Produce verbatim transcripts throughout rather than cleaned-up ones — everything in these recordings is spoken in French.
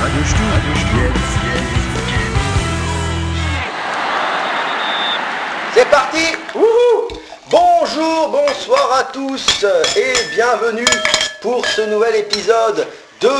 Radio Stub. Yes, yes. C'est parti. Wouhou. Bonjour, bonsoir à tous et bienvenue pour ce nouvel épisode de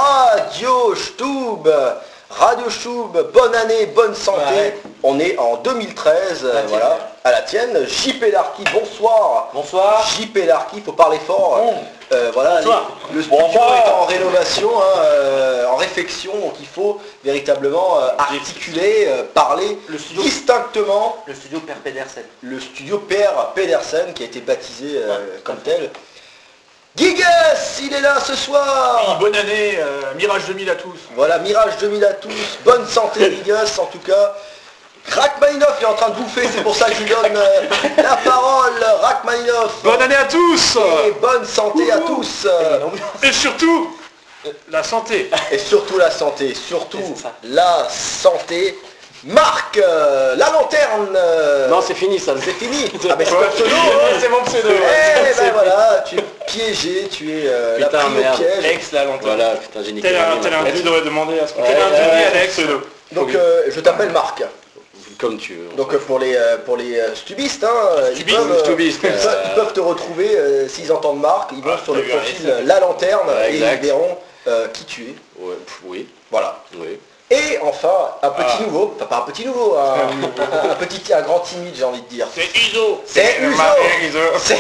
Radio Stub. Radio Stub, bonne année, bonne santé. Ouais. On est en deux mille treize, euh, voilà, à la tienne. J P Larky, bonsoir. Bonsoir. J P Larky, faut parler fort. Bon. Euh, voilà, les, le studio bonsoir. est en rénovation, hein, euh, en réflexion, donc il faut véritablement euh, articuler, euh, parler le studio, distinctement. Le studio Père Pedersen. Le studio Père Pedersen qui a été baptisé euh, ouais, comme tel. Gigas, il est là ce soir. Oui, bonne année, euh, Mirage deux mille à tous. Voilà, Mirage deux mille à tous, bonne santé Gigas en tout cas. Rachmaninoff est en train de bouffer, c'est pour ça que je lui donne euh, la parole, Rachmaninoff. Bonne année à tous. Et bonne santé à tous. Et surtout, la santé. Et surtout la santé, surtout la santé. Marc, euh, la lanterne. Euh, non, c'est fini ça. C'est fini. Ah mais c'est ton pseudo. Ouais, c'est mon pseudo. Eh ben voilà, tu es piégé, tu es euh, putain, la prise au piège. Ex la lanterne. Voilà, putain, j'ai niqué. Tel un, tel un, tu devrais demander à ce qu'on ouais, tel un ouais, Alex pseudo. Donc euh, je t'appelle Marc. Comme tu veux. Donc euh, pour les euh, pour les euh, stubistes, hein, ils, Stubistes, peuvent, euh, stubistes, ils, euh, peuvent, ils peuvent te retrouver euh, s'ils entendent Marc, ils vont ah, sur le vu, profil ouais, La Lanterne ouais, et exact. ils verront euh, qui tu es. Ouais, pff, oui. Voilà. Oui. Et enfin, un petit Ah. nouveau, enfin pas un petit nouveau, un, un petit, un grand timide j'ai envie de dire. C'est Uzo. C'est Uzo. Uzo. C'est-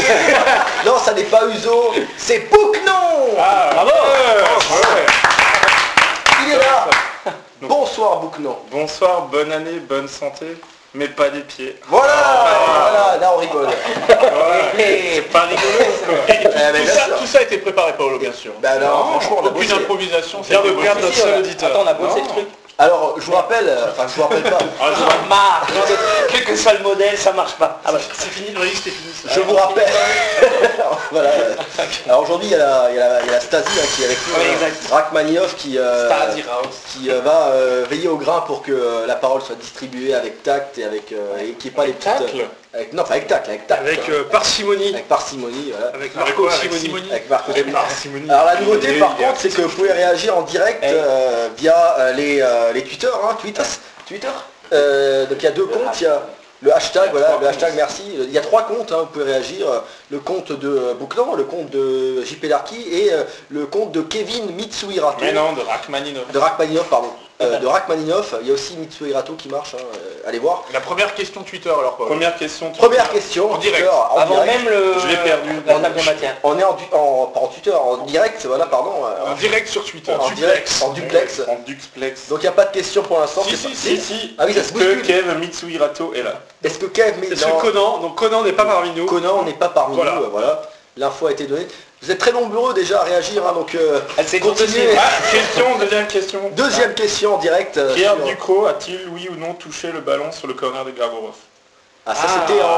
Non, ça n'est pas Uzo, c'est Boucnon. Ah, Bravo. ouais. Il est là. Bonsoir Boucnon. Bonsoir, bonne année, bonne santé, mais pas des pieds. Voilà, Ah. voilà, là on rigole. Voilà. C'est pas rigolo. Eh ben, tout, bien ça, sûr. tout ça a été préparé Paolo, bien sûr. Bah non, franchement on a Aucune bossé. improvisation. Viens de c'était perdre bossé. notre seul auditeur. Attends, on a bossé Non. le truc. Alors je vous rappelle, euh, enfin je vous rappelle pas. Ah, je- Marc, quel que soit le modèle, ça marche pas. Ah bah, c'est fini, oui, c'était fini. ça. Je vous rappelle. Voilà. Alors aujourd'hui il y a la, il y a la, il y a la Stasi hein, qui est avec nous. Oui, hein. exact. Rachmaninoff qui, euh, Stasi House. qui euh, va euh, veiller au grain pour que euh, la parole soit distribuée avec tact et avec euh, et qu'il n'y ait pas les petites. Tacle. Avec, non pas avec tact, avec tact. Avec hein. euh, parcimonie. Avec parcimonie, voilà. Avec Avec Marco quoi Avec Simoni. Simoni. Avec Marco Avec Simoni. parcimonie. Alors la nouveauté Et- par et- contre c'est que vous pouvez réagir en direct euh, via euh, les, euh, les Twitter, hein, Twitter. Twitter. Euh, donc il y a deux comptes, il y a le hashtag, voilà, le hashtag merci. Il y a trois comptes, hein, vous pouvez réagir. Le compte de euh, Bouclan, le compte de J P Larky et euh, le compte de Kevin Mitsuhirato. Mais non, de Rachmaninoff. De Rachmaninoff, pardon. Euh, de Rachmaninoff, il y a aussi Mitsuhirato qui marche, hein, euh, allez voir. La première question Twitter alors quoi. Première question. Première question, En direct. Twitter, en Avant direct. même le. Je l'ai perdu. La table de matière. On est en, du- en, pas en Twitter, en direct, voilà, pardon. euh, En direct sur Twitter. En direct, en duplex. En duplex. Donc il n'y a pas de question pour l'instant. Si, c'est si, pas- si, si. Ah oui, ça se Est-ce que bouscule. Kev Mitsuhirato est là? Est-ce que Kev, mais Est-ce non, que Conan, donc Conan n'est pas parmi nous. Conan n'est pas parmi Voilà. nous, euh, voilà. L'info a été donnée. Vous êtes très nombreux déjà à réagir, hein, donc euh, Elle s'est continuez. contestée. Ah, question, deuxième question. Deuxième question en direct. euh, Pierre sur- Ducrot a-t-il, oui ou non, touché le ballon sur le corner de Gragorov? Ah ça Ah. c'était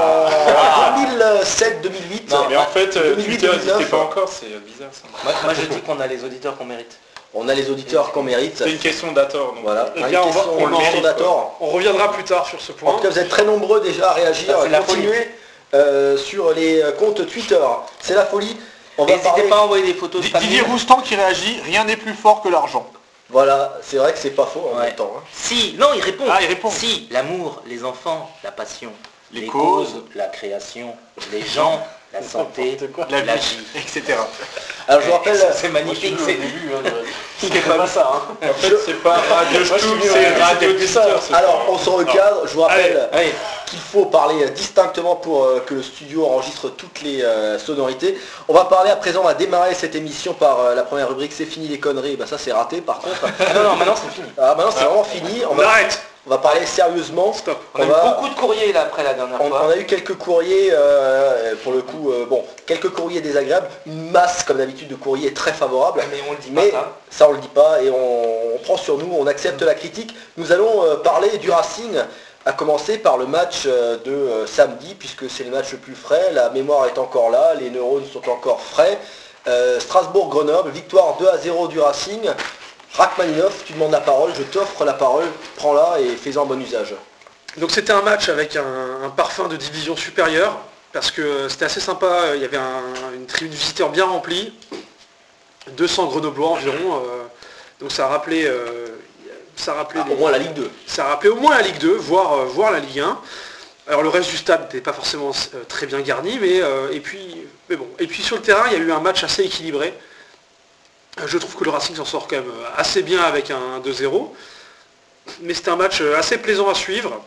en deux mille sept deux mille huit. Non, Mais en fait, euh, deux mille huit, Twitter deux mille neuf. n'existait pas encore, c'est euh, bizarre ça. Moi, moi, je dis qu'on a les auditeurs qu'on mérite. On a les auditeurs qu'on mérite. C'est une question d'Ator. donc. Voilà. Eh Une bien, on va- question, on une le question mérite, d'Ator. On reviendra plus tard sur ce En point. tout cas, vous êtes très nombreux déjà à réagir. Ça, c'est la Continuez euh, sur les euh, comptes Twitter. C'est la folie. On va N'hésitez parler. pas à envoyer des photos de famille. Didier Roustan qui réagit, rien n'est plus fort que l'argent. Voilà, c'est vrai que c'est pas faux en Ouais. même temps. hein. Si, non, il répond. Ah, il répond. Si, l'amour, les enfants, la passion, Les les, causes, causes, la création, les gens, la santé, La la, vie, vie. et cetera. Alors je vous rappelle. C'est magnifique, c'est début. c'est pas ça. Hein. En fait, c'est pas Radio Stub, c'est Radio Twitter. c'est Alors pas- on se recadre, je vous rappelle Allez, qu'il faut parler euh, distinctement pour euh, que le studio enregistre toutes les euh, sonorités. On va parler à présent, on va démarrer cette émission par euh, la première rubrique, c'est fini les conneries. Bah ça c'est raté par contre. ah non, non, maintenant c'est fini. Ah maintenant c'est vraiment fini. On On va, arrête. on va parler sérieusement. Stop. On a On eu va- beaucoup de courriers là après la dernière On, fois. on a eu quelques courriers, euh, pour le coup, euh, bon, quelques courriers désagréables, une masse comme d'habitude de courriers très favorable. Mais on le dit Mais pas ça. ça on le dit pas et on, on prend sur nous, on accepte la critique. Nous allons euh, parler du Racing, à commencer par le match euh, de euh, samedi, puisque c'est le match le plus frais, la mémoire est encore là, les neurones sont encore frais. Euh, Strasbourg-Grenoble, victoire deux à zéro du Racing. Rachmaninoff, tu demandes la parole, je t'offre la parole, prends-la et fais-en bon usage. Donc c'était un match avec un, un parfum de division supérieure, parce que c'était assez sympa, il y avait un- une tribune visiteur bien remplie, deux cents Grenoblois environ, euh, Donc ça rappelait, euh, ça rappelait Ah, les- au moins la Ligue deux. ça rappelait au moins la Ligue deux, voire, euh, voire la Ligue un. Alors le reste du stade n'était pas forcément euh, très bien garni, mais, euh, et, puis, mais bon. Et puis sur le terrain, il y a eu un match assez équilibré. Euh, Je trouve que le Racing s'en sort quand même assez bien avec un deux zéro. Mais c'était un match assez plaisant à suivre.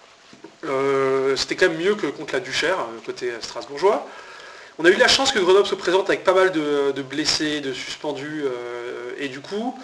Euh, c'était quand même mieux que contre la Duchère, euh, côté strasbourgeois. On a eu la chance que Grenoble se présente avec pas mal de, de blessés, de suspendus, euh, et du coup,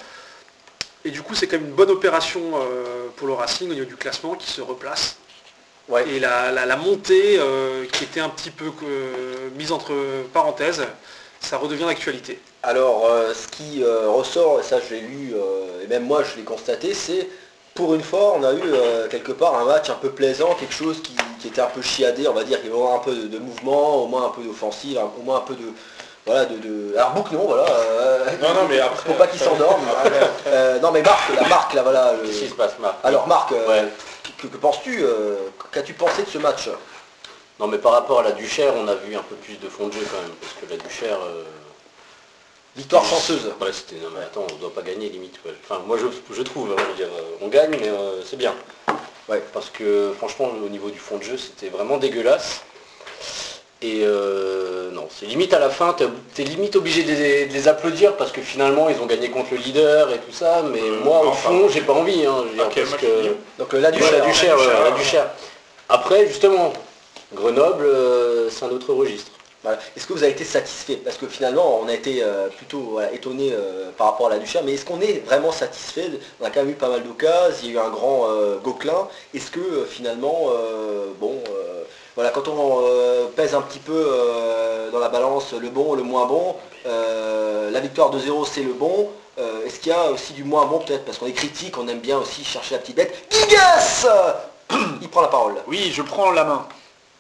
et du coup, c'est quand même une bonne opération euh, pour le Racing au niveau du classement qui se replace. Ouais. Et la, la- la montée euh, qui était un petit peu euh, mise entre parenthèses, ça redevient d'actualité. Alors, euh, ce qui euh, ressort, et ça je l'ai lu, euh, et même moi je l'ai constaté, c'est pour une fois, on a eu euh, quelque part un match un peu plaisant, quelque chose qui, qui était un peu chiadé, on va dire, il y avait au moins un peu de, de mouvement, au moins un peu d'offensive, un- au moins un peu de... Voilà, de... de... Alors Bouc, non, voilà. euh, Non, non, mais après... Faut pas qu'il s'endorme. Euh, non mais Marc, la Marc, là, voilà. le- Qu'est-ce qui se passe, Marc? Alors Marc, euh, Ouais. que, que penses-tu euh, Qu'as-tu pensé de ce match? Non, mais par rapport à la Duchère, on a vu un peu plus de fond de jeu quand même, parce que la Duchère... euh, Victoire chanceuse. Ouais, c'était... Non, mais attends, on doit pas gagner, limite. Ouais. Enfin, moi, je, je trouve, hein, je veux dire, euh, on gagne, mais euh, c'est bien. Ouais. Parce que, franchement, au niveau du fond de jeu, c'était vraiment dégueulasse. Et euh, non, c'est limite à la fin, t'es t'es limite obligé de les, de les applaudir, parce que finalement, ils ont gagné contre le leader et tout ça, mais Euh, moi, au enfin. fond, j'ai pas envie, hein, je veux dire, Ok, parce moi, que... je dis- Donc euh, la Ouais, Duchère. la Duchère, ouais, Duchère. la Duchère. Après, justement, Grenoble, euh, c'est un autre registre. Voilà. Est-ce que vous avez été satisfait? Parce que finalement, on a été euh, plutôt voilà, étonné euh, par rapport à la Duchère, mais est-ce qu'on est vraiment satisfait? On a quand même eu pas mal d'occasions, il y a eu un grand euh, Gauquelin. Est-ce que euh, finalement, euh, bon, euh, voilà, quand on euh, pèse un petit peu euh, dans la balance le bon, le moins bon, euh, la victoire de zéro c'est le bon. Euh, est-ce qu'il y a aussi du moins bon peut-être? Parce qu'on est critique, on aime bien aussi chercher la petite bête. Gigas Il prend la parole. Oui, je prends la main.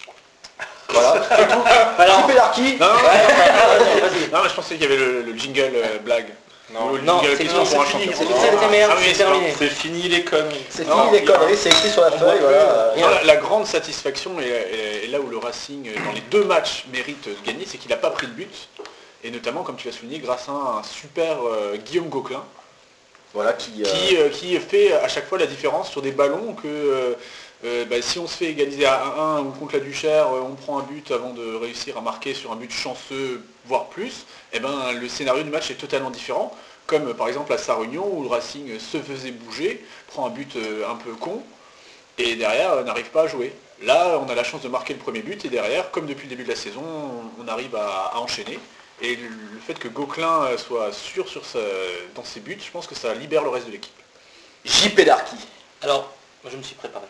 Voilà, c'est tout. Alors- Petit Pélarki. Non, non, non, Vas-y, vas-y. non, mais je pensais qu'il y avait le, le jingle euh, blague. Non, Ou le non, jingle c'est question fini, pour un c'est fini, champion. c'est fini, c'est merde, Ah oui, c'est c'est terminé. c'est fini les conneries. C'est Non, fini les il y a- conneries, c'est écrit sur la On voit feuille, que, voilà. euh, Rien. la, la grande satisfaction et, et- et là où le Racing, euh, dans les deux matchs, mérite de gagner, c'est qu'il n'a pas pris de but. Et notamment, comme tu l'as souligné, grâce à un super euh, Guillaume Gauquelin, Voilà qui. euh, qui, euh, qui fait à chaque fois la différence sur des ballons que euh, euh, bah, si on se fait égaliser à un un ou contre la Duchère, euh, on prend un but avant de réussir à marquer sur un but chanceux, voire plus, et ben le scénario du match est totalement différent. Comme euh, par exemple à Sarre-Union où le Racing se faisait bouger, prend un but euh, un peu con, et derrière euh, n'arrive pas à jouer. Là, on a la chance de marquer le premier but, et derrière, comme depuis le début de la saison, on, on arrive à, à enchaîner. Et le, le fait que Gauquelin euh, soit sûr sur sa- dans ses buts, je pense que ça libère le reste de l'équipe. J. Pélarki. Alors, moi je me suis préparé.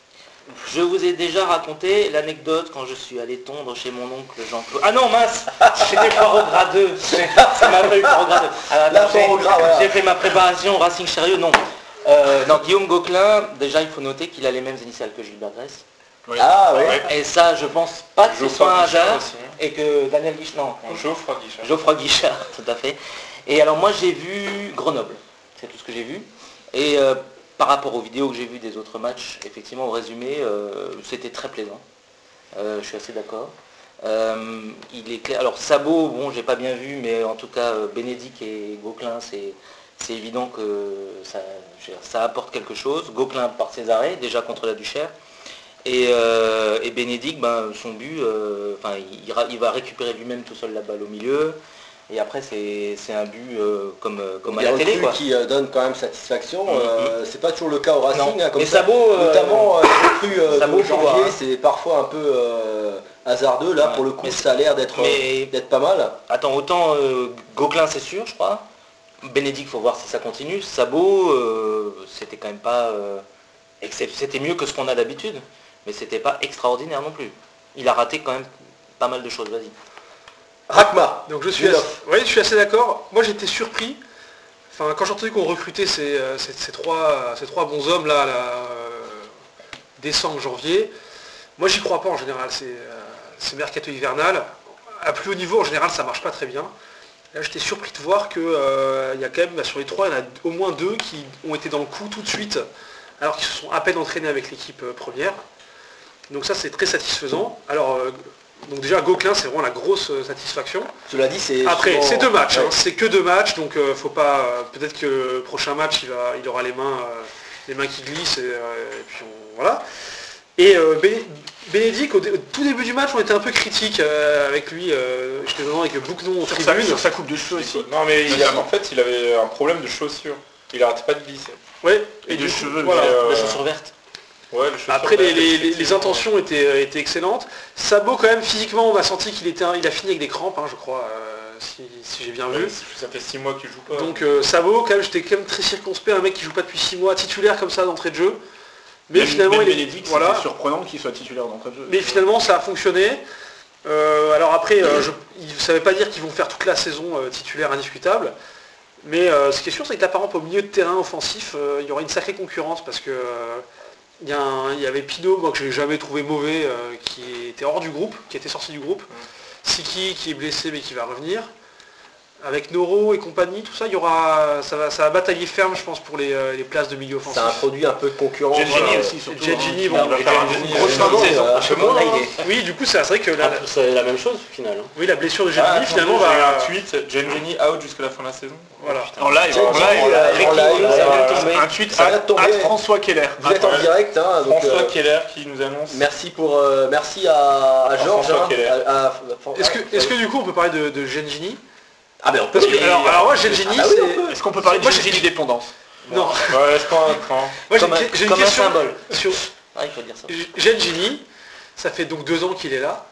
Je vous ai déjà raconté l'anecdote quand je suis allé tondre chez mon oncle Jean-Claude. Ah non, mince. J'étais foire au gras deux. Ça m'a pas eu foire au gras deux. Alors, La attends, foire au j'ai- gras, voilà. J'ai fait ma préparation Racing Chariot, non. Euh, non, Guillaume Gauquelin, déjà il faut noter qu'il a les mêmes initiales que Gilbert Grèce. Oui. Ah oui. Ouais. Et ça, je pense pas que ce Geoffroy soit un Guichard hasard. aussi, hein. Et que Daniel Guichard, non. Geoffroy Guichard. Geoffroy Guichard, tout à fait. Et alors moi j'ai vu Grenoble, c'est tout ce que j'ai vu. Et euh, par rapport aux vidéos que j'ai vues des autres matchs, effectivement au résumé, euh, c'était très plaisant. Euh, je suis assez d'accord. Euh, il est clair. Alors Sabot, bon j'ai pas bien vu, mais en tout cas euh, Bénédicte et Gauquelin, c'est, c'est évident que ça, je veux dire, ça apporte quelque chose. Gauquelin par ses arrêts, déjà contre la Duchère. Et, euh, et Bénédicte, ben, son but, euh, enfin, il, ira- il va récupérer lui-même tout seul la balle au milieu. Et après, c'est, c'est un but euh, comme, euh, comme à Des la télé, recrues quoi. qui euh, donnent quand même satisfaction. Mhm. Euh, c'est pas toujours le cas au Racing. Non. hein, comme Mais ça. Sabot, euh, Notamment euh, les recrues euh, Sabot, de faut voir, janvier, hein. c'est parfois un peu euh, hasardeux. Là, Ouais. pour le coup, Mais ça a l'air d'être euh, mais- d'être pas mal. Attends, autant euh, Gauquelin, c'est sûr, je crois. Bénédicte, faut voir si ça continue. Sabot, euh, c'était quand même pas... euh, excep- c'était mieux que ce qu'on a d'habitude. Mais c'était pas extraordinaire non plus. Il a raté quand même pas mal de choses, vas-y. Rakma. Donc je suis, Vélov. assez, oui, je suis assez d'accord. Moi j'étais surpris. Enfin, quand j'ai entendu qu'on recrutait ces, euh, ces, ces trois, ces trois bons hommes là, là euh, décembre, janvier, moi j'y crois pas en général. C'est, euh, c'est mercato hivernal. À plus haut niveau, en général, ça marche pas très bien. Là, j'étais surpris de voir qu'il y a quand même, bah, sur les trois, il y en a au moins deux qui ont été dans le coup tout de suite, alors qu'ils se sont à peine entraînés avec l'équipe euh, première. Donc ça, c'est très satisfaisant. Alors, euh, Donc déjà Gauquelin c'est vraiment la grosse euh, satisfaction. Cela dit, c'est... Après souvent- c'est deux matchs, Ouais. hein, c'est que deux matchs, donc euh, faut pas. euh, Peut-être que le prochain match il, va, il aura les mains, euh, les mains qui glissent et, euh, et puis on- voilà. Et euh, Bé- Bénédicte, au, dé- au tout début du match, on était un peu critique euh, avec lui. Euh, J'étais devant avec Bouquenon en Sur sa, tribune. sur sa coupe de cheveux aussi. Non mais il a- Notamment. en fait il avait un problème de chaussures. Il arrêtait pas de glisser. Ouais. Et de du coup, cheveux, voilà. mais, euh, La chaussure verte. Ouais, les chaussures Après les, vertes, les- les- les effectivement. intentions étaient, euh, étaient excellentes. Sabot quand même physiquement on a senti qu'il était, un- il a fini avec des crampes, hein, je crois, euh, si, si j'ai bien vu. Ouais, ça fait six mois qu'il joue pas. Donc euh, Sabot, quand même, j'étais quand même très circonspect, un mec qui joue pas depuis six mois, titulaire comme ça d'entrée de jeu. Mais Même- finalement, même il est... Bénédicte, voilà. c'était surprenant qu'il soit titulaire d'entrée de jeu. Mais finalement, ça a fonctionné. Euh, alors après, euh, je... ça ne veut pas dire qu'ils vont faire toute la saison euh, titulaire indiscutable. Mais euh, ce qui est sûr, c'est que là, par exemple, au milieu de terrain offensif, euh, il y aura une sacrée concurrence parce que euh, il y, a un- il y avait Pinot, moi que je n'ai jamais trouvé mauvais, euh, qui était hors du groupe, qui était sorti du groupe. Siki qui est blessé mais qui va revenir. Avec Noro et compagnie, tout ça, il y aura, ça va, ça va batailler ferme, je pense, pour les, euh, les places de milieu offensif. Ça introduit un peu de concurrence. Gengini Voilà. aussi, surtout. Gengini, hein, bon, qui va et faire Gengini, une grosse euh, fin de Gengini, saison. euh, Un peu moins, là, il est- Oui, du coup, c'est vrai que la, Ah, c'est la même chose au final. hein. oui, la blessure de Ah, Gengini, attends, finalement, j'ai eu va... un tweet, Gengini out jusqu'à la fin de la saison. Voilà. En live, Gengini, en live, euh, euh, en Ricky, live, ça vient de euh, tomber. un tweet Ça vient à, de tomber. à François Keller. Vous êtes en direct, hein, donc, François euh, Keller qui nous annonce. merci pour euh, merci à, à Enfin, Georges. François hein, Keller. à- à- Est-ce que, est-ce que du coup, on peut parler de, de Gengini Ah ben on peut. Parce que, Et- alors, alors moi, Gengini, Ah bah oui, c'est... on peut. Est-ce qu'on peut parler de Moi, j'ai- Gengini dépendance Non, Ouais, est-ce qu'on a un train moi j'ai Comme une, un- que- j'ai une comme un question symbole. sur Ah, il faut dire ça. Gengini. Ça fait donc deux ans qu'il est là.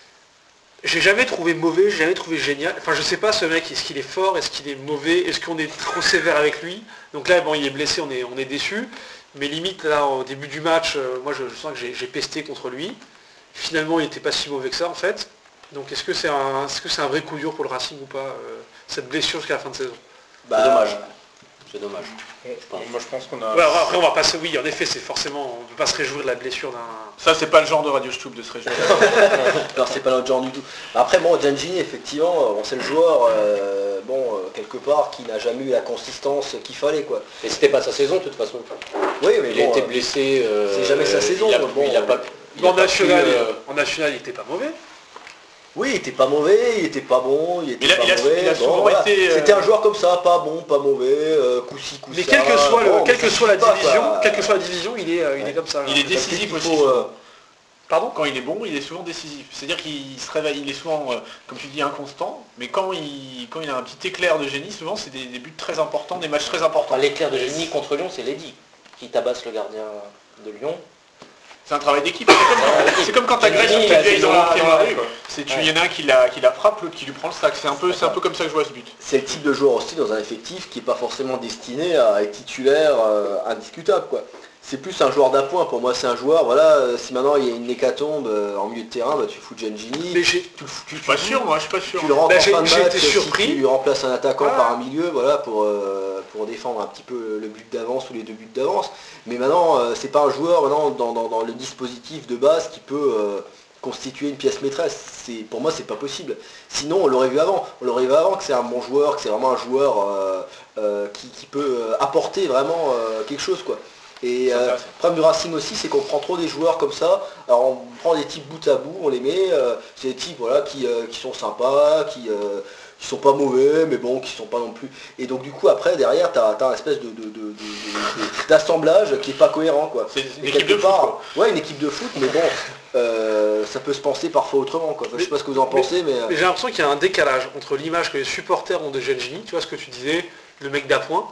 J'ai jamais trouvé mauvais, j'ai jamais trouvé génial. Enfin, je sais pas ce mec, est-ce qu'il est fort, est-ce qu'il est mauvais, est-ce qu'on est trop sévère avec lui. Donc là, bon, il est blessé, on est, on est déçu. Mais limite, là, au début du match, euh, moi, je, je sens que j'ai, j'ai pesté contre lui. Finalement, il n'était pas si mauvais que ça, en fait. Donc, est-ce que c'est un, est-ce que c'est un vrai coup dur pour le Racing ou pas, euh, cette blessure jusqu'à la fin de saison? Bah, C'est dommage. C'est dommage. Moi je pense qu'on a. Ouais, alors après, on va pas se... Oui, en effet, c'est forcément... On ne peut pas se réjouir de la blessure d'un... Ça, c'est pas le genre de Radio Stube de se réjouir. Alors c'est pas notre genre du tout. Après bon, Gengini effectivement, on sait le joueur, euh, bon euh, quelque part qui n'a jamais eu la consistance qu'il fallait quoi. Et c'était pas sa saison de toute façon. Oui mais Il a bon, été euh, blessé. euh, c'est jamais sa saison, Il a, bon, il a pas, il a En pas national, pu, euh, en national, il était pas mauvais. oui, il était pas mauvais, il était pas bon, il était Il a- pas il a- mauvais. il a bon, souvent voilà. été, euh, C'était un joueur comme ça, pas bon, pas mauvais, euh, coup-ci, coup-ça. Mais quelle que soit, le, bon, quelle mais que ça soit la suffit pas, division, quoi. quelle que soit la division, il est, euh, il est comme ça. Il est Parce décisif qu'il aussi. faut, euh, Pardon Quand il est bon, il est souvent décisif. C'est-à-dire qu'il se réveille, il est souvent, euh, comme tu dis, inconstant, mais quand il, quand il a un petit éclair de génie, souvent c'est des, des buts très importants, des matchs très importants. Enfin, l'éclair de génie contre Lyon, c'est Lady qui tabasse le gardien de Lyon. C'est un travail d'équipe. C'est comme, c'est comme quand t'as Grèce Gengini, qui il a vieille fait dans la, son dans la entrée, rue. quoi. C'est tu, il y en a un qui la, qui la frappe, l'autre qui lui prend le sac. C'est un peu, c'est un peu comme ça que je vois ce but. c'est le type de joueur aussi dans un effectif qui n'est pas forcément destiné à être titulaire euh, indiscutable quoi. C'est plus un joueur d'appoint, pour moi c'est un joueur, voilà, euh, si maintenant il y a une hécatombe euh, en milieu de terrain, bah, tu fous Gengini, Mais j'ai... tu le fous, tu, Je suis tu pas le sûr, moi, je suis pas sûr. Tu le rentres Bah, en j'ai- fin de j'ai match, été si surpris. tu lui remplaces un attaquant Ah. par un milieu, voilà, pour, euh, pour défendre un petit peu le but d'avance ou les deux buts d'avance. Mais maintenant, euh, c'est pas un joueur maintenant, dans, dans- dans le dispositif de base qui peut euh, constituer une pièce maîtresse. C'est, pour moi, c'est pas possible. Sinon, on l'aurait vu avant. On l'aurait vu avant que c'est un bon joueur, que c'est vraiment un joueur euh, euh, qui, qui peut euh, apporter vraiment euh, quelque chose, quoi. Et C'est euh, intéressant. le problème du Racing aussi, c'est qu'on prend trop des joueurs comme ça. Alors on prend des types bout à bout, on les met. euh, c'est des types voilà, qui, euh, qui sont sympas, qui, euh, qui sont pas mauvais, mais bon, qui sont pas non plus. Et donc du coup après derrière, t'as as un espèce de, de- de- de- de- d'assemblage qui est pas cohérent quoi. C'est une Et équipe quelque de foot, part, quoi. ouais, une équipe de foot, mais bon, euh, ça peut se penser parfois autrement quoi. Enfin, je sais pas ce que vous en Mais- pensez, mais, euh, Mais j'ai l'impression qu'il y a un décalage entre l'image que les supporters ont de Gengini, tu vois ce que tu disais, le mec d'appoint,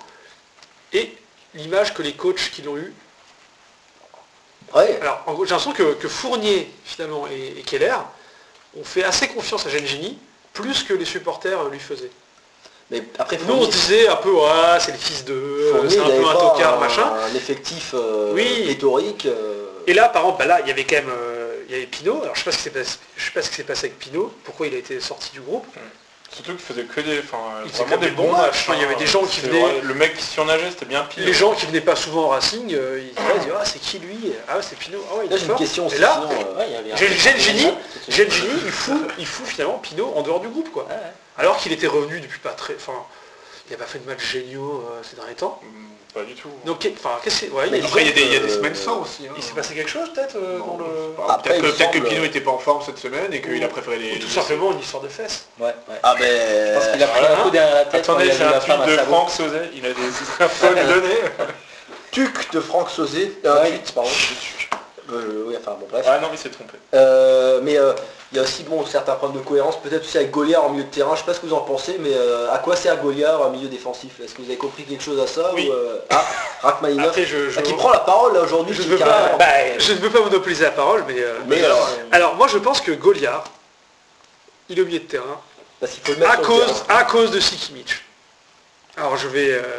et l'image que les coachs qui l'ont eu. ouais. Alors, en gros, j'ai l'impression que, que Fournier, finalement, et, et Keller ont fait assez confiance à Gengini, plus que les supporters lui faisaient. Mais après Nous, on se disait un peu, ouais, c'est le fils de, euh, Fournier, c'est il un avait peu un pas tocard, machin. Un effectif euh, Oui. pléthorique. euh, Et là, par exemple, bah là, il y avait quand même, euh, il y avait Pinot. Alors, je sais pas ce qui s'est passé, je sais pas ce qui s'est passé avec Pinot, pourquoi il a été sorti du groupe. Surtout qu'il faisait que des. Enfin, Il faisait vraiment que des des bons bons matchs. matchs. Enfin, il y avait hein. des gens qui C'est venaient- vrai, Le mec qui surnageait, c'était bien pire. Les gens qui venaient pas souvent au Racing, euh, ils disaient, ils disaient, ah, c'est qui lui? Ah ouais, c'est Pinot. Ah ouais, il Là est j'ai une fort. question aussi. Et là, sinon, euh, Ouais, il y avait un- Gen- Gengini, cette saison. Gengini, il fout, il fout finalement Pinot en dehors du groupe, quoi. Ouais, ouais. Alors qu'il était revenu depuis pas très... Enfin, il n'a pas fait de matchs géniaux euh, ces derniers temps. Hmm, Pas du tout. Donc, enfin, qu'est-ce que c'est ouais, il, Mais y a- Après, il y a des, il y a Euh, des semaines sans aussi. hein. il s'est passé quelque chose peut-être euh, Non, dans le... je sais pas. Après, Peut-être que, il peut-être que semble- Pino n'était pas en forme cette semaine et qu'il a préféré les... Ou tout les- simplement une histoire de fesses. Ouais, ouais. Ah Je pense ben... qu'il a pris un coup derrière la tête quand Attendez, il a j'ai vu un la tweet femme à de Savo. Franck Sauzet, il a des infos à me donner. Tuc de Franck Sauzet. Euh, Ouais. tweet, pardon. Euh, oui, enfin bon, bref. Ah non, il s'est trompé. Euh, mais euh, il y a aussi bon, certains problèmes de cohérence, peut-être aussi avec Goliard en milieu de terrain. Je sais pas ce que vous en pensez, mais euh, à quoi sert Goliard en milieu défensif? Est-ce que vous avez compris quelque chose à ça Oui. ou, euh, Ah, Rachmaninoff, Après, je, je, ah, qui prend la parole là aujourd'hui. je, qui ne veux pas, carrément- bah, je ne veux pas monopoliser la parole, mais... euh, Mais alors, euh, alors, moi, je pense que Goliard, il est au milieu de terrain, parce qu'il faut le mettre à sur le cause, terrain. à cause de Sikimic. Alors, je vais... euh,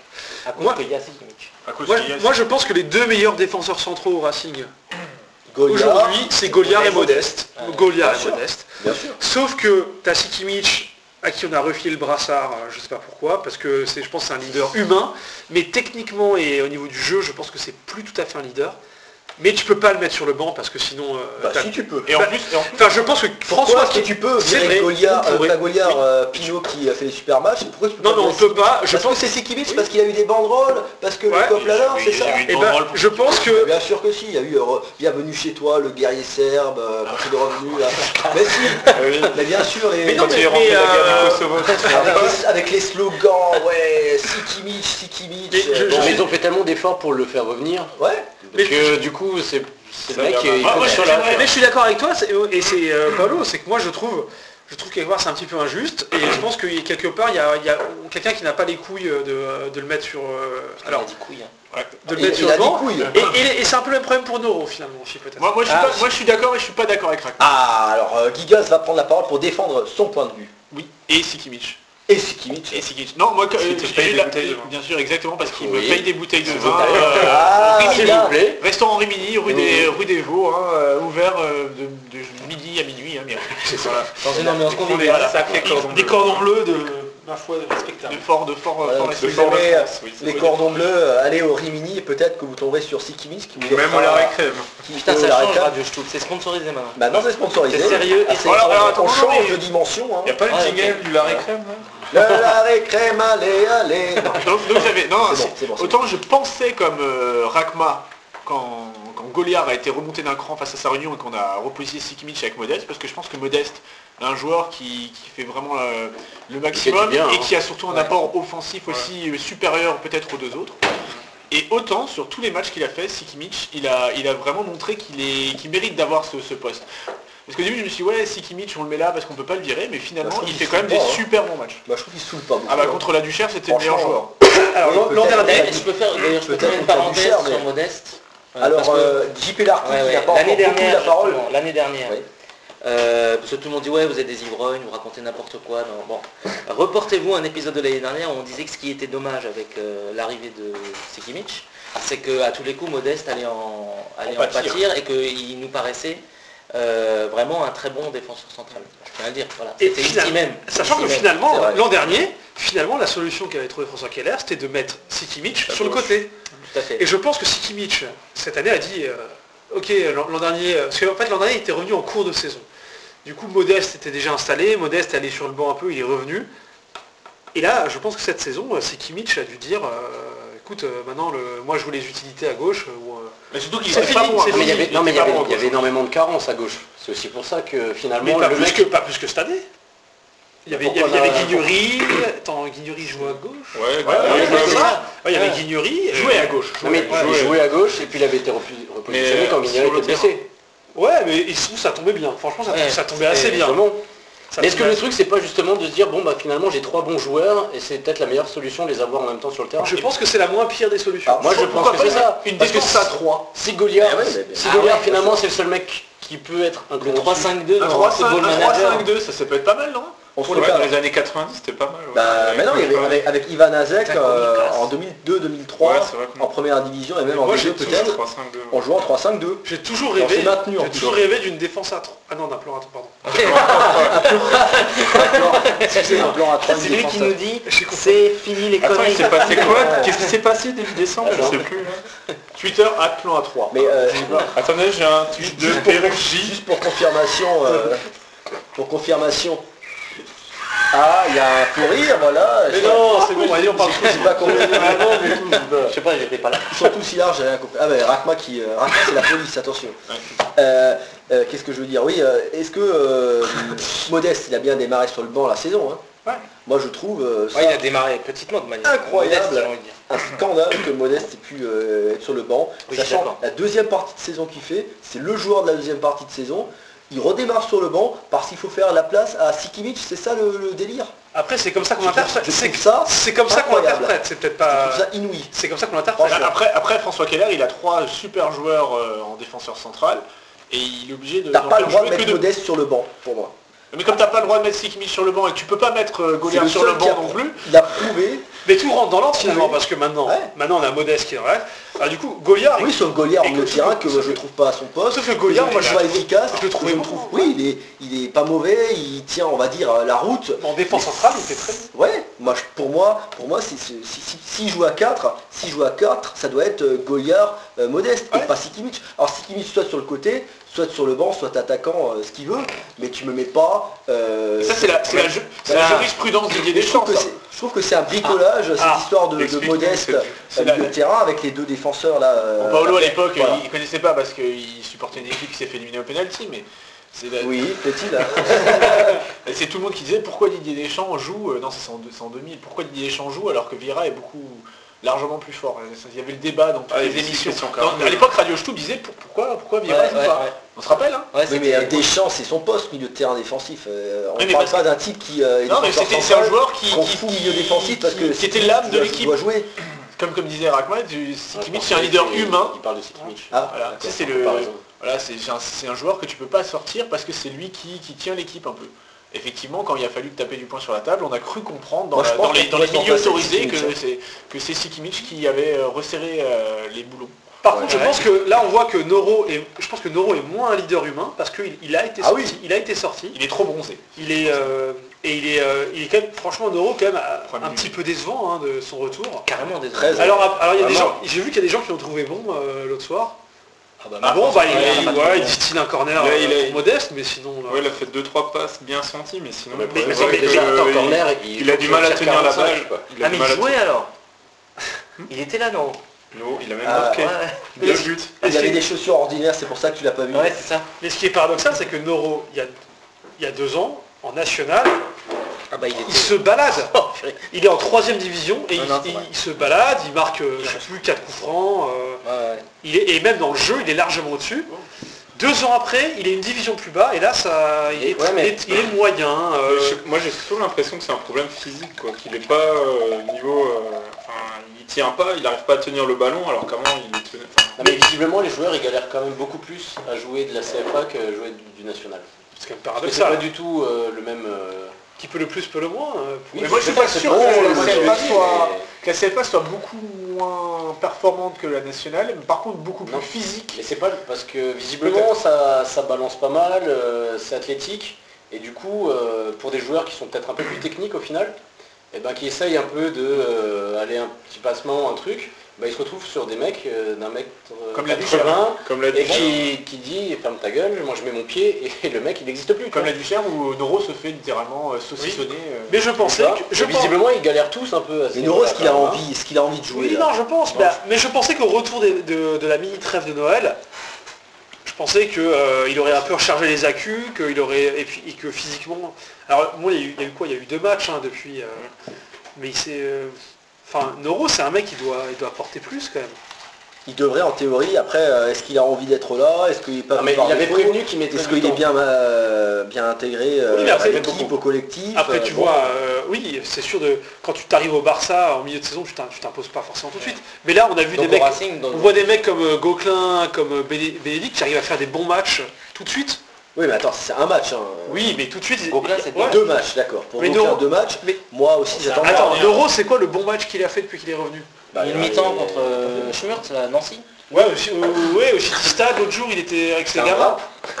À cause Moi- qu'il y a Sikimic. À cause moi, qu'il y a- moi, je pense que les deux meilleurs défenseurs centraux au Racing, Goliard, aujourd'hui, c'est Goliard et Modeste. Ouais. Goliard Bien et sûr. Modeste. bien sûr. Sauf que t'as Sikimic, à qui on a refilé le brassard, euh, je sais pas pourquoi, parce que c'est, je pense que c'est un leader humain, mais techniquement et au niveau du jeu, je pense que c'est plus tout à fait un leader. Mais tu peux pas le mettre sur le banc parce que sinon... euh, Bah t'as- si tu peux. Et en Bah, plus, et en plus, Enfin, je pense que Pourquoi François... est-ce que tu peux c'est virer vrai, Goliard, on euh, pourrait. pas Goliard, euh, Pinot qui a fait des super matchs? Pourquoi tu peux Non, pas mais on mettre peut Sikimic? pas, je Parce pense... que c'est Sikimic, Oui. parce qu'il a eu des banderoles, parce que Ouais. le cop là, Oui, c'est il ça? a eu une Eh ben, banderole pour je qu'il- pense que... Bien sûr que si, il y a eu euh, Bienvenue chez toi, le guerrier serbe, euh, quand il est revenu là. Mais si, Ah oui. mais bien sûr, et Mais non, Quand il mais- est rentré de la guerre euh, du Kosovo. avec, les, avec les slogans, ouais, Sikimic, Sikimic. Mais je- euh, je- bon, Mais ils ont fait tellement d'efforts pour le faire revenir ouais, parce Mais que du coup c'est c'est Ça le mec a qui l'air est- il mal. faut Moi, qu'il moi, soit là. j'aimerais- Mais je suis d'accord avec toi, c'est- et c'est euh, Paolo, c'est que moi je trouve, je trouve quelque part c'est un petit peu injuste, et je pense que quelque part il y a, il y a quelqu'un qui n'a pas les couilles de, de le mettre sur, euh, Alors, alors, il a dit couille. hein. Ouais. de le il, mettre sur il le a des banc. couilles. Et, et- et c'est un peu le même problème pour Noro finalement, aussi peut-être. Moi, moi, je suis Ah, pas- moi, je suis d'accord et je suis pas d'accord avec Rack. Ah, alors euh, Gigas va prendre la parole pour défendre son point de vue. Oui, et Sikimic. Et Sikimic. Et Sikimic. Non, moi, que- Parce qu'il euh, te j'ai paye eu des la- bouteilles de vin. bien sûr, exactement, parce qu'il me Oui. paye des bouteilles de S'il vin. vous plaît. euh, Ah, Rimini, c'est S'il là. vous plaît. Restaurant Rimini, rue des, Oui. rue des Vaux, hein, euh, ouvert euh, de, de midi à minuit. Hein, mais c'est ça. Dans une ambiance Ils font des conviviale. sacrés cordons Des bleus. cordons bleus de, ma foi, respectable. De fort, de fort, Voilà, fort donc, respect. De si vous Fort de aimez, France, oui. les cordons bleus, euh, allez au Rimini et peut-être que vous tomberez sur Sikimic qui vous Même offrira- au l'arrêt crème. qui- Putain, au ça l'arrêt change crème. Radio Stouff, c'est sponsorisé maintenant. Maintenant c'est sponsorisé. C'est sérieux, Ah, et c'est- c'est- Alors, alors, on attends, non, change mais- de dimension. Hein. Il n'y a pas le Ah, jingle ok. du l'arrêt crème là Le l'arrêt crème, allez, allez. Non. Donc, donc j'avais, non, C'est bon, c'est- c'est bon, c'est autant je pensais comme euh, Rakma quand, quand Goliard a été remonté d'un cran face à sa réunion et qu'on a reposé Sikimic avec Modeste, parce que je pense que Modeste est un joueur qui, qui fait vraiment euh, le maximum bien, et hein. qui a surtout un Ouais. apport offensif aussi euh, supérieur peut-être aux deux autres. Et autant sur tous les matchs qu'il a fait, Sikimic, il a, il a vraiment montré qu'il est, qu'il mérite d'avoir ce, ce poste. Parce qu'au début je me suis dit ouais Sikimic on le met là parce qu'on peut pas le virer, mais finalement Bah, je trouve il qu'il fait quand même saoule des pas, hein. super bons matchs. Bah, je trouve qu'il se saoule pas beaucoup. Ah bah contre la Duchère c'était le meilleur joueur. Franchement, Alors oui, l'an l'an peut-être. dernier, Eh, je peux faire, d'ailleurs, je peux Peut-être faire une qu'on fait du parenthèse cher, sur mais- Modeste. euh, Alors parce que- euh, J P Larkin Ouais, qui ouais. n'a pas L'année encore beaucoup dernière, la parole. justement, l'année dernière. Oui. Euh, parce que tout le monde dit ouais vous êtes des ivrognes, vous racontez n'importe quoi. Non, bon. Reportez-vous un épisode de l'année dernière où on disait que ce qui était dommage avec euh, l'arrivée de Sikimic, c'est qu'à tous les coups Modeste allait en, allait En en pâtir. pâtir et qu'il nous paraissait euh, vraiment un très bon défenseur central. Je tiens à le dire. Voilà. Et C'était final- ici même. sachant que Ici même. finalement, c'est vrai. l'an dernier, finalement la solution qu'avait trouvé François Keller, c'était de mettre Sikimic sur le côté. Tout à fait. Et je pense que Sikimic, cette année, a dit, euh, ok, l'an l'an dernier, euh, parce qu'en fait l'an dernier il était revenu en cours de saison. Du coup Modeste était déjà installé, Modeste est allé sur le banc un peu, il est revenu. Et là, je pense que cette saison, euh, Sikimic a dû dire, euh, écoute, euh, maintenant, le, moi je veux les utilités à gauche. euh, ou, euh, Mais surtout qu'il C'est était fini, pas bon. c'est hein. Non, mais il y avait, non, mais il y était avait, pas bon, il y avait quoi. énormément de carences à gauche. C'est aussi pour ça que mais finalement pas le plus, mec... que, pas plus que cette année. Il y avait, il y avait, il y Pourquoi avait là, Guignery, attends, Guignery jouait à gauche. Ouais, Ouais, ouais, ouais, ouais, c'est ouais. ça. Ouais, il y avait Ouais. Guignery. euh, Jouer à gauche. Non, mais Ouais, il ouais. jouait à gauche et puis il avait été repu- repositionné Mais, quand euh, Mignolet sur le était blessé. Ouais, mais il se trouve ça tombait bien. Franchement, ça, Ouais, ça tombait assez c'était bien. Vraiment. Ça Mais est-ce que tombait le truc c'est pas justement de se dire bon bah finalement j'ai trois bons joueurs et c'est peut-être la meilleure solution de les avoir en même temps sur le terrain. Je pense que c'est la moins pire des solutions. Ah, Moi je Pourquoi pense que pas c'est ça. une Parce que défense à trois. Si Goliard, Ah ouais, mais bien si sûr. Goliard Ah ouais, finalement bien sûr. c'est le seul mec qui peut être un Le gros trois cinq deux Un dans trois Football cinq Manager. deux, ça, ça peut être pas mal, non On se Ouais, fait pas. dans les années quatre-vingt-dix, c'était pas mal. ouais. Bah, Ouais, mais non, il y avait ouais. avec, avec Ivan Azek Putain, euh, comme il casse. en deux mille deux deux mille trois, Ouais, c'est vrai que en première division et même en Moi, D deux j'ai peut-être, trois cinq deux. en jouant en trois cinq deux. J'ai toujours Alors, rêvé, c'est maintenu, en j'ai plus. toujours rêvé d'une défense à trois. Ah non, d'un plan à trois, pardon. C'est un plan à trois, C'est une lui défense qui à- nous dit J'ai compris. c'est fini les Attends, il conneries. s'est passé quoi Qu'est-ce qui s'est passé début décembre Je Attends. sais plus. là. Twitter à plan à trois. Mais euh, Attendez, j'ai un tweet de juste, pour, P R J. juste pour confirmation, euh, pour confirmation, Ah, il y a un fou rire, voilà. Mais Je- non, c'est bon, allez, on parle J'ai pas compris. Ah non, mais tout, bah. Je sais pas, j'étais pas là. Ils sont tous si larges, j'ai rien compris. Ah ben Rakma qui. euh, Rakma c'est la police, attention. Euh, euh, Qu'est-ce que je veux dire? Oui, euh, est-ce que euh, Modeste il a bien démarré sur le banc la saison hein? Ouais. Moi je trouve euh, ça Ouais, il a démarré petitement de manière Incroyable. modeste, j'ai envie de dire. un scandale que Modeste ait pu euh, être sur le banc. Oui, Sachant d'accord. la deuxième partie de saison qu'il fait, c'est le joueur de la deuxième partie de saison. Il redémarre sur le banc parce qu'il faut faire la place à Sikimic, c'est ça le, le délire? Après, c'est comme ça qu'on Je trouve- interprète. je C'est trouve ça c'est comme ça qu'on incroyable. interprète. C'est peut-être Je pas. trouve ça inouï. C'est comme ça qu'on l'interprète. Franchement. Après, après François Keller, il a trois super joueurs euh, en défenseur central et il est obligé de. T'as d'en pas faire le droit de jouer que mettre Modeste sur le banc, pour moi. Mais comme t'as pas le droit de mettre Sikimic sur le banc et que tu peux pas mettre euh, C'est Goliath le sur le seul qui a- banc non plus, Il a prouvé. Mais tout rentre dans l'ordre finalement, Oui. parce que maintenant, Ouais. maintenant on a Modeste qui est vrai. Alors du coup, Goliard, Oui, sauf Goliath et en milieu de que- terrain que sauf je que- trouve pas à son poste. sauf que Goliath, moi, je je pas le trouve- efficace. je le trouve je bon. trouve. Oui, il est, il est pas mauvais, il tient, on va dire, la route. en défense centrale, il fait très bien. Ouais, moi, je- pour moi, pour moi, c'est- c'est- si, si, s'il joue à quatre, s'il joue à quatre, ça doit être euh, Goliath, euh, Modeste, et Ouais. pas Sikimic. Alors Sikimic soit sur le côté, soit sur le banc, soit attaquant, euh, ce qu'il veut, mais tu me mets pas. euh, ça c'est la, c'est la, ju- c'est la Ah. jurisprudence Didier je trouve Deschamps. que ça. c'est- je trouve que c'est un bricolage, cette Ah. histoire de, de Explique-nous, Modeste c'est- euh, c'est milieu la- de terrain avec les deux défenseurs là. euh, Bon, Paolo à l'époque, voilà. il, il connaissait pas parce qu'il supportait une équipe qui s'est fait éliminer au penalty, mais c'est la- Oui, petit là. et c'est tout le monde qui disait pourquoi Didier Deschamps joue, euh, non c'est en, c'est en deux mille, pourquoi Didier Deschamps joue alors que Vieira est beaucoup largement plus fort. Il y avait le débat dans toutes Ah, les il y avait émissions. Christian Dans- Carvalho. à l'époque Radio Stoup disait pour- pourquoi, pourquoi Vieira Ouais, joue ouais, pas. ouais. On se rappelle hein Ouais, Oui, mais c'était- euh, Deschamps, c'est son poste, milieu de terrain défensif. Euh, on Oui, ne mais parle parce pas que- d'un type qui euh, est Non mais défenseur c'était c'est central, un joueur qui, qu'on qui- fout qui- milieu défensif parce que qui était l'âme de tu dois- l'équipe. tu dois jouer. Comme comme disait Rakma, Sikimic Ouais, c'est un leader il- humain. Il parle de Sikimic. Ah, Voilà, d'accord. tu sais, c'est le, comparaison. voilà, c'est c'est un, c'est un joueur que tu peux pas sortir parce que c'est lui qui, qui tient l'équipe un peu. Effectivement, quand il a fallu taper du poing sur la table, on a cru comprendre dans, Moi, je la- pense dans les, qu'on dans les pourrait milieux s'en passer de autorisés que Sikimic, c'est que c'est Sikimic qui avait euh, resserré euh, les boulons. Par Ouais. contre, je Ouais. pense que là, on voit que Noro est, je pense que Noro est moins un leader humain parce qu'il il a été Ah sorti. oui. Il a été sorti. Il est trop bronzé. Il est euh, et il est, euh, il est quand même, franchement, Noro quand même euh, Premier un petit peu décevant hein, de son retour. Carrément des Très- Alors, alors il y a des Vraiment. gens, j'ai vu qu'il y a des gens qui l'ont trouvé bon euh, l'autre soir. Ah bah, Ah, bon, bah il, ouais, il- pas de ouais, problème. il distille un corner Il a- euh, il a- pour Modeste, mais sinon. euh, Ouais, il a fait deux trois passes bien senties, mais sinon. Mais, le mais, problème, mais c'est déjà, que attends, il- corner, il a du mal à tenir la balle. Il a Ah du mais mal il à jouait alors. Il était là non? Non, il a même Ah, marqué. Ouais, Deux buts. Il avait des chaussures ordinaires, c'est pour ça que tu l'as pas vu. ouais c'est ça. Mais ce qui est paradoxal, c'est que Noro, il y a, il y a deux ans, en national, Ah bah il il était... se balade. Oh, purée. Il est en troisième division et Non, il, non, c'est il- vrai. il se balade, il marque, euh, je sais plus, quatre coups francs. euh, Ouais, ouais. il est, et même dans le jeu, il est largement au-dessus. Deux ans après, il est une division plus bas et là, ça, il, est, Ouais, mais- il est- il est moyen. euh, Mais je- Moi j'ai plutôt l'impression que c'est un problème physique, quoi, qu'il est pas euh, niveau. euh, Enfin, il tient pas, il n'arrive pas à tenir le ballon alors qu'avant il tenait. enfin, Non, mais visiblement, les joueurs, ils galèrent quand même beaucoup plus à jouer de la C F A que jouer du, du national. c'est quand même Parce que c'est paradoxal. pas du tout euh, le même... euh, Qui peut le plus, peut le moins. euh, pour- Oui, Mais moi je suis c'est pas ça, sûr c'est que bon, la moi, C F A je le dis, soit mais- que la C F A soit beaucoup moins performante que la nationale, mais par contre beaucoup plus Non. physique. Mais c'est pas parce que visiblement ça, ça balance pas mal, euh, c'est athlétique, et du coup euh, pour des joueurs qui sont peut-être un peu plus techniques au final, et ben qui essayent un peu de euh, aller un petit passement, un truc, ben, ils se retrouvent sur des mecs euh, d'un mec euh, Comme l'a dit quatre-vingts Comme l'a et dit. qui, qui dit ferme ta gueule, moi je mets mon pied et le mec il n'existe plus. Comme quoi. la Duchère où Noro se fait littéralement euh, saucissonner. euh. Mais je pensais Tu vois, que... Je et pense- visiblement ils galèrent tous un peu à ce Mais Noro, niveau-là, est-ce qu'il a quand même, hein. envie, est-ce qu'il a envie de jouer Oui, là non, je pense. bah, mais je pensais qu'au retour des- de, de la mini-trêve de Noël, je pensais qu'il aurait un peu rechargé les accus, qu'il aurait, et, puis, et que physiquement... Alors moi, il y, a eu, il y a eu quoi? Il y a eu deux matchs hein, depuis... euh, mais il s'est... euh, Enfin, Noro, c'est un mec qui doit, il doit apporter plus quand même. Il devrait en théorie, après, euh, est-ce qu'il a envie d'être là? Est-ce qu'il est pas Non, vu mais par il avait défaut prévenu qu'il mettait Est-ce du qu'il est temps. bien, euh, bien intégré euh, Oui, mais après, à il l'équipe, beaucoup. au collectif Après, euh, tu bon. vois, euh, oui, c'est sûr, de quand tu t'arrives au Barça en milieu de saison, tu t'im- tu t'imposes pas forcément tout de suite. Mais là, on a vu Donc des au mecs... Racing, dans- On voit des mecs comme euh, Gauquelin, comme euh, Béné- Bénédicte qui arrivent à faire des bons matchs tout de suite. Oui, mais attends, c'est un match. Hein. Oui, mais tout de suite... Gauquelin, c'est ouais. Deux matchs, d'accord. Pour Mais Gauquelin, Noro- deux matchs. mais- Moi aussi, j'attends. Attends, Attends, Noro, c'est quoi le bon match qu'il a fait depuis qu'il est revenu? Bah, Une il- mi-temps contre euh, Schmurtz, à Nancy. Ouais, aussi, euh, ouais, au City Stade, l'autre jour, il était avec ses C'est un gamins. rap.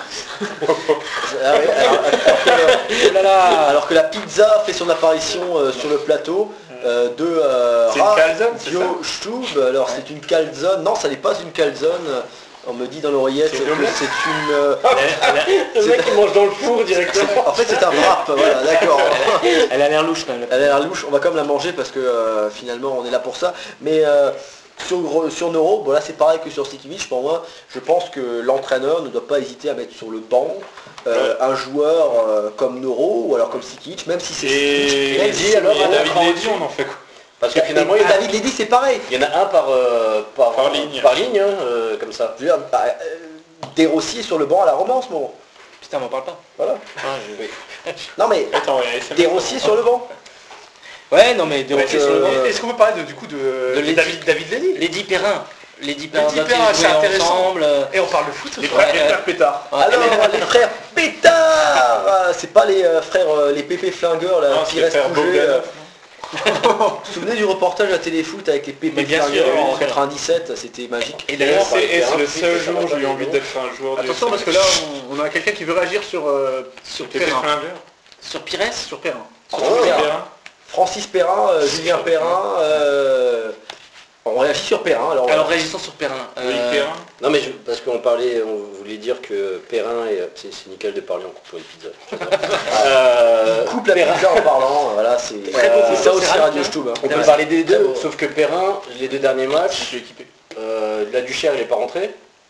Ah ouais, alors, alors que, Oh là là. alors que la pizza fait son apparition euh, sur le plateau euh, de euh, C'est une calzone, c'est Radio Stub. Alors c'est une calzone. Non, ça n'est pas une calzone. On me dit dans l'oreillette C'est que une omelette c'est une... euh, Le mec qui mange dans le four directement. En fait c'est un wrap, voilà, d'accord. Elle a l'air louche quand même. Elle a l'air louche, on va quand même la manger parce que euh, finalement on est là pour ça. Mais euh, sur, sur Neuro, bon là c'est pareil que sur Sikimic, pour moi, je pense que l'entraîneur ne doit pas hésiter à mettre sur le banc euh, un joueur euh, comme Neuro ou alors comme Sikimic, même si c'est Et, Même si, alors, et on David prend Lédy, au-dessus. on en fait quoi? Parce que Et, finalement, et il y en a, David Lédy c'est pareil. il y en a un par, euh, par, Par ligne. par ligne, hein, euh, comme ça. Je veux dire, bah, euh, Desrosiers sur le banc à la romance, mon. Putain, m'en parle pas. Voilà. Ah, je- Non mais Attends, ouais, S M S. Desrosiers sur le banc. Ouais, non mais de Donc, sur le euh, banc. Est-ce qu'on peut parler de, du coup de, De de Lady. David, David Lédy? Lady Perrin. Lady Perrin, Lady doivent-ils Perrin, c'est jouer intéressant. ensemble euh, Et on parle de foot ce Les soir. frères, les Ouais, frères pétards. ouais. Alors les frères pétards, ah, c'est pas les euh, frères euh, les pépés flingueurs là, Non, qui c'est restent faire bougés. Bogdanov, euh. non Vous vous souvenez du reportage à Téléfoot avec les pépés Mais bien sûr, flingueurs bien en sûr. quatre-vingt-dix-sept, c'était magique. Et Et d'ailleurs, c'est et c'est le c'est seul ça jour va où j'ai pas eu envie les d'être un joueur du Attention S M S. parce que là, on, on a quelqu'un qui veut réagir sur, euh, sur Pépé Perrin. Flingueur. sur Pires, Sur Perrin. Oh, Perrin. Francis Perrin, euh, Julien Perrin, euh, on réagit sur Perrin. Alors, alors euh, réagissons sur Perrin. Oui, Euh, Perrin. Non mais je- parce qu'on parlait, on voulait dire que Perrin et c'est c'est nickel de parler en couple les pizzas. euh, coupe la Perrin- pizza en parlant, voilà, c'est Très beau euh, photo, c'est ça aussi c'est Radio rapide, Stube. hein. On peut Ouais. parler des Très deux, beau. sauf que Perrin, les deux derniers matchs, euh, la Duchère il est pas rentré,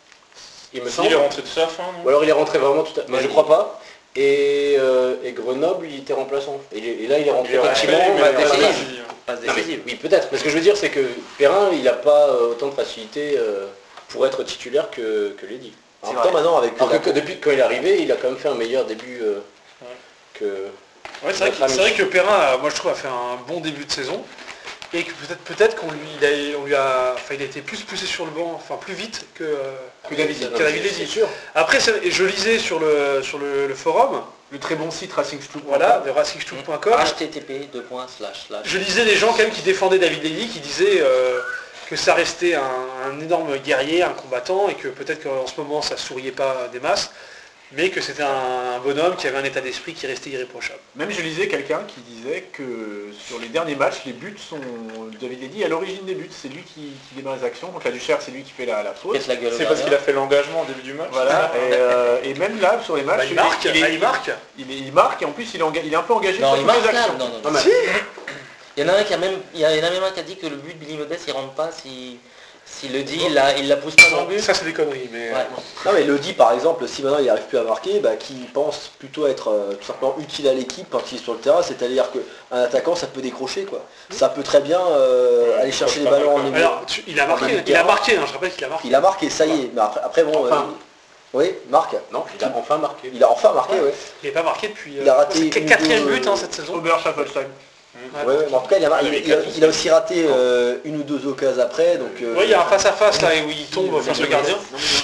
il me Si, semble. il est rentré tout à la fin, Ou non? alors il est rentré vraiment tout à... Mais Ouais, je il- crois pas. Et, euh, et Grenoble il était remplaçant. Et, il est- et là il est rentré Il est rentré, effectivement. mais bah, il a pas décisif. suivi. passe Non, mais- décisive. oui peut-être. Mais ce que je veux dire c'est que Perrin il n'a pas euh, autant de facilité euh, pour être titulaire que, que Lady. En même temps maintenant avec Alors la- que, que depuis quand il est arrivé, il a quand même fait un meilleur début euh, Ouais. que... Ouais, c'est vrai, Notre que- c'est ami. vrai que Perrin, a- moi je trouve, a fait un bon début de saison. Et que peut-être peut-être qu'on lui, il a, on lui a, enfin, il a été plus poussé sur le banc, enfin plus vite que, euh, Que David, que David c'est Lédy. sûr. Après, c'est- et je lisais sur le, sur le, le forum, Le très bon site Racing Stube. voilà, de racingstube point com, H T T P deux points slash slash. je lisais des gens quand même qui défendaient David Lédy, qui disaient euh, que ça restait un, un énorme guerrier, un combattant, et que peut-être qu'en ce moment ça souriait pas des masses, mais que c'était un, un bonhomme qui avait un état d'esprit qui restait irréprochable. Même je lisais quelqu'un qui disait que sur les derniers matchs, les buts sont... David Lédy est à l'origine des buts, c'est lui qui, qui démarre les actions. Donc la Duchère, c'est lui qui fait la, la faute. Pète la gueule au C'est parce gardien. qu'il a fait l'engagement au début du match. Voilà. Et, euh, et même là, sur les matchs, Bah, il marque, il, est- bah, il marque. il est- il marque et en plus il est, enga- il est un peu engagé Non, sur il toutes marque les là. actions. Non, non, Non, non. mais- Il y en a un qui a même, il y en a même un qui a dit que le but de Billy Modeste il rentre pas si, si le dit, il la, il la pousse pas dans le but. Ça c'est des conneries, mais... Ouais. Non mais Lodi par exemple, si maintenant il n'arrive plus à marquer, bah, qui pense plutôt être euh, tout simplement utile à l'équipe quand il est sur le terrain, c'est-à-dire qu'un attaquant ça peut décrocher quoi. Ça peut très bien euh, aller chercher les pas ballons en mal, milieu. Alors, tu- il a marqué, milieu de il a terrain. marqué, hein, je rappelle qu'il a marqué. Il a marqué, ça y est, mais après, après bon... Enfin. euh, oui, Marc, Non, il a enfin marqué. il a enfin marqué, ouais. Il n'est pas marqué depuis... Il a raté c'est une quatrième ou deux- but hein, cette saison. Aubert Schaffelsheim. Ouais, ouais, mais en tout cas il a, mar- Il il, est il a- quatre. il a aussi raté euh, une ou deux occasions après, donc... euh, Oui, il y a un face-à-face là où il tombe face au gardien.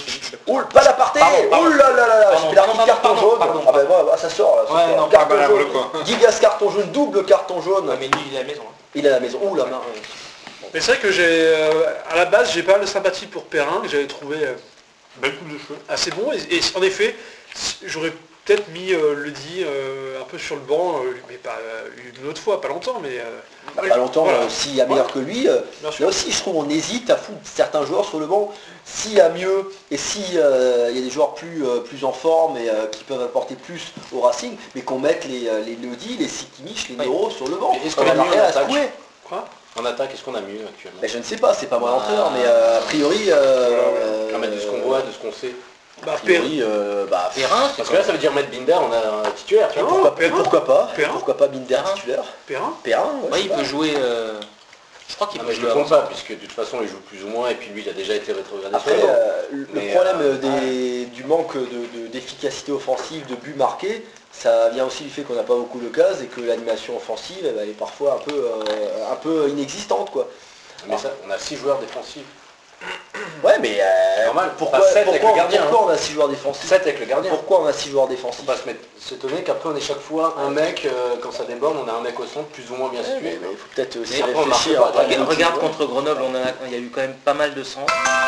Oh, pas l'aparté. Pardon, pardon. Oh là là là là, Pardon, j'ai pris la pardon, petite carton pardon, jaune. pardon, Ah ben voilà, ça sort là. ce Ouais, soir. non, carton pas jaune. grave, quoi. Gigas carton jaune, double carton jaune. Ouais, mais lui il est à la maison. hein. Il est à la maison. Ouh là. Mais c'est vrai que j'ai, euh, à la base, j'ai pas mal de sympathie pour Perrin, que j'avais trouvé euh, Belle coupe de cheveux. assez bon. Et, et en effet, j'aurais peut-être mis euh, le dit euh, un peu sur le banc, euh, mais pas euh, une autre fois, pas longtemps, mais... euh, Bah, pas longtemps, voilà. euh, s'il y a meilleur que lui. euh, Bien sûr. Là aussi, je trouve on hésite à foutre certains joueurs sur le banc. S'il y a mieux et s'il y a des joueurs plus, euh, plus en forme et euh, qui peuvent apporter plus au Racing, mais qu'on mette les, euh, les Lodi, les Sikimich, les Oui. Neuro sur le banc. Mais est-ce On qu'on a n'a mieux rien en à se attaque couler. Quoi En attaque, est-ce qu'on a mieux actuellement Ben, je ne sais pas, c'est pas moi Ah. l'entraîneur, mais euh, a priori... euh, Non mais de ce qu'on voit, de ce qu'on sait. Bah, A priori, euh, bah, Perrin, c'est Parce que là ça veut dire mettre Binder, on a un titulaire, tu vois. Non, pourquoi, Perrin. pourquoi pas Perrin. Pourquoi pas Binder Perrin. titulaire Perrin Perrin, ouais, Ouais, je il sais peut pas. jouer... euh, Je crois qu'il Non, peut mais je ne jouer compte avant. pas, puisque de toute façon il joue plus ou moins, et puis lui il a déjà été rétrogradé Après, sur le banc. euh, le Mais, problème euh, des- du manque de- de- d'efficacité offensive, de buts marqués, ça vient aussi du fait qu'on n'a pas beaucoup d'occasions et que l'animation offensive eh ben, elle est parfois un peu, euh, un peu inexistante. Quoi. Mais ça, on a six joueurs défensifs. Ouais, mais euh, normal. pourquoi, Enfin, sept avec pourquoi- le gardien, pourquoi on a six joueurs défensifs sept avec le gardien. Pourquoi on a six joueurs Faut défensifs pas se mettre- s'étonner qu'après on ait chaque fois un mec, euh, quand ça déborde, on a un mec au centre plus ou moins bien Ouais, mais situé. Il faut peut-être aussi Mais après, on marque réfléchir. pas, à t'as des Regarde, autres regarde joueurs. contre Grenoble, on en a, il y a eu quand même pas mal de sang.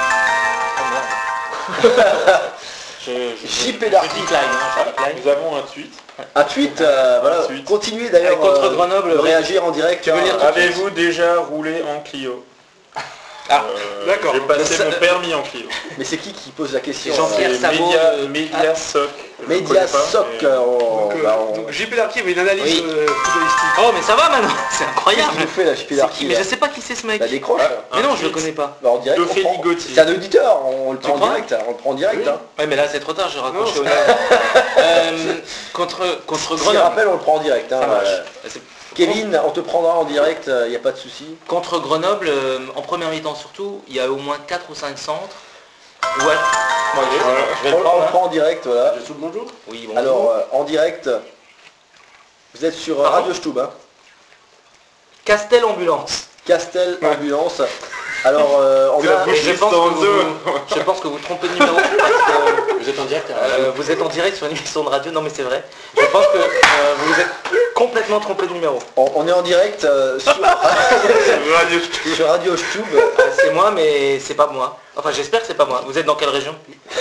Oh merde. je, je, J P je Darky. décline, hein, je décline. Nous avons un tweet. Un tweet, euh, voilà. Un tweet. Continuez d'ailleurs Et contre euh, Grenoble, de oui. réagir en direct. Tu veux hein. lire tout de Avez-vous déjà roulé en Clio? Ah, Euh, d'accord. J'ai passé Ça- mon permis en Clio. Mais c'est qui qui pose la question? Jean-Pierre euh, C'est Sabot, Media, euh, Media Soc. Je Media connais pas, Soc, mais- euh, on- Donc, euh, bah, on- donc J P Darky avait une analyse Oui. euh, footballistique. Oh, mais ça va maintenant. C'est Qu'est-ce incroyable. qu'il nous fait la J P C'est Darky qui Mais là je sais pas qui c'est ce mec. Bah décroche. Ah. Mais non, un je le tweet. connais pas. Bah, en direct, on D'Ophélie prend- Gauthier. c'est un auditeur, on le prend en crois direct, hein, on le prend en direct. Hein. Ouais, mais là c'est trop tard, j'ai raccroché Non, au nez. Euh, contre contre Si je Grenoble. rappelle, on le prend en direct. Hein. Ça marche. Euh, C'est- Kevin, on te prendra en direct, il n'y a pas de souci. Contre Grenoble, euh, en première mi-temps surtout, il y a au moins quatre ou cinq centres. Ouais. Moi, je, Voilà. je vais On, le on prendre. le hein. prend en direct, voilà. Je soupe bonjour. Oui, bon. Alors, euh, en direct, vous êtes sur euh, Pardon Radio Stub, hein. Castel Ambulance. Castel Ambulance. Alors, euh, on C'est la a... bouche. Et je pense, que Stanzo. vous, je pense que vous trompez de numéro. Parce que, Vous êtes en direct. euh, vous êtes en direct sur une émission de radio. Non mais c'est vrai. Je pense que euh, vous vous êtes complètement trompé de numéro. on, on est en direct euh, sur, Radio Stub. sur Radio Stub. Euh, c'est moi, mais c'est pas moi. Enfin, j'espère que c'est pas moi. Vous êtes dans quelle région?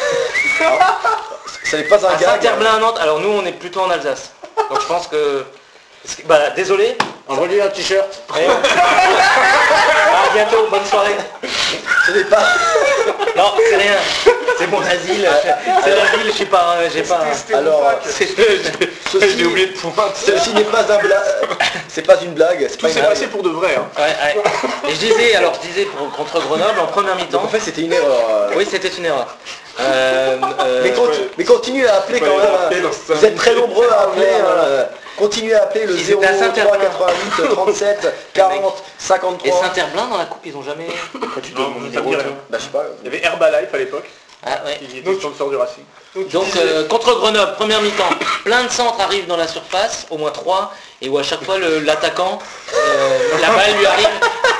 Ce n'est pas un À gag. Saint-Herblain à Nantes. Alors nous, on est plutôt en Alsace. Donc je pense que... parce que- Bah, désolé. Envoie-lui un t-shirt. Et on- À bientôt, bonne soirée. Ce n'est pas... Non, c'est rien. C'est mon asile. C'est la ville, je suis pas... euh, J'ai pas... Alors, C'est- ceci, J'ai oublié de pointe. ceci n'est pas un blague. C'est pas une blague. C'est Tout pas une s'est blague. passé pour de vrai. Hein. Ouais, ouais. Et je disais, alors je disais pour- contre Grenoble en première Donc, mi-temps. en fait, c'était une erreur. euh. Oui, c'était une erreur. Euh, euh, Mais, conti- mais continuez à appeler Faut quand les même. rappeler hein. dans ce Vous êtes très nombreux à appeler. Voilà. hein. Continuez à appeler le Ils zéro étaient à trois Saint-Herblain. quatre-vingt-huit trente-sept quarante Et cinquante-trois. Saint-Herblain dans la coupe, ils ont jamais... Pourquoi tu Non, donnes mon ça me numéro, dit toi rien. Bah je sais pas. Il y avait Herbalife à l'époque, Ah ouais. qui était sponsor du Racing. Donc euh, contre Grenoble, première mi-temps, plein de centres arrivent dans la surface, au moins trois, et où à chaque fois le- l'attaquant, euh, la balle lui arrive.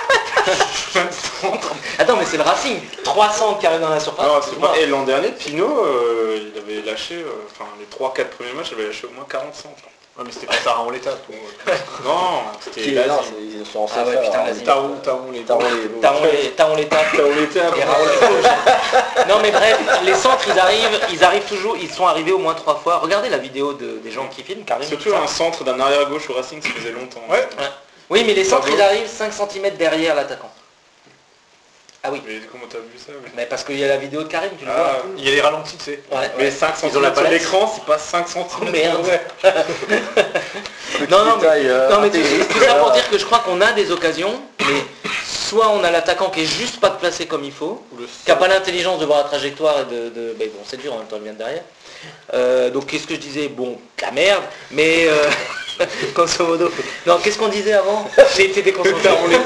Attends, mais c'est le Racing, trois centres qui arrivent dans la surface. Alors, c'est pas- Et l'an dernier, Pinot, euh, il avait lâché, euh, enfin les trois quatre premiers matchs, il avait lâché au moins quarante centres. Ouais, mais c'était pas ça en l'état. Pour... Non, Qui c'était est là, l'Asie. c'est- ils sont en Ah ouais, CFA, putain, là. vas-y. Taon, Taon, les Taron, les- Taon les, Taon les tape. T'as où l'été Et après Raoul les- Non mais bref, les centres ils arrivent, ils arrivent toujours, ils sont arrivés au moins trois fois. Regardez la vidéo de- des gens qui filment, Karim. Surtout un centre d'un arrière gauche au Racing, ça faisait longtemps. Ouais. Oui mais les centres Bravo. ils arrivent cinq centimètres derrière l'attaquant. Ah oui, Mais comment t'as vu ça oui. mais parce qu'il y a la vidéo de Karim, tu le Ah, vois. Il y a les ralentis, tu sais. Ouais. Mais cinq Ils ont la centimètres sur palette. l'écran, c'est pas cinq Oh, centimètres. merde. Ouais. Non, non, mais, détail, euh, non, mais tout, intégré. tout ça pour dire que je crois qu'on a des occasions, mais soit on a l'attaquant qui est juste pas placé comme il faut, Ou le qui n'a pas l'intelligence de voir la trajectoire et de... de- ben bon, c'est dur en même temps, il vient de derrière. Euh, donc qu'est-ce que je disais? Bon, de la merde, mais euh, grosso modo. Non, qu'est-ce qu'on disait avant? J'ai été déconcentré.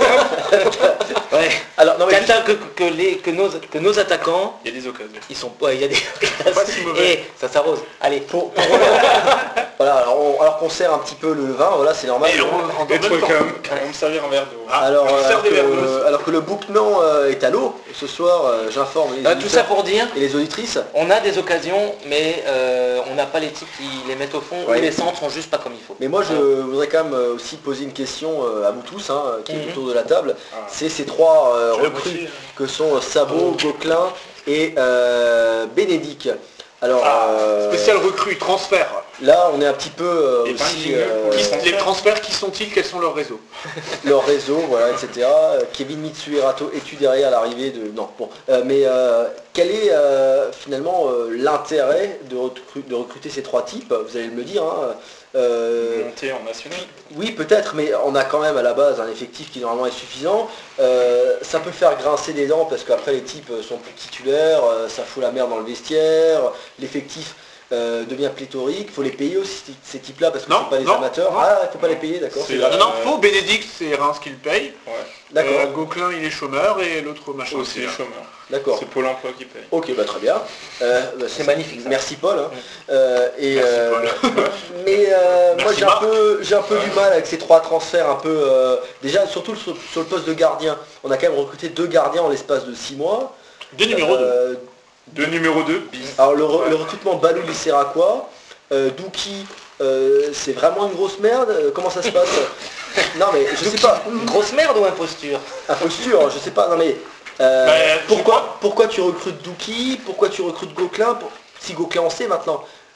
Ouais. Alors, non, mais Qu'atta- que, que, les, que, nos, que nos attaquants, Il y a des occasions. ils sont... Ouais, il y a des... Pas si mauvais. Et ça s'arrose. Allez. pour, pour revenir- voilà, alors, on, alors qu'on sert un petit peu le vin, voilà, c'est normal. Et on, en Et même toi, temps. quand même, on va me servir un verre d'eau. Ah, Alors, on euh, sert alors, des verres d'eau que, aussi. alors que le bouquenon euh, est à l'eau, ce soir, euh, j'informe les Euh, tout ça auditeurs pour dire, et les auditrices. on a des occasions, mais euh, on n'a pas les types qui les mettent au fond, Ouais. ou les centres sont juste pas comme il faut. Mais moi, je voudrais quand même euh, aussi poser une question euh, à vous tous, hein, qui est Mhm. autour de la table. Ah. C'est ces trois euh, Je vais recrues moitié. que sont euh, Sabot, Gauquelin et euh, Bénédicte. Alors, Ah, euh, Spécial recrue, transfert. là, on est un petit peu euh, Et pas un aussi jingle euh, pour Qui- transfert. les transferts, qui sont-ils? Quels sont leurs réseaux? leur réseau, voilà, et cetera. Euh, Kevin Mitsuhirato, es-tu derrière l'arrivée de... Non, bon. Euh, mais euh, quel est euh, finalement euh, l'intérêt de, recru- de recruter ces trois types? Vous allez me le dire. Hein. Euh, Monter en national. oui, peut-être, mais on a quand même à la base un effectif qui normalement est suffisant. Euh, ça peut faire grincer des dents parce qu'après les types sont plus titulaires, euh, ça fout la merde dans le vestiaire, l'effectif euh, devient pléthorique, faut les payer aussi ces types-là parce que Non, c'est pas des non, amateurs. non. Ah, il faut pas les payer, d'accord. C'est c'est la- vrai. Non, non, faux, Bénédicte, c'est Reims qui le paye. Ouais. D'accord, Euh, Gauquelin, il est chômeur et l'autre machin. Aussi c'est les là. chômeurs. d'accord. C'est Pôle emploi qui paye. Ok, bah très bien. Euh, bah, C'est magnifique, ça. Merci Paul. hein. Euh, et, Merci, euh, Paul. mais euh, moi Merci, j'ai un Marc. peu, j'ai un peu du mal avec ces trois transferts un peu. euh, déjà surtout sur, sur le poste de gardien. On a quand même recruté deux gardiens en l'espace de six mois. Deux numéros deux. Euh, Deux numéro deux, bis. alors le, re- le recrutement Balou Lissera euh, Douki, euh, c'est vraiment une grosse merde. Euh, Comment ça se passe? Non mais je sais pas. Grosse merde ou imposture? Imposture, je sais pas. Non mais euh, Bah, je pourquoi, crois- pourquoi tu recrutes Douki? Pourquoi tu recrutes Gauquelin? Pour- Si Gauquelin on sait maintenant.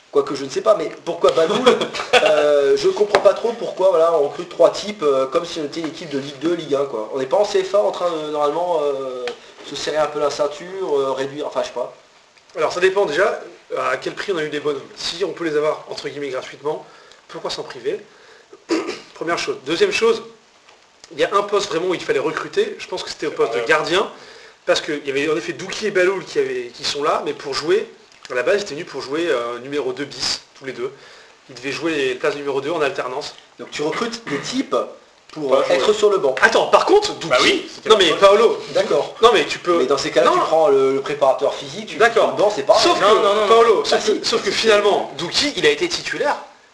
Quoique je ne sais pas, mais pourquoi Baloul euh, Je ne comprends pas trop pourquoi voilà, on recrute trois types euh, comme si on était une équipe de Ligue deux, Ligue un. Quoi. On n'est pas en C F A en train de normalement euh, se serrer un peu la ceinture, euh, réduire, enfin je sais pas. Alors ça dépend déjà à quel prix on a eu des bonhommes. Si on peut les avoir entre guillemets gratuitement, pourquoi s'en priver? Première chose. Deuxième chose, il y a un poste vraiment où il fallait recruter, je pense que c'était au poste de gardien, parce qu'il y avait en effet Douki et Baloul qui, avaient, qui sont là, mais pour jouer, à la base ils étaient venus pour jouer euh, numéro deux bis, tous les deux. Ils devaient jouer les places numéro deux en alternance. Donc tu recrutes des types pour euh, être sur le banc. Attends, par contre, Douki... Bah oui, non mais Paolo, D'accord. non mais tu peux... Mais dans ces cas-là, Non. tu prends le, le préparateur physique, tu D'accord. le banc, c'est pareil. Sauf que, Non, non, non, non. Paolo, Ah, sauf, que, si. sauf que finalement, Douki, il a été titulaire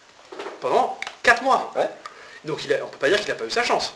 pendant quatre mois. Ouais. Donc il a, on peut pas dire qu'il n'a pas eu sa chance.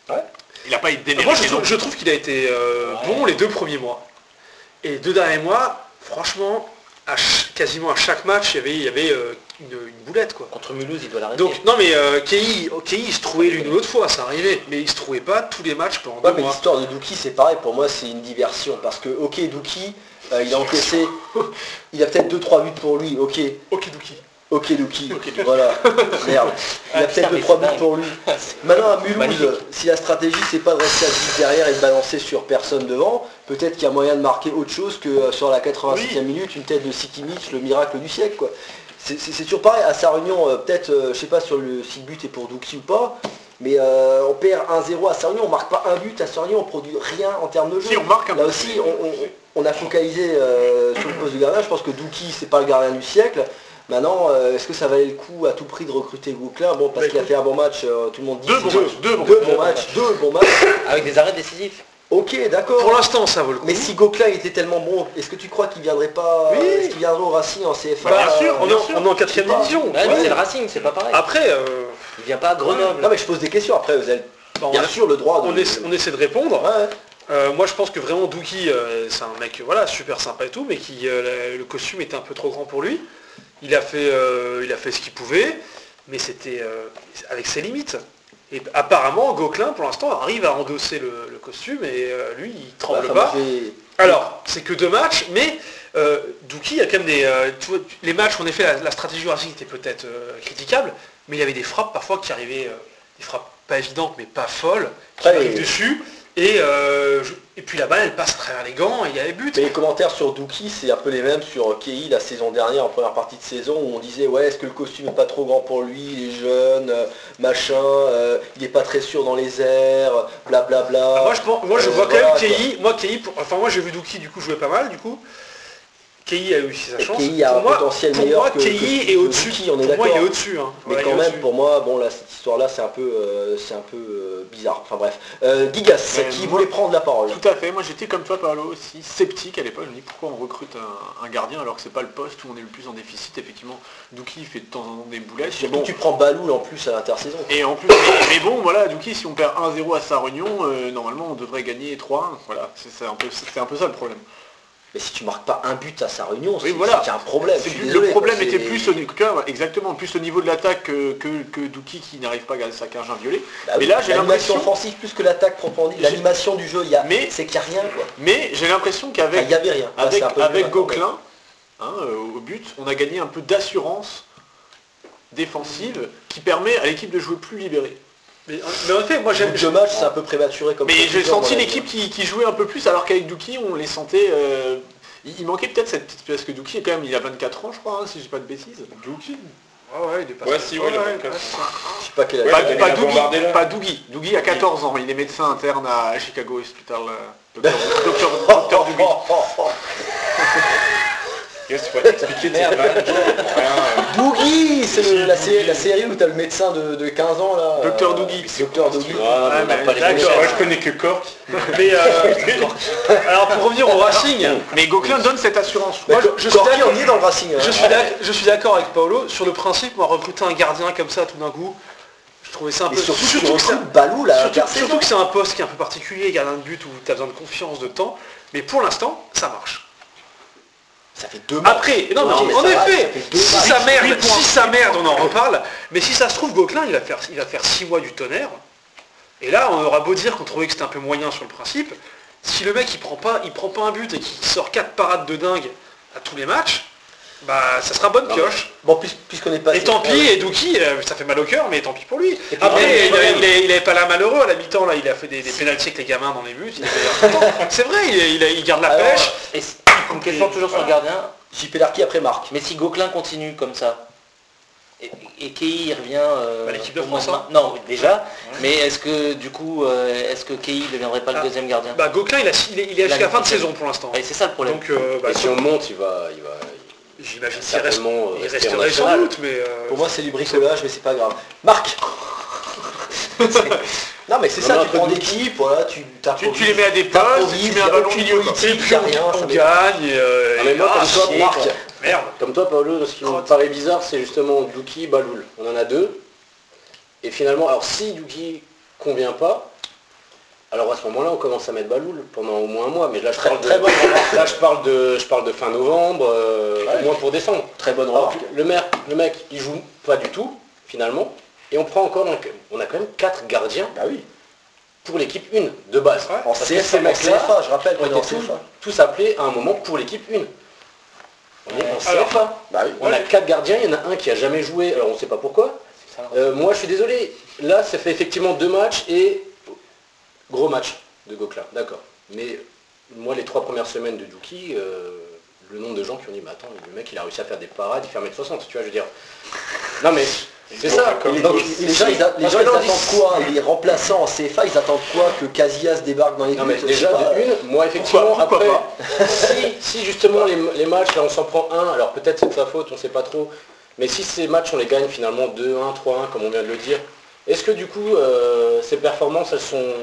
Il n'a pas été Moi, je démérité. trouve, non. je trouve qu'il a été euh, bon les deux premiers mois. Et les deux derniers mois, franchement, à ch- quasiment à chaque match, il y avait, il y avait euh, une, une boulette, quoi. Contre Mulhouse, il doit l'arrêter. Donc, non mais euh, Kei, oh, Kei, il se trouvait l'une ou l'autre fois, ça arrivait. Mais il se trouvait pas tous les matchs pendant Ouais, deux mais mois. l'histoire de Douki, c'est pareil, pour moi, c'est une diversion. Parce que, ok, Douki, euh, il a encaissé, il a peut-être deux trois buts pour lui, ok. Ok, Douki. Ok, Douki, voilà, merde. Il a Ah, peut-être putain, deux mais trois c'est buts dingue. pour lui. Maintenant, à Mulhouse, Magnifique. si la stratégie, c'est pas de rester à dix derrière et de balancer sur personne devant, peut-être qu'il y a moyen de marquer autre chose que euh, sur la quatre-vingt-septième minute, une tête de Sikimic, le miracle du siècle, quoi. C'est c'est- c'est toujours pareil, à sa réunion, euh, peut-être, euh, je sais pas sur le, si le but est pour Douki ou pas, mais euh, on perd un zéro à Sarunion, on marque pas un but à Sarunion, on produit rien en termes de jeu. Si, on marque un Là peu. aussi, on, on- on a focalisé euh, sur le poste de gardien, je pense que Douki, c'est pas le gardien du siècle. Maintenant, euh, est-ce que ça valait le coup à tout prix de recruter Gouclair? Bon, parce Bah, qu'il a écoute, fait un bon match, euh, tout le monde dit Deux c'est bons deux, matchs, deux bons deux matchs. bons matchs, deux bons matchs. Avec des arrêts décisifs. Ok, d'accord. Pour l'instant, ça vaut le coup. Mais si Gauquelin était tellement bon, est-ce que tu crois qu'il viendrait pas Oui. Est-ce qu'il viendrait au Racing en C F A Bah, bien sûr, on, est bien en, sûr. on est en quatrième Je sais pas. division. Ouais, mais Ouais. c'est le Racing, c'est pas pareil. Après, euh, Il vient pas à Grenoble. Non mais je pose des questions, après vous avez bon, bien on, sûr le droit de... on essaie, on essaie de répondre. Ouais. Euh, moi je pense que vraiment Douki, euh, c'est un mec voilà, super sympa et tout, mais qui euh, le costume était un peu trop grand pour lui. Il a fait, euh, il a fait ce qu'il pouvait, mais c'était euh, avec ses limites. Et apparemment Gauquelin pour l'instant arrive à endosser le, le costume et euh, lui il tremble Enfin, pas. moi, j'ai- Alors c'est que deux matchs, mais euh, Douki a quand même des... euh, tu vois, les matchs où en effet la, la stratégie du Racing était peut-être euh, critiquable, mais il y avait des frappes parfois qui arrivaient, euh, des frappes pas évidentes mais pas folles, qui Ouais, arrivent et- dessus. Et, euh, je- et puis la balle elle passe à travers les gants et il y a les buts. Mais les commentaires sur Douki, c'est un peu les mêmes sur Kei la saison dernière, en première partie de saison, où on disait ouais, est-ce que le costume n'est pas trop grand pour lui, il est jeune, euh, machin, euh, il n'est pas très sûr dans les airs, blablabla. Ah, moi je, pense- moi, je Euh, vois quand voilà, même quoi. Kei, moi Kei, pour- enfin moi j'ai vu Douki du coup jouer pas mal du coup. Kei a eu sa Et chance. Kei a pour un moi, potentiel pour meilleur moi, que- Kei que- est que au-dessus. Douki, on est Pour moi il est d'accord. au-dessus. Hein. Mais Ouais, il quand est même, au-dessus. pour moi, bon là, cette histoire-là, c'est un peu, euh, c'est un peu euh, bizarre. Enfin bref. Euh, Gigas, Mais qui moi- voulait prendre la parole. Tout à fait, moi j'étais comme toi Paolo aussi, sceptique à l'époque, je me dis pourquoi on recrute un, un gardien alors que c'est pas le poste où on est le plus en déficit, effectivement Douki fait de temps en temps des boulettes, Mais surtout bon, tu prends Baloul en plus à l'intersaison. et en plus, mais, mais bon voilà, Douki si on perd un zéro à sa réunion, euh, normalement on devrait gagner trois un, voilà, c'est c'est un, peu- c'est un peu ça le problème. Mais si tu marques pas un but à sa réunion, c'est Oui, voilà. c'est qu'il y a un problème. C'est je suis plus- désolé, le problème quoi, était c'est- plus au, niveau- exactement, plus au niveau de l'attaque que, que, que Douki qui n'arrive pas à garder sa cage inviolée. Bah mais oui, là j'ai l'animation l'impression, offensive plus que l'attaque proprement dit. J'ai- L'animation du jeu, il y a, Mais- c'est qu'il n'y a rien quoi. mais j'ai l'impression Enfin, qu'avec il n'y avait rien. Là, avec, c'est un peu avec mieux maintenant, Gauquelin, hein, euh, au but, on a gagné un peu d'assurance défensive qui permet à l'équipe de jouer plus libérée. Mais, mais en effet, moi mais j'aime. Deux matchs, c'est un peu prématuré comme Mais j'ai conclusion, senti à mon l'équipe avis. qui, qui jouait un peu plus alors qu'avec Douki on les sentait... euh, il, il manquait peut-être cette petite... Parce que Douki est quand même, il a vingt-quatre ans je crois, hein, si j'ai pas de bêtises. Douki. Ah ouais, il est pas Ouais, si, ouais, il a vingt-quatre. Je sais pas quel âge. Ouais, Pas, il a pas bien bombardé, Dougi, là. pas Dougi. Dougi a quatorze ans, il est médecin interne à Chicago Hospital. euh, Docteur, docteur, docteur Dougi. Oh, oh, oh. Qu'est-ce que tu pourrais t'expliquer tes vannes? Rien, euh, Dougie, c'est le- la, sé- la série où t'as le médecin de, de quinze ans là. Docteur euh, Dougie. Docteur Dougie. Ah, mais on n'a mais pas les d'accord. fléchettes. Moi je connais que Cork. Mais euh, alors pour revenir au Racing, Mais Gauquelin donne cette assurance. Mais Moi, je, je- je suis Corky, d'accord. on y est dans le Racing. hein. je suis d'ac- je suis d'accord avec Paolo sur le principe, moi recruter un gardien comme ça tout d'un coup, je trouvais ça un Et peu. surtout, surtout tu que c'est- recrutes Balou là. Surtout, surtout que c'est un poste qui est un peu particulier, gardien de but où tu as besoin de confiance, de temps, mais pour l'instant, ça marche. Ça fait deux matchs. Après, non, Non, mais mais en ça va, effet, ça fait deux si matchs. ça merde, huit points. si ça merde, on en reparle, mais si ça se trouve, Gauquelin, il va faire, il va faire six mois du tonnerre, et là, on aura beau dire qu'on trouvait que c'était un peu moyen sur le principe, si le mec, il prend pas, il prend pas un but et qu'il sort quatre parades de dingue à tous les matchs, bah ça sera bonne pioche. Bon, puis- puisqu'on est passé... Et tant pis, et Douki, euh, ça fait mal au cœur, mais tant pis pour lui. puis, Après, ouais, il, ouais. il, est- il avait pas l'air malheureux à la mi-temps, là, il a fait des, des pénaltys avec les gamins dans les buts. il était content. C'est vrai, il, il a- il garde la Alors, pêche. Et c- une question toujours sur le gardien. J P Larky après Marc. Mais si Gauquelin continue comme ça, et, et Kei il revient... euh, Bah, l'équipe de au mois France, mars- Non, déjà. Mais est-ce que du coup, euh, est-ce que Kei ne deviendrait pas le Ah. deuxième gardien? Bah Gauquelin, il, a, il est, il est La jusqu'à la fin de Ligue saison pour l'instant. Et c'est ça le problème. Donc, euh, bah, Et si on monte, il va, il va j'imagine qu'il reste, certainement euh, il rester en resterait sans national. doute, mais... euh, Pour moi, c'est du bricolage, mais c'est pas grave. Marc. Non, mais c'est Non, ça, mais tu après, prends du- l'équipe, voilà, tu Tu, tu les mets à des postes, t'improvises, tu mets un y a ballon au aucune milieu. politique. Et puis y a on, rien, on ça m'est- gagne, et, euh, Ah, mais et- moi, ah, comme toi, chier, Marc, quoi. Merde. Comme toi, Paolo, ce qui me Crotte. paraît bizarre, c'est justement Douki, Baloul. On en a deux. Et finalement, alors si Douki convient pas, alors à ce moment-là, on commence à mettre Baloul pendant au moins un mois. Mais là, je Très- parle de, très bonne là, je parle de, je parle de fin novembre, euh, Ouais. au moins pour décembre. Très bonne Alors, remarque. le, mec, le mec, il joue pas du tout, finalement. Et on prend encore, donc, on a quand même quatre gardiens Bah oui. pour l'équipe un de base. Ouais. En Parce que C F A, ces en mecs-là C F A, je rappelle qu'on ont est en été C tous, F A. tous appelés à un moment pour l'équipe un. On est en Alors, C F A. Bah oui. On a quatre gardiens, il y en a un qui a jamais joué, alors on ne sait pas pourquoi. C'est ça. Euh, moi je suis désolé, là ça fait effectivement deux matchs et gros match de Gauquelin, d'accord. Mais moi les trois premières semaines de Douki, euh, le nombre de gens qui ont dit mais attends, le mec il a réussi à faire des parades, il fait un mètre soixante, tu vois, je veux dire. Non mais c'est ça. Et les, Donc, et les gens, ils, a- les parce gens, que ils là, on attendent dit- quoi? Les remplaçants en C F A, ils attendent quoi? Que Casillas débarque dans les Non mais buts, déjà je sais pas. de une, moi effectivement Pourquoi- pourquoi après, si, si justement les, les matchs, là on s'en prend un, alors peut-être c'est de sa faute, on sait pas trop, mais si ces matchs on les gagne finalement deux un, trois un comme on vient de le dire, est-ce que du coup euh, ces performances elles sont,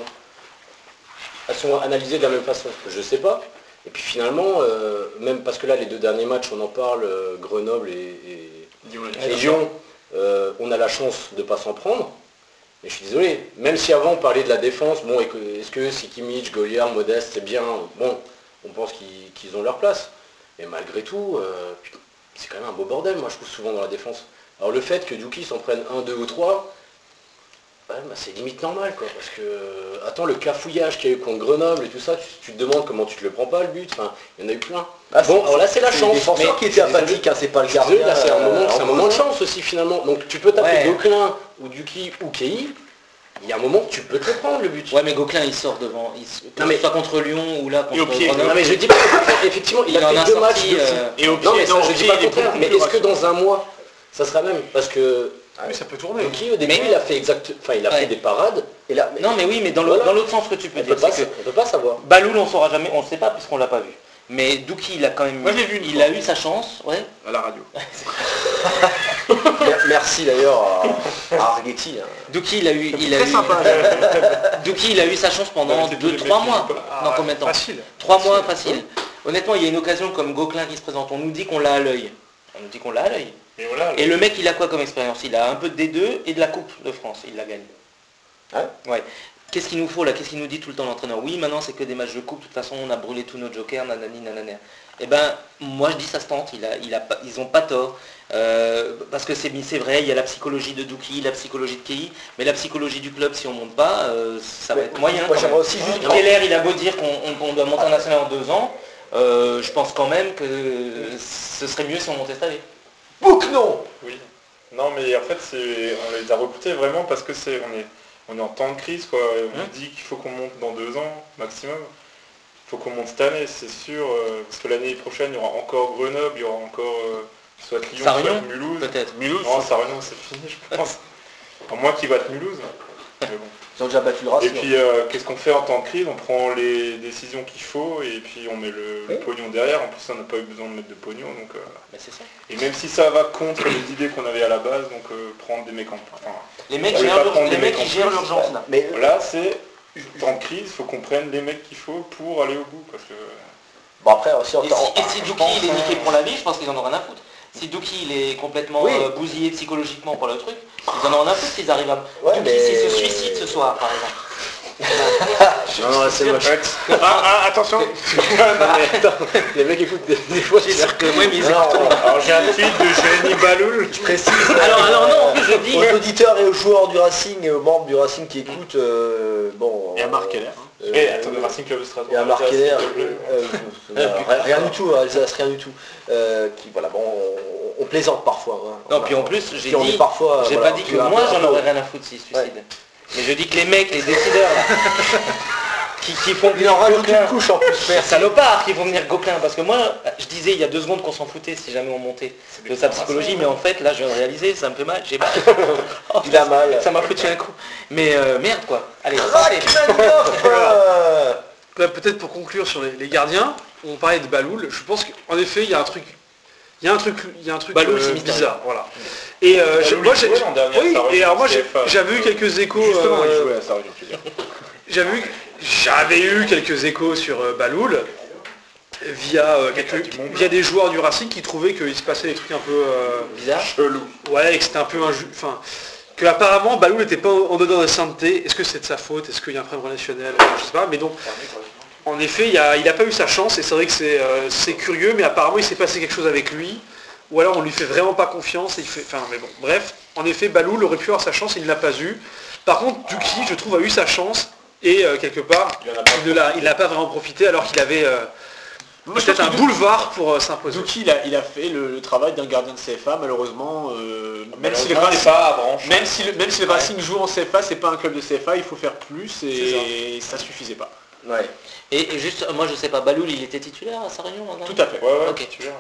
elles sont analysées de la même façon? Je sais pas. Et puis finalement, euh, même parce que là les deux derniers matchs on en parle, euh, Grenoble et, et- et Lyon, euh, on a la chance de ne pas s'en prendre. Mais je suis désolé, même si avant on parlait de la défense, bon, et que- est-ce que si Kimmich, Goliard, Modeste, c'est bien, bon, on pense qu'ils qu'ils ont leur place. Mais malgré tout, euh, putain, c'est quand même un beau bordel, moi je trouve souvent dans la défense. Alors le fait que Douki s'en prenne un, deux ou trois, ouais, bah, c'est limite normal quoi, parce que euh, attends le cafouillage qu'il y a eu contre Grenoble et tout ça, tu, tu te demandes comment tu te le prends pas le but, enfin, il y en a eu plein. Ah, bon, c'est- alors là c'est la C'est chance. le défenseur mais qui était je suis désolé. apathique, hein, c'est pas le Je suis désolé, gardien. là c'est un moment, euh, c'est un en moment de cause, hein. chance aussi finalement. Donc tu peux taper Ouais. Gauquelin ou Douki ou Kei, il y a un moment où tu peux te le prendre le but. Ouais, mais Gauquelin il sort devant. Il, s- que Non, mais- ce soit contre Lyon ou là contre Et au pied. Grenoble. Non mais je dis pas le contraire, effectivement il, Il a en fait a deux matchs sorti, de fou. euh, Et au pied, Non mais ça non, au je dis pied, pas il le est contraire, beaucoup mais plus est-ce que rassurant. dans un mois ça sera même? Parce que Oui, ça peut tourner. Douki au début Mais- il a fait exact, enfin il a Ouais. fait des parades. Et là, Non mais oui, mais dans l'autre Voilà. dans l'autre sens que tu peux On peut dire, pas, c'est que on peut pas savoir. Baloul on saura jamais, on le sait pas puisqu'on l'a pas vu. Mais Douki il a quand même Moi, je l'ai vu une il fois. a eu sa chance, ouais. À la radio. mer- merci d'ailleurs à, à Arguetti. hein. Douki il a eu il a Très eu sympa. Douki il a eu sa chance pendant Ouais, c'est deux tous les trois mecs qui mois. jouent pas. Ah, Non, combien de temps? Facile. Trois mois facile. Honnêtement, il y a une occasion comme Gauquelin qui se présente, on nous dit qu'on l'a à l'œil. On nous dit qu'on l'a à l'œil. Et voilà. Et le mec, il a quoi comme expérience? Il a un peu de D deux et de la Coupe de France. Il la gagne. Ouais. Ouais. Qu'est-ce qu'il nous faut là? Qu'est-ce qu'il nous dit tout le temps l'entraîneur? Oui, maintenant c'est que des matchs de coupe. De toute façon, on a brûlé tous nos jokers, nanani, nanana. Eh ben, moi je dis ça se tente. Il a, il a pas, ils ont pas tort. Euh, parce que c'est, c'est vrai, il y a la psychologie de Douki, la psychologie de Kei, mais la psychologie du club, si on monte pas, euh, ça va Mais être moyen. moi, quand j'aimerais même. aussi juste- Keller, il a beau dire qu'on on- on doit monter en national en deux ans. euh, je pense quand même que ce serait mieux si on montait cette année. Bouc non. Oui. Non, mais en fait, c'est, on les a recrutés vraiment parce que c'est, on est, on est en temps de crise, quoi. Et on Hein dit qu'il faut qu'on monte dans deux ans maximum. Il faut qu'on monte cette année, c'est sûr, euh, parce que l'année prochaine, il y aura encore Grenoble, il y aura encore euh, soit Lyon, Sarre-Union, soit Mulhouse. peut-être. Mulhouse. Non, Sarre-Union, c'est fini, je pense. À moins qu'ils battent Mulhouse. Mais bon. Ils ont déjà battu le Et Racing. puis, euh, qu'est-ce qu'on fait en temps de crise? On prend les décisions qu'il faut et puis on met le, le Oui. pognon derrière. En plus, on n'a pas eu besoin de mettre de pognon, donc. euh, Mais c'est ça. Et même si ça va contre les idées qu'on avait à la base, donc euh, prendre des mecs en... Enfin, Les mecs, On gèrent va l'ur- prendre les des mecs mecs ils en gèrent plus. l'urgence là. Mais là, c'est temps de crise, il faut qu'on prenne les mecs qu'il faut pour aller au bout. Parce que... bon après aussi Et encore. si, et si Douki il est niqué pour la vie, je pense qu'ils en ont rien à foutre. Si Douki il est complètement Oui. euh, bousillé psychologiquement pour le truc, ils en ont rien à foutre s'ils arrivent à... Ouais, Douki mais- s'il se suicide ce soir par exemple. Non, non, c'est moche. Ah, ah, attention. Les mecs écoutent des, des fois. C'est sûr que moi mais ils Non, écoutent. Alors j'ai un tweet de Jérémy Baloul. je précise. Alors, alors non, en plus je dis... Aux auditeurs et aux joueurs du Racing et aux membres du Racing qui écoutent, euh, bon. Et à Marc euh, Keller. Euh, Et attends, le Racing Club de Strasbourg. et un Marc Keller, s'il te plaît. euh, euh, rien, rien du tout, Alsace, rien du tout. Euh, qui, voilà, bon, on, on plaisante parfois. Hein. Non, On puis a- en plus, j'ai puis on est dit, parfois, j'ai voilà, pas dit puis que un moi peu- j'en aurais rien à foutre s'ils se suicident. Ouais. Mais je dis que les mecs, les décideurs là, qui, qui font Il en venir rajoute une Gauquelin, couche en plus. les salopards qui font venir Gauquelin, parce que moi, je disais il y a deux secondes qu'on s'en foutait si jamais on montait de sa psychologie, mais en fait là je viens de réaliser, ça me fait mal, j'ai mal. Oh, Il a mal. Ça m'a foutu un coup. Mais euh, merde quoi. Allez, santé. Rachmaninoff, euh, Là, peut-être pour conclure sur les, les gardiens, on parlait de Baloul, je pense qu'en effet il y a un truc, il y a un truc, il y a un truc Baloul, euh, c'est mystérieux. bizarre, voilà. Et euh, j'ai- Baloul, moi il j'ai, jouait l'an dernier à oui, Sarreguemines et alors moi en j'ai- C F A. j'avais eu quelques échos, Justement, il euh, jouait à Sarreguemines, je veux dire. j'avais eu, j'avais eu quelques échos sur euh, Baloul via euh, quelques- via des joueurs du Racing qui trouvaient qu'il se passait des trucs un peu euh, Bizarre. Chelou. ouais, que c'était un peu inju... enfin, que apparemment Baloul n'était pas en dehors de sainteté. Est-ce que c'est de sa faute? Est-ce qu'il y a un problème relationnel? Je sais pas, mais donc, en effet, il a, il a pas eu sa chance, et c'est vrai que c'est euh, c'est curieux, mais apparemment il s'est passé quelque chose avec lui, ou alors on lui fait vraiment pas confiance, et il fait... Enfin, mais bon, bref, en effet, Baloul aurait pu avoir sa chance, il ne l'a pas eu. Par contre, Duki, je trouve, a eu sa chance, et euh, quelque part, Il en a pas il ne l'a il n'a pas vraiment profité, alors qu'il avait euh, Moi, je peut-être pense un que boulevard pour euh, s'imposer. Douki, il a, il a fait le, le travail d'un gardien de C F A, malheureusement. euh, même, si le Malheureusement, il Racing, est pas à branche. même si le, même si le Racing joue en C F A, c'est pas un club de C F A, il faut faire plus et ça. suffisait pas. Ouais. Et, et juste, moi je sais pas, Baloul il était titulaire à sa réunion l'an dernier Tout à fait. Ouais, ouais, Ok. titulaire.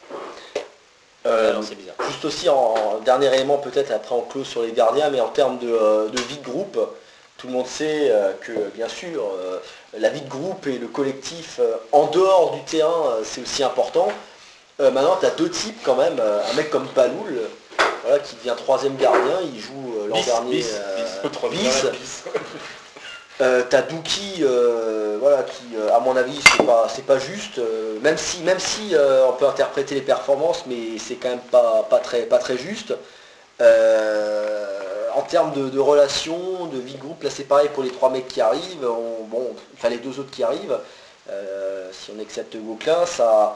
Euh, Alors c'est bizarre. Juste aussi en dernier élément peut-être, après on close sur les gardiens, mais en termes de, euh, de vie de groupe, tout le monde sait euh, que bien sûr euh, la vie de groupe et le collectif euh, en dehors du terrain euh, c'est aussi important. Euh, maintenant tu as deux types quand même, euh, un mec comme Baloul, euh, voilà, qui devient troisième gardien, il joue euh, l'an Bis, dernier bis, euh, Trop bis. bien, la bis. Euh, t'as Douki, euh, voilà, qui, euh, à mon avis, c'est pas, c'est pas juste. euh, même si, même si euh, on peut interpréter les performances, mais c'est quand même pas, pas très, pas très juste. Euh, en termes de, de relations, de vie de groupe, là c'est pareil pour les trois mecs qui arrivent. On- bon, il fallait deux autres qui arrivent. Euh, si on accepte Gauquelin, ça,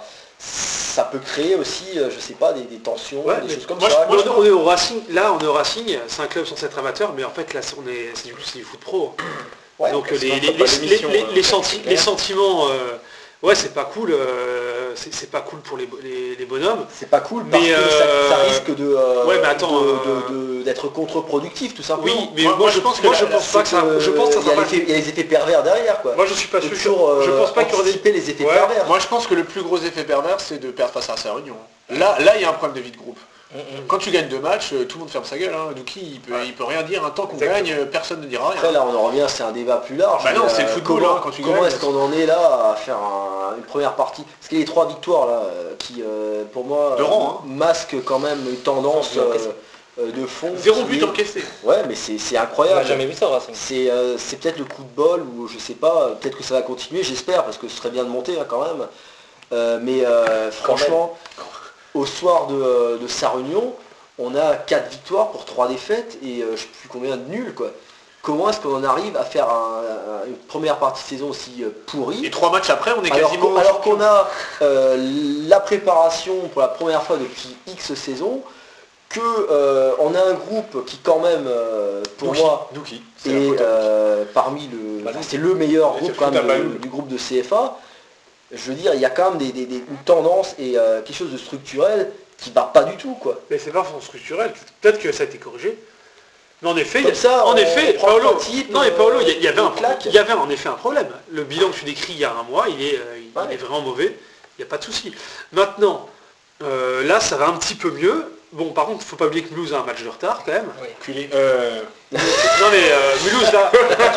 ça peut créer aussi, euh, je sais pas, des, des tensions, Ouais, des mais choses comme moi, ça. je- moi, on, est, on est au Racing, là on est au Racing, c'est un club censé être amateur, mais en fait là on est, c'est du, c'est du foot pro. Ouais, Donc parce les, qu'on les, fera pas les- d'émission, les- euh, les c'est senti- clair. les sentiments, euh, ouais c'est pas cool, euh, c'est c'est pas cool pour les, bo- les- les bonhommes. C'est pas cool parce Mais, que ça, euh, ça risque de, euh, ouais, mais attends, de- euh, de- de- d'être contre-productif tout simplement. Oui, mais Moi- moi, moi, je je pense pense, que moi, la- je la- pense pas que ça, que, je pense que ça il y, a sera les pas- effets- il y a les effets pervers derrière quoi. Moi je suis pas Faut sûr, toujours, euh, je pense pas qu'il y aurait des... anticiper les effets Ouais. pervers. Moi je pense que le plus gros effet pervers c'est de perdre face à sa réunion. Là, là il y a un problème de vie de groupe. Quand tu gagnes deux matchs, euh, tout le monde ferme sa gueule. Hein. Douki, il peut, il peut rien dire. Un temps qu'on Exactement. gagne, euh, personne ne dira rien. Après là on en revient, c'est un débat plus large. Bah non, mais, c'est le euh, football, Comment, hein, quand tu comment gagnes, est-ce qu'on en est là à faire un- une première partie? Parce qu'il y a les trois victoires là euh, qui euh, pour moi De rang, hein. masquent quand même une tendance Sans but encaissé. euh, euh, de fond. Zéro qui but est- encaissé. Ouais mais c'est c'est On incroyable. n'a jamais vu ça au Racing. C'est euh, c'est peut-être le coup de bol ou je sais pas, peut-être que ça va continuer, j'espère, parce que ce serait bien de monter hein, quand même. Euh, mais euh, franchement, au soir de, euh, de sa réunion, on a quatre victoires pour trois défaites et euh, je sais plus combien de nuls quoi. Comment est-ce qu'on en arrive à faire un- un- une première partie de saison aussi euh, pourrie Et trois matchs après, on est alors quasiment... qu'on alors qu'on a euh, la préparation pour la première fois depuis X saisons, que euh, on a un groupe qui quand même, euh, pour Douki, moi, Douki, c'est la et faute. euh, parmi le, Baloul. c'est le meilleur Et groupe c'est quand le foot même à du, Baloul. du groupe de C F A. Je veux dire, il y a quand même des, des- des- une tendance et euh, quelque chose de structurel qui va pas du tout quoi. Mais c'est pas forcément structurel, peut-être que ça a été corrigé. Mais en effet, il y a- Comme ça, en on effet, prend Paolo, trois types, non et Paolo, il y, a- il y avait euh, un, claque. il y avait en effet un problème. Le bilan que tu décris il y a un mois, il est, euh, il Ouais. est vraiment mauvais. Il n'y a pas de souci. Maintenant, euh, là, ça va un petit peu mieux. Bon, par contre, il ne faut pas oublier que Mulhouse a un match de retard quand même. Culé. Euh, Non mais euh, Mulhouse là,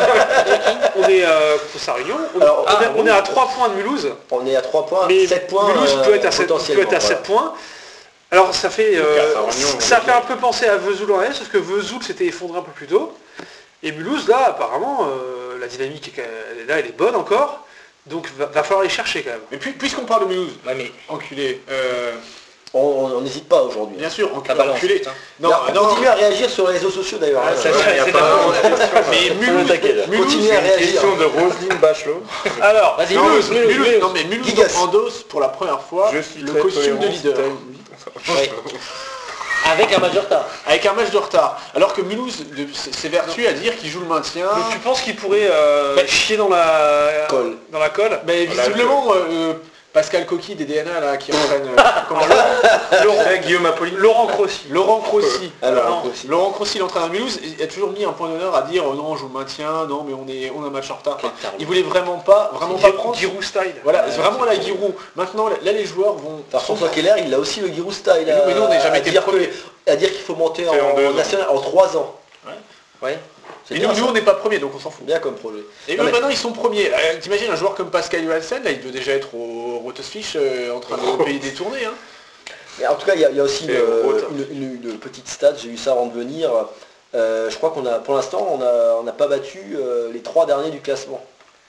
on est euh, pour sa réunion, on, Alors, on est, ah, on est à trois points de Mulhouse, On est à trois points, mais sept points Mulhouse euh, peut être à sept, peut potentiellement, être à voilà. sept points. Alors ça fait, euh, Donc, à sa réunion, ça on fait est- un peu penser à Vesoul en est, sauf que Vesoul s'était effondré un peu plus tôt. Et Mulhouse là, apparemment, euh, la dynamique est, elle est là, elle est bonne encore. Donc va, va falloir les chercher quand même. Mais puis- puisqu'on parle de Mulhouse, Ouais, mais enculé. euh, On- On on n'hésite pas aujourd'hui. bien sûr, la enculé. balance. enculé. putain. Non, Alors, non, continuez à réagir sur les réseaux sociaux d'ailleurs. Ah, hein. ça, Ouais, c'est- y a c'est pas pas- vraiment de question, Mais là. Mulhouse, T'inquiète, Mulhouse, continuez à Une réagir. question de Roselyne Bachelot. Alors, Vas-y, Non, Mulhouse, Mulhouse, Mulhouse, Mulhouse. non mais Mulhouse Gigas. endosse pour la première fois Je suis le très costume de tolérant, leader. c'est Ouais. Avec un match de retard. avec un match de retard. Alors que Mulhouse de- s- s'évertue à dire qu'il joue le maintien. Donc tu penses qu'il pourrait euh, Bah, chier dans la Colle. dans la colle? Mais visiblement, euh, Pascal Coquille des D N A là, qui entraîne euh, comment Laurent, Guillaume Apolli. Laurent Crossi. Laurent Crossi. Ah, Laurent Non, Crossi. Laurent Crossi, l'entraîneur de Mulhouse, il a toujours mis un point d'honneur à dire oh non, on joue le maintien, non mais on est on a un match en retard. Enfin, il voulait vraiment pas, vraiment pas prendre. Giroud style. Voilà, c'est vraiment la Giroud. Maintenant, là, les joueurs vont. Par François Keller, il a aussi le Giroud style. Mais nous- mais nous, on n'a jamais à été dire premier. que- À dire qu'il faut monter Fait en en, deux ans. national en trois ans. Ouais. C'est Et bien, nous, ça. nous, on n'est pas premier, donc on s'en fout. Bien comme projet. Et Non, eux, mais- maintenant, ils sont premiers. Euh, T'imagines un joueur comme Pascal Johansen, là, il doit déjà être au Rotosfish euh, en train de payer des tournées. Hein. Mais en tout cas, il y, a- il y a aussi une, Et Roth. une- une- une petite stat, j'ai eu ça avant de venir. Euh, je crois qu'on a, pour l'instant, on n'a on n'a pas battu euh, les trois derniers du classement.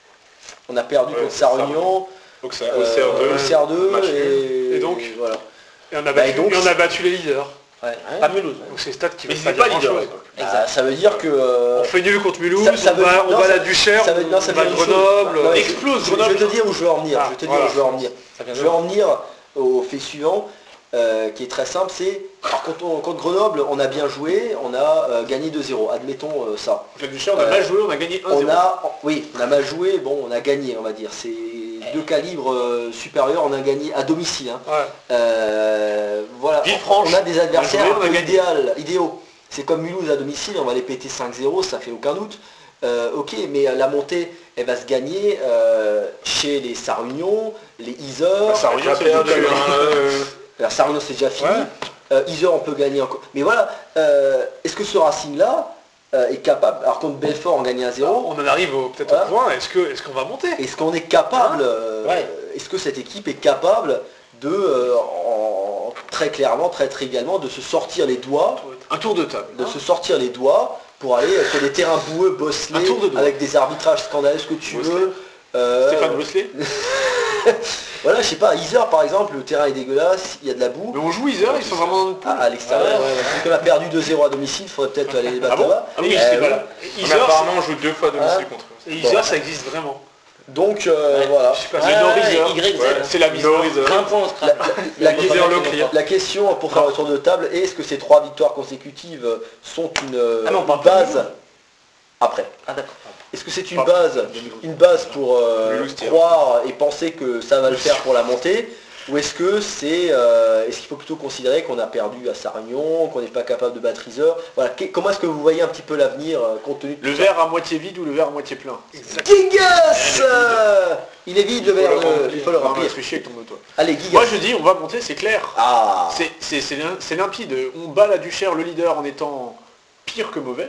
On a perdu Ouais, contre c'est Sarre-Union, Auxerre euh, au C R deux. au C R deux, match et, Et donc voilà. Et on a Bah, battu, et donc- et on a battu les leaders. Ouais. Pas Mulhouse. Donc c'est stats qui Mais veulent ils pas n'étaient dire pas leaders. grand-chose. Bah, ça veut dire que... euh, On fait nul contre Mulhouse, ça- ça on veut- va, on non, va à ça- la Duchère, ça veut- non, ça on va à veut dire une chose. Grenoble. Non, mais explose, je, je vais te dire où je veux en venir. Ah, je vais te dire voilà. où je veux en venir. Ça vient de Je vais en venir au fait suivant, euh, qui est très simple, c'est alors, contre, on- contre Grenoble, on a bien joué, on a euh, gagné deux zéro, admettons euh, ça. Donc, la Duchère, on a Euh, mal joué, on a gagné un On zéro. a, oui, on a mal joué, bon, on a gagné, on va dire. C'est deux calibres euh, supérieurs, on a gagné à domicile. hein. Ouais. Euh, voilà, Villefranche, on a des adversaires on a joué, un on a peu gagné. idéal- idéaux. C'est comme Mulhouse à domicile, on va les péter cinq zéro, ça fait aucun doute. Euh, ok, mais la montée, elle va se gagner euh, chez les Sarre-Union, les Iser. Bah, Sarre-Union, On a c'est perdu, le hein, euh, Alors, Sarre-Union, c'est déjà fini. Ouais. Euh, Iser, on peut gagner encore. Mais voilà, euh, est-ce que ce Racing-là euh, est capable, alors contre Belfort, on gagne un zéro, On en arrive au- peut-être Voilà. au point, est-ce que est-ce qu'on va monter? est-ce qu'on est capable, euh, Ouais. est-ce que cette équipe est capable de, euh, en- très clairement, très trivialement, de se sortir les doigts, Un tour de table. de se sortir les doigts pour aller sur des terrains boueux, bosselés, Un tour de doigt. avec des arbitrages scandaleux, ce que tu Bosselé. veux. Euh, Stéphane Bosselet. Voilà, je sais pas, à Iser par exemple, le terrain est dégueulasse, il y a de la boue. Mais on joue Iser, ils sont vraiment dans le pool. À, à l'extérieur, vu qu'on a perdu deux zéro à domicile, il faudrait peut-être aller les battre Ah bon là-bas. Ah oui, Euh, c'est voilà. voilà. mais Iser, apparemment, on joue deux fois à domicile Ah. contre eux. c'est- Iser, ça existe vraiment. Donc euh, Ouais. voilà. Je sais pas, Le c'est Ouais, Nord ouais, Iser. Y Z. Ouais, C'est la mise. Nord Iser. Un point au scratch. La, Iser la- Leclerc. la question pour faire le tour de table, est-ce que ces trois victoires consécutives sont une, euh, Ah, mais on une parle pas de base après? Ah d'accord. Est-ce que c'est une Pas- base, une base pour euh, Mulhouse tire. croire et penser que ça va le faire pour la montée? Ou est-ce que c'est, euh, est-ce qu'il faut plutôt considérer qu'on a perdu à Sarre-Union, qu'on n'est pas capable de battre Iser? Voilà, que- comment est-ce que vous voyez un petit peu l'avenir euh, compte tenu de Le tout ça? verre à moitié vide ou le verre à moitié plein. Gigas euh, Il est vide le verre, le le- remplir. il faut le Non, mais remplir. fais chier avec ton auto. Allez, Gigas. Moi je dis on va monter, c'est clair. Ah, C'est- C'est c'est lim- c'est limpide. On bat la Duchère, le leader, en étant pire que mauvais.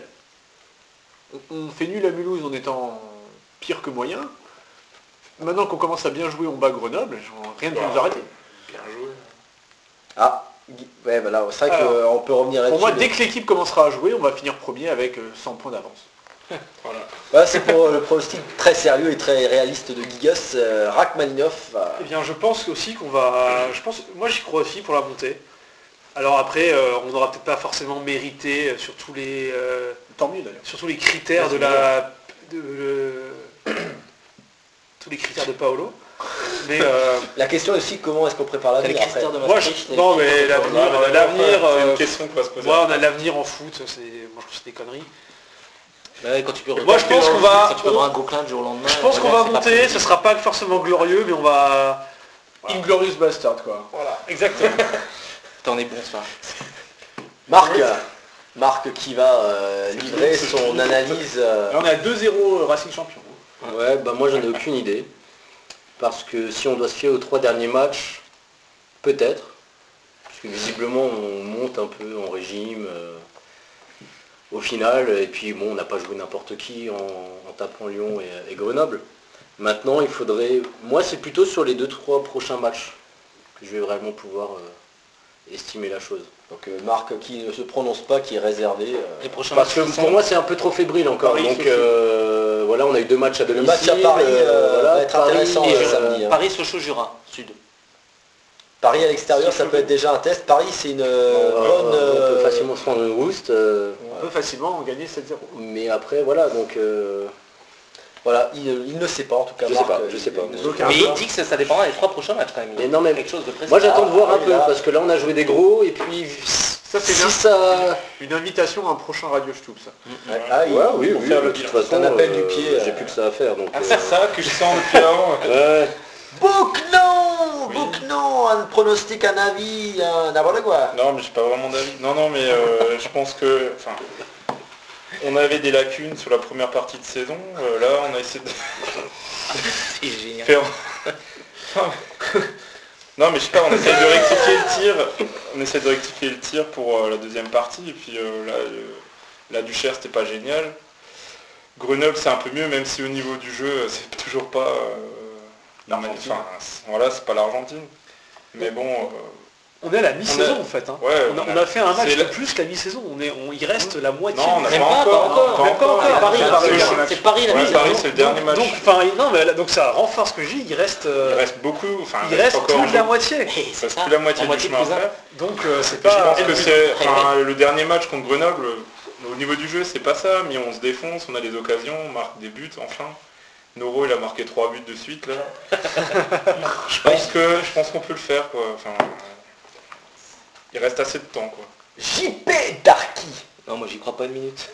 On, on fait nul à Mulhouse en étant pire que moyen. Maintenant qu'on commence à bien jouer, on bat Grenoble. genre, Rien ne peut nous arrêter. Bien joué. ah, Gui- ouais, voilà, c'est vrai Alors, qu'on peut revenir là-dessus. Pour moi, mais- dès que l'équipe commencera à jouer, on va finir premier avec euh, cent points d'avance. Voilà. Voilà, c'est pour euh, le pronostic très sérieux et très réaliste de Gigas. Euh, Rachmaninoff, euh, Eh bien, je pense aussi qu'on va... Je pense, moi, j'y crois aussi pour la montée. Alors après, euh, on n'aura peut-être pas forcément mérité euh, sur tous les, euh, Tant mieux d'ailleurs. sur tous les critères de la... de le- tous les critères de Paolo. Mais euh, la question est aussi comment est-ce qu'on prépare T'as les l'avenir après. critères de moi, je... Maastricht, non, les mais critères de l'avenir, Paolo. euh, l'avenir, C'est euh, une question qu'on va se poser. moi, on a l'avenir en foot. C'est, moi, je trouve que c'est des conneries. Ouais, quand tu peux Moi, je pense qu'on va- quand tu peux avoir un Gauquelin du jour au lendemain. Je pense qu'on ouais, va c'est pas monter. prévu. Ce sera pas forcément glorieux, mais on va. Voilà. Inglorious Bastard quoi. Voilà, exactement. T'en es bon ça. Marc, Marc qui va euh, livrer son analyse. euh, Là, on est à deux zéro Racing champion. Ouais, bah moi j'en ai aucune idée. Parce que si on doit se fier aux trois derniers matchs, peut-être. Parce que visiblement on monte un peu en régime euh, au final. Et puis bon, on n'a pas joué n'importe qui en, en tapant Lyon et, et Grenoble. Maintenant il faudrait... Moi c'est plutôt sur les deux trois prochains matchs que je vais vraiment pouvoir euh, estimer la chose. Donc euh, Marc qui ne se prononce pas, qui est réservé. euh, Les prochains Parce que matchs, pour moi c'est un peu trop fébrile encore. Paris, Donc Sochaux. euh, voilà, on a eu deux matchs à Le domicile. match à Paris euh, voilà, va être Paris, intéressant et euh, je- samedi. hein. Paris, Sochaux, Jura, Sud. Paris à l'extérieur, ça peut être déjà un test. Paris, c'est une euh, on, va- bonne. on peut euh, facilement se prendre une rouste. euh, On peut facilement gagner sept zéro. mais après voilà, donc euh, Voilà, il, il ne sait pas en tout cas. Je sais Marc, pas, euh, je sais pas. il- Donc, Mais un il peu. dit que ça, ça dépendra des trois prochains matchs quand même. Il y a Mais non, mais quelque chose de précis. moi j'attends de voir Ah, un oui, peu là. parce que là on a joué des gros et puis Ça c'est Si bien. ça... Une invitation à un prochain Radio Stub, ça. Ouais, ah, oui, Ouais, oui, pour oui, faire de le toute bilan. façon, Un appel euh, du pied, j'ai euh. plus que ça à faire. Donc, Ah, euh, c'est ça que je sens depuis avant. ouais. Book non Oui. Book non Un pronostic, un avis, un n'importe quoi. Non, mais j'ai pas vraiment d'avis. Non, non, mais euh, je pense que... Enfin, on avait des lacunes sur la première partie de saison. Euh, là, on a essayé de C'est génial. faire... Non, mais je sais pas, on essaie de rectifier le tir. On essaie de rectifier le tir pour euh, la deuxième partie. Et puis euh, là, euh, la Duchère, c'était pas génial. Grenoble, c'est un peu mieux, même si au niveau du jeu, c'est toujours pas... Euh, L'Argentine. Enfin, c'est- voilà, c'est pas l'Argentine. Mais bon... euh, On est à la mi-saison On a- en fait. hein. ouais, on, a, on a- on a fait un match c'est de la- plus qu'à mi-saison. On est, on, il reste la moitié. Non, on n'a Même pas, pas, encore. pas encore. Pas Même pas encore. encore. Paris, Parce que- Paris, c'est Paris la Ouais, mise. Paris, c'est le dernier match. Donc, enfin, non, mais là, donc ça renforce ce que je dis. Il reste, euh, Il reste beaucoup. Enfin, il reste encore plus de la beaucoup. moitié. Eh, Il c'est reste ça, plus la moitié du moitié chemin à plus un. faire. Donc euh, c'est Et je pas. pense que c'est... très Enfin, le dernier match contre Grenoble, au niveau du jeu, c'est pas ça. Mais on se défonce, on a des occasions, on marque des buts, enfin. Noro, il a marqué trois buts de suite, là. je pense que je pense qu'on peut le faire, quoi. Enfin, il reste assez de temps, quoi. J P Darky. Non, moi j'y crois pas une minute.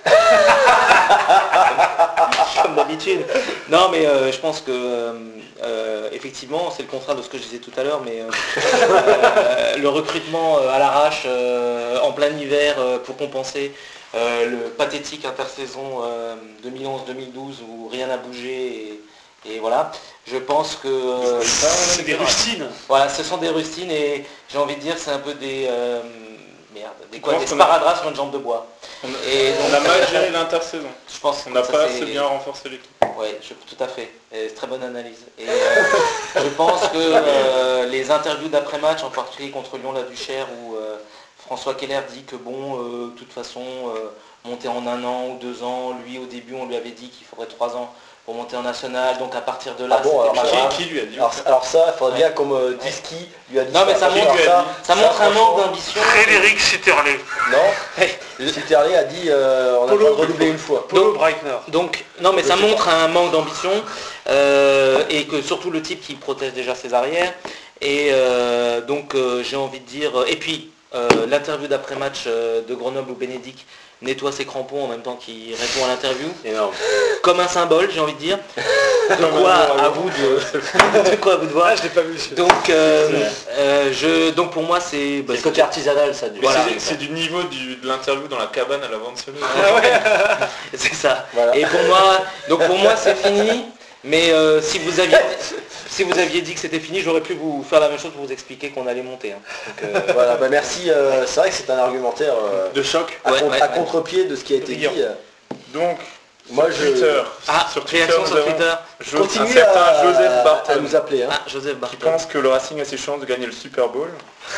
Comme d'habitude. Non, mais euh, je pense que euh, euh, effectivement, c'est le contraire de ce que je disais tout à l'heure, mais euh, euh, le recrutement euh, à l'arrache euh, en plein hiver euh, pour compenser euh, le pathétique intersaison euh, deux mille onze deux mille douze où rien n'a bougé et, et voilà. Je pense que euh, C'est des rustines. voilà, ce sont des rustines et j'ai envie de dire c'est un peu des euh, merde, des quoi, pense des qu'on a- sparadraps sur une jambe de bois. On a, Et on a mal géré l'intersaison. Je pense On n'a que pas ça, assez c'est- bien renforcé l'équipe. Oui, tout à fait. Et très bonne analyse. Et euh, je pense que euh, les interviews d'après-match, en particulier contre Lyon-la-Duchère, où euh, François Keller dit que bon, euh, de toute façon, euh, monter en un an ou deux ans, lui au début on lui avait dit qu'il faudrait trois ans pour monter en national, donc à partir de là, Ah bon, alors, c'était pas qui- grave. Qui lui a dit Alors, alors ça, il faudrait Ouais. bien qu'on me dise qui lui a dit Non mais ça Parce que montre, alors lui a ça, dit montre un manque franchement, d'ambition. Frédéric Sitterlé. Non, Citerlé a dit euh, on a Polo- pas redoubler une fois. Polo Donc- Breitner. Donc, non mais ça montre un manque d'ambition euh, et que surtout le type qui protège déjà ses arrières. Et euh, donc euh, j'ai envie de dire... Et puis euh, l'interview d'après-match euh, de Grenoble où Bénédicte nettoie ses crampons en même temps qu'il répond à l'interview. Énorme. Comme un symbole, j'ai envie de dire. De quoi à vous de, de quoi à vous de voir. Ah, je l'ai pas vu. celui-là. Donc, euh, euh, je, donc pour moi c'est... bah, C'est le côté artisanal ça. Du Mais Voilà. c'est- c'est du niveau du- de l'interview dans la cabane à la vente sonneuse. c'est ça. Voilà. Et pour moi, donc pour moi c'est fini. Mais euh, si vous aviez si vous aviez dit que c'était fini, j'aurais pu vous faire la même chose pour vous expliquer qu'on allait monter. hein. Donc, euh, Voilà, bah merci. euh, c'est vrai que c'est un argumentaire euh, De choc. à, Ouais, contre- ouais, à ouais. contre-pied de ce qui a été Brillant. dit. Donc, Moi, sur je- Twitter, ah, sur Twitter, réaction nous sur avons Twitter. Jo- un Continuez certain à, Joseph à Barton nous appeler. Hein. Ah, Joseph qui Barton. pense que le Racing a ses chances de gagner le Super Bowl.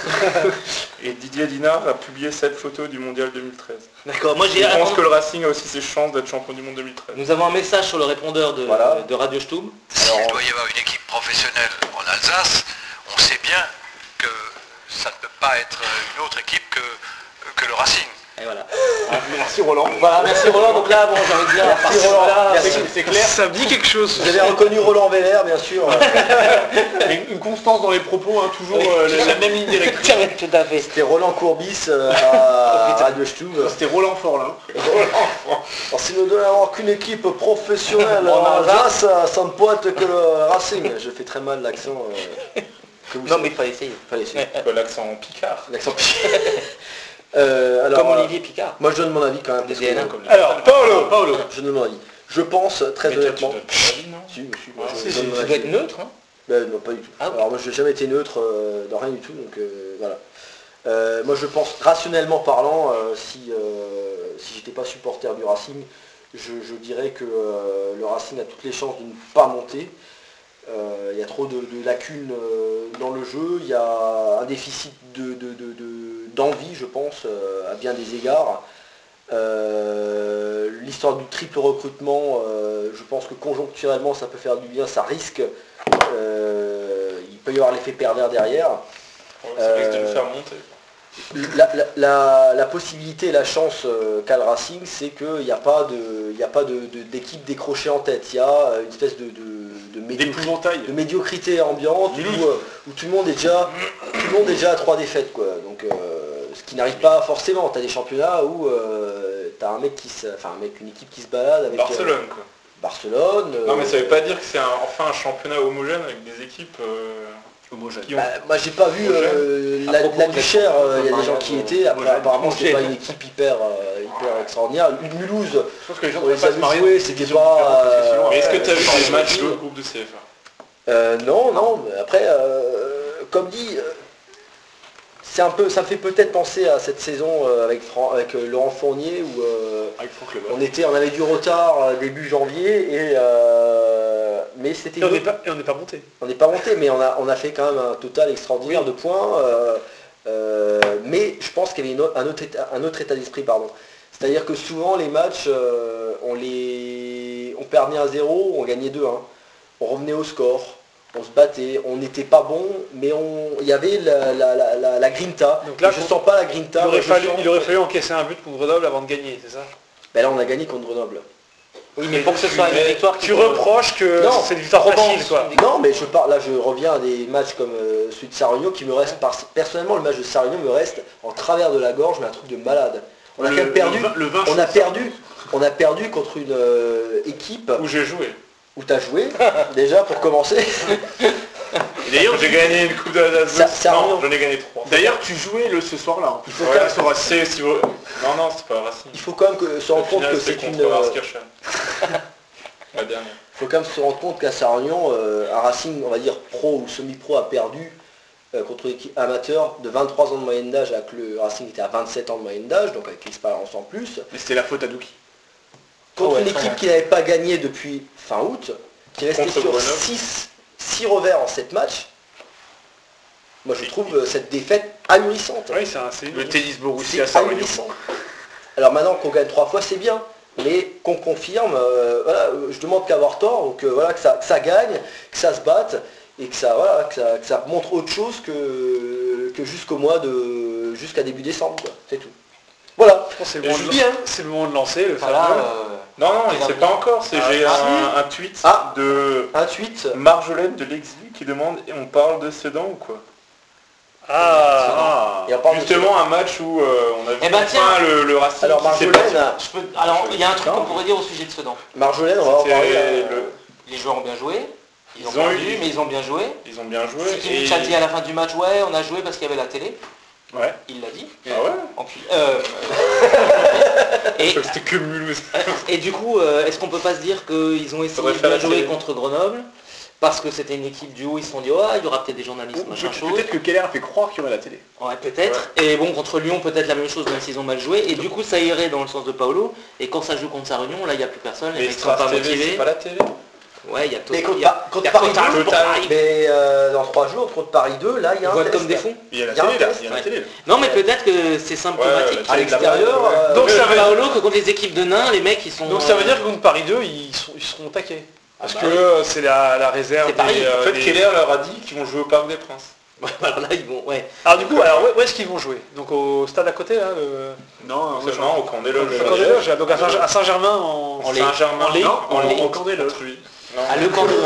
Et Didier Dinard a publié cette photo du Mondial deux mille treize. D'accord, moi j'ai... Il pense que le Racing a aussi ses chances d'être champion du monde deux mille treize. Nous avons un message sur le répondeur de, Voilà. de Radio Stub. S'il doit y avoir une équipe professionnelle en Alsace, on sait bien que ça ne peut pas être une autre équipe que, que le Racing. Et voilà. Merci Roland. Voilà, merci Roland. Donc là, bon, j'ai envie de dire, à Merci partir de Roland. là, Merci. c'est- C'est clair. Ça me dit quelque chose. Vous avez reconnu Roland Veller, bien sûr. Une, une constance dans les propos, hein, toujours euh, la, la même ligne directrice. Tout à fait. C'était Roland Courbis euh, à Radio Stub. C'était Roland Forlin. Alors, si nous devons avoir qu'une équipe professionnelle En en Alsace. Alsace, ça ne peut être que le Racing. Je fais très mal l'accent. euh, que vous Non savez. mais il fallait essayer. Fallait essayer. Bah, l'accent en Picard. L'accent euh, alors, Comme euh, Olivier Picard. moi je donne mon avis quand même. Des parce D N A. que- Comme Alors, Paolo, Paolo. je donne mon avis. Je pense très Mais toi, tu honnêtement. donnes pas d'avis, non Si, si, moi, Ah, je si, donne si, mon Tu avis. dois être neutre. Hein. Ben, non, pas du tout. Ah oui. Alors moi je n'ai jamais été neutre euh, dans rien du tout, donc euh, voilà. Euh, moi je pense, rationnellement parlant, euh, si, euh, si j'étais pas supporter du Racing, je, je dirais que euh, le Racing a toutes les chances de ne pas monter. Euh, Il y a trop de, de lacunes euh, dans le jeu, il y a un déficit de, de- de- de- d'envie, je pense, euh, à bien des égards. Euh, L'histoire du triple recrutement, euh, je pense que conjoncturellement ça peut faire du bien, ça risque. Euh, il peut y avoir l'effet pervers derrière. Ouais, ça risque de Euh, le faire monter. La, la- la- la possibilité et la chance euh, qu'a le Racing, c'est qu'il n'y a pas de- il n'y a pas de- de- d'équipe décrochée en tête. Il y a une espèce de, de, de médiocri- D'épouvantail. de médiocrité ambiante où, euh, où tout le monde est déjà tout le monde est déjà à trois défaites, quoi. Donc euh, ce qui n'arrive pas forcément. Tu as des championnats où euh, tu as un mec qui se, enfin un mec, une équipe qui se balade avec Barcelone euh, quoi. Barcelone. Non mais euh, ça veut pas dire que c'est un- enfin un championnat homogène avec des équipes euh, Homogène. qui ont... bah, moi j'ai pas vu euh, À la, propos la de Duchère, cette- euh, il y a des gens mariage, qui euh, étaient, après homogène. apparemment c'était pas Homogène. une équipe hyper, euh, hyper extraordinaire. Une Mulhouse, Je pense que les gens on devraient les pas a se vu marier jouer, dans des c'était divisions pas... différentes, parce que sinon, euh, Mais est-ce que après, tu as vu euh, des matchs euh, d'autres groupes de C F A? Euh, non, non, mais après, euh, comme dit, euh, c'est un peu, ça me fait peut-être penser à cette saison euh, avec, Fran- avec euh, Laurent Fournier où euh, Avec Franck Lebel. on était, on avait du retard euh, début janvier et euh, mais c'était Et on une n'est autre- pas, et on n'est pas monté. on n'est pas monté, mais on a, on a fait quand même un total extraordinaire de points. euh, euh, mais je pense qu'il y avait une autre- un autre état, un autre état d'esprit, pardon. C'est-à-dire que souvent les matchs, euh, on les, on perdait un zéro, on gagnait deux un. On revenait au score, on se battait, on n'était pas bon, mais on, il y avait la, la, la, la- la grinta. Donc là, Et je pour- sens pas la Il grinta. aurait, moi, je fallu, sens- il aurait fallu encaisser un but contre Grenoble avant de gagner, c'est ça? Ben là, on a gagné contre Grenoble. Oui, mais pour que ce soit une Mais victoire qui Tu compte. reproches que Non, c'est une victoire Provence, facile, quoi. une Non, mais je parle, là, je reviens à des matchs comme euh, celui de Saragno qui me reste, par- personnellement, le match de Saragno me reste en travers de la gorge, mais un truc de malade. On a Le- quand même perdu, le vin- le vin on a chaud, perdu, on a perdu contre une euh, équipe Où j'ai joué. où tu as joué, déjà pour commencer. Et D'ailleurs, J'ai gagné une coupe de la Ça- ça Non, revient. j'en ai gagné trois. D'ailleurs, tu jouais le ce soir-là. En plus. Il faut Ouais, quand même- c'est Racing, si vous- Non, non, c'est pas Racing. Il faut quand même que- se rendre La compte finale, que c'est une... contre euh, Arskirchen. La dernière. Il faut quand même se rendre compte qu'à Saragnon, euh, un Racing, on va dire pro ou semi-pro, a perdu euh, contre une équipe amateur de vingt-trois ans de moyenne d'âge, alors que le Racing était à vingt-sept ans de moyenne d'âge, donc avec l'expérience en plus. Mais c'était la faute à Douki. Contre Oh ouais, une très équipe bien. qui n'avait pas gagné depuis fin août, qui est restée Contre sur Grenoble. six revers en sept matchs. Moi je trouve euh, cette défaite ahurissante. Oui, c'est un- c'est une- Le tennis Borussia C'est à Saragno. ahurissant. Alors maintenant qu'on gagne trois fois, c'est bien. Mais qu'on confirme, euh, voilà, euh, je demande qu'à avoir tort, donc euh, voilà, que ça, que ça gagne, que ça se batte, et que ça, voilà, que ça, que ça montre autre chose que, que jusqu'au mois de. jusqu'à début décembre, quoi. C'est tout. Voilà. Je pense que c'est le, Et moment de- Julien c'est le moment de lancer le Voilà, fameux. euh, Non, non, il sait pas encore. C'est Ah, j'ai ah, un, un tweet Ah. de Un tweet. Marjolaine de l'Exil qui demande et on parle de Sedan ou quoi? Ah, Ah. Et on parle de Justement un match où euh, on a vu Eh ben, enfin tiens. le, le Racing Alors qui s'est Marjolaine, battu. je peux- Alors, il y a un truc qu'on pourrait dire au sujet de Sedan. Marjolaine, on va en C'était parler. euh, le- Les joueurs ont bien joué. Ils, Ils ont, ont perdu, eu- mais ils ont bien joué. Ils ont bien joué. Sikimic a dit à la fin du match, ouais, on a joué parce qu'il y avait la télé. Ouais. Il l'a dit. Ah ouais. Enculé. Euh, Je et, crois que c'était que Mulhouse. et du coup, euh, est-ce qu'on peut pas se dire qu'ils ont essayé Faudrait de faire bien la jouer télé. contre Grenoble parce que c'était une équipe du haut, ils se sont dit, oh, il y aura peut-être des journalistes, Ou machin peut- chose. Peut-être que Keller a fait croire qu'il y aurait la télé. Ouais, peut-être. Et bon, contre Lyon, peut-être la même chose, même s'ils ont mal joué. Et du coup, ça irait dans le sens de Paolo. Et quand ça joue contre Sarunion, là, il n'y a plus personne. Les Mais mecs sont pas Stras T V, motivés. c'est pas la télé. Ouais, il y a Mais Total. contre, il y a- Pa- contre il y a Paris Total deux, pour Total. Paris. mais euh, dans trois jours, contre Paris deux, là, il y Ils a un votent comme test. des fous. Il y a la Il y a un télé là. test. Il y a la Ouais. télé là. Non, mais peut-être que c'est symptomatique. À l'extérieur, Ouais. euh, Donc Donc ça ça veut- Paolo que contre les équipes de nains, les mecs ils sont. Donc ça veut euh, dire que contre Paris deux, ils, sont- ils seront taqués. Parce bah que oui. euh, c'est la, la réserve. C'est Paris. des, euh, En fait, des- Keller leur a dit qu'ils vont jouer au Parc des Princes. alors là, ils vont. Ouais. Alors du coup, alors, où où est-ce qu'ils vont jouer? Donc au stade à côté, là, le... Non, C'est non, au camp des Loges. au camp des Loges, donc à Saint- à Saint-Germain en... En Ligue. Saint-Germain. En Ligue. Non, En Ligue. au camp des Loges. lui. Non. Ah, le camp de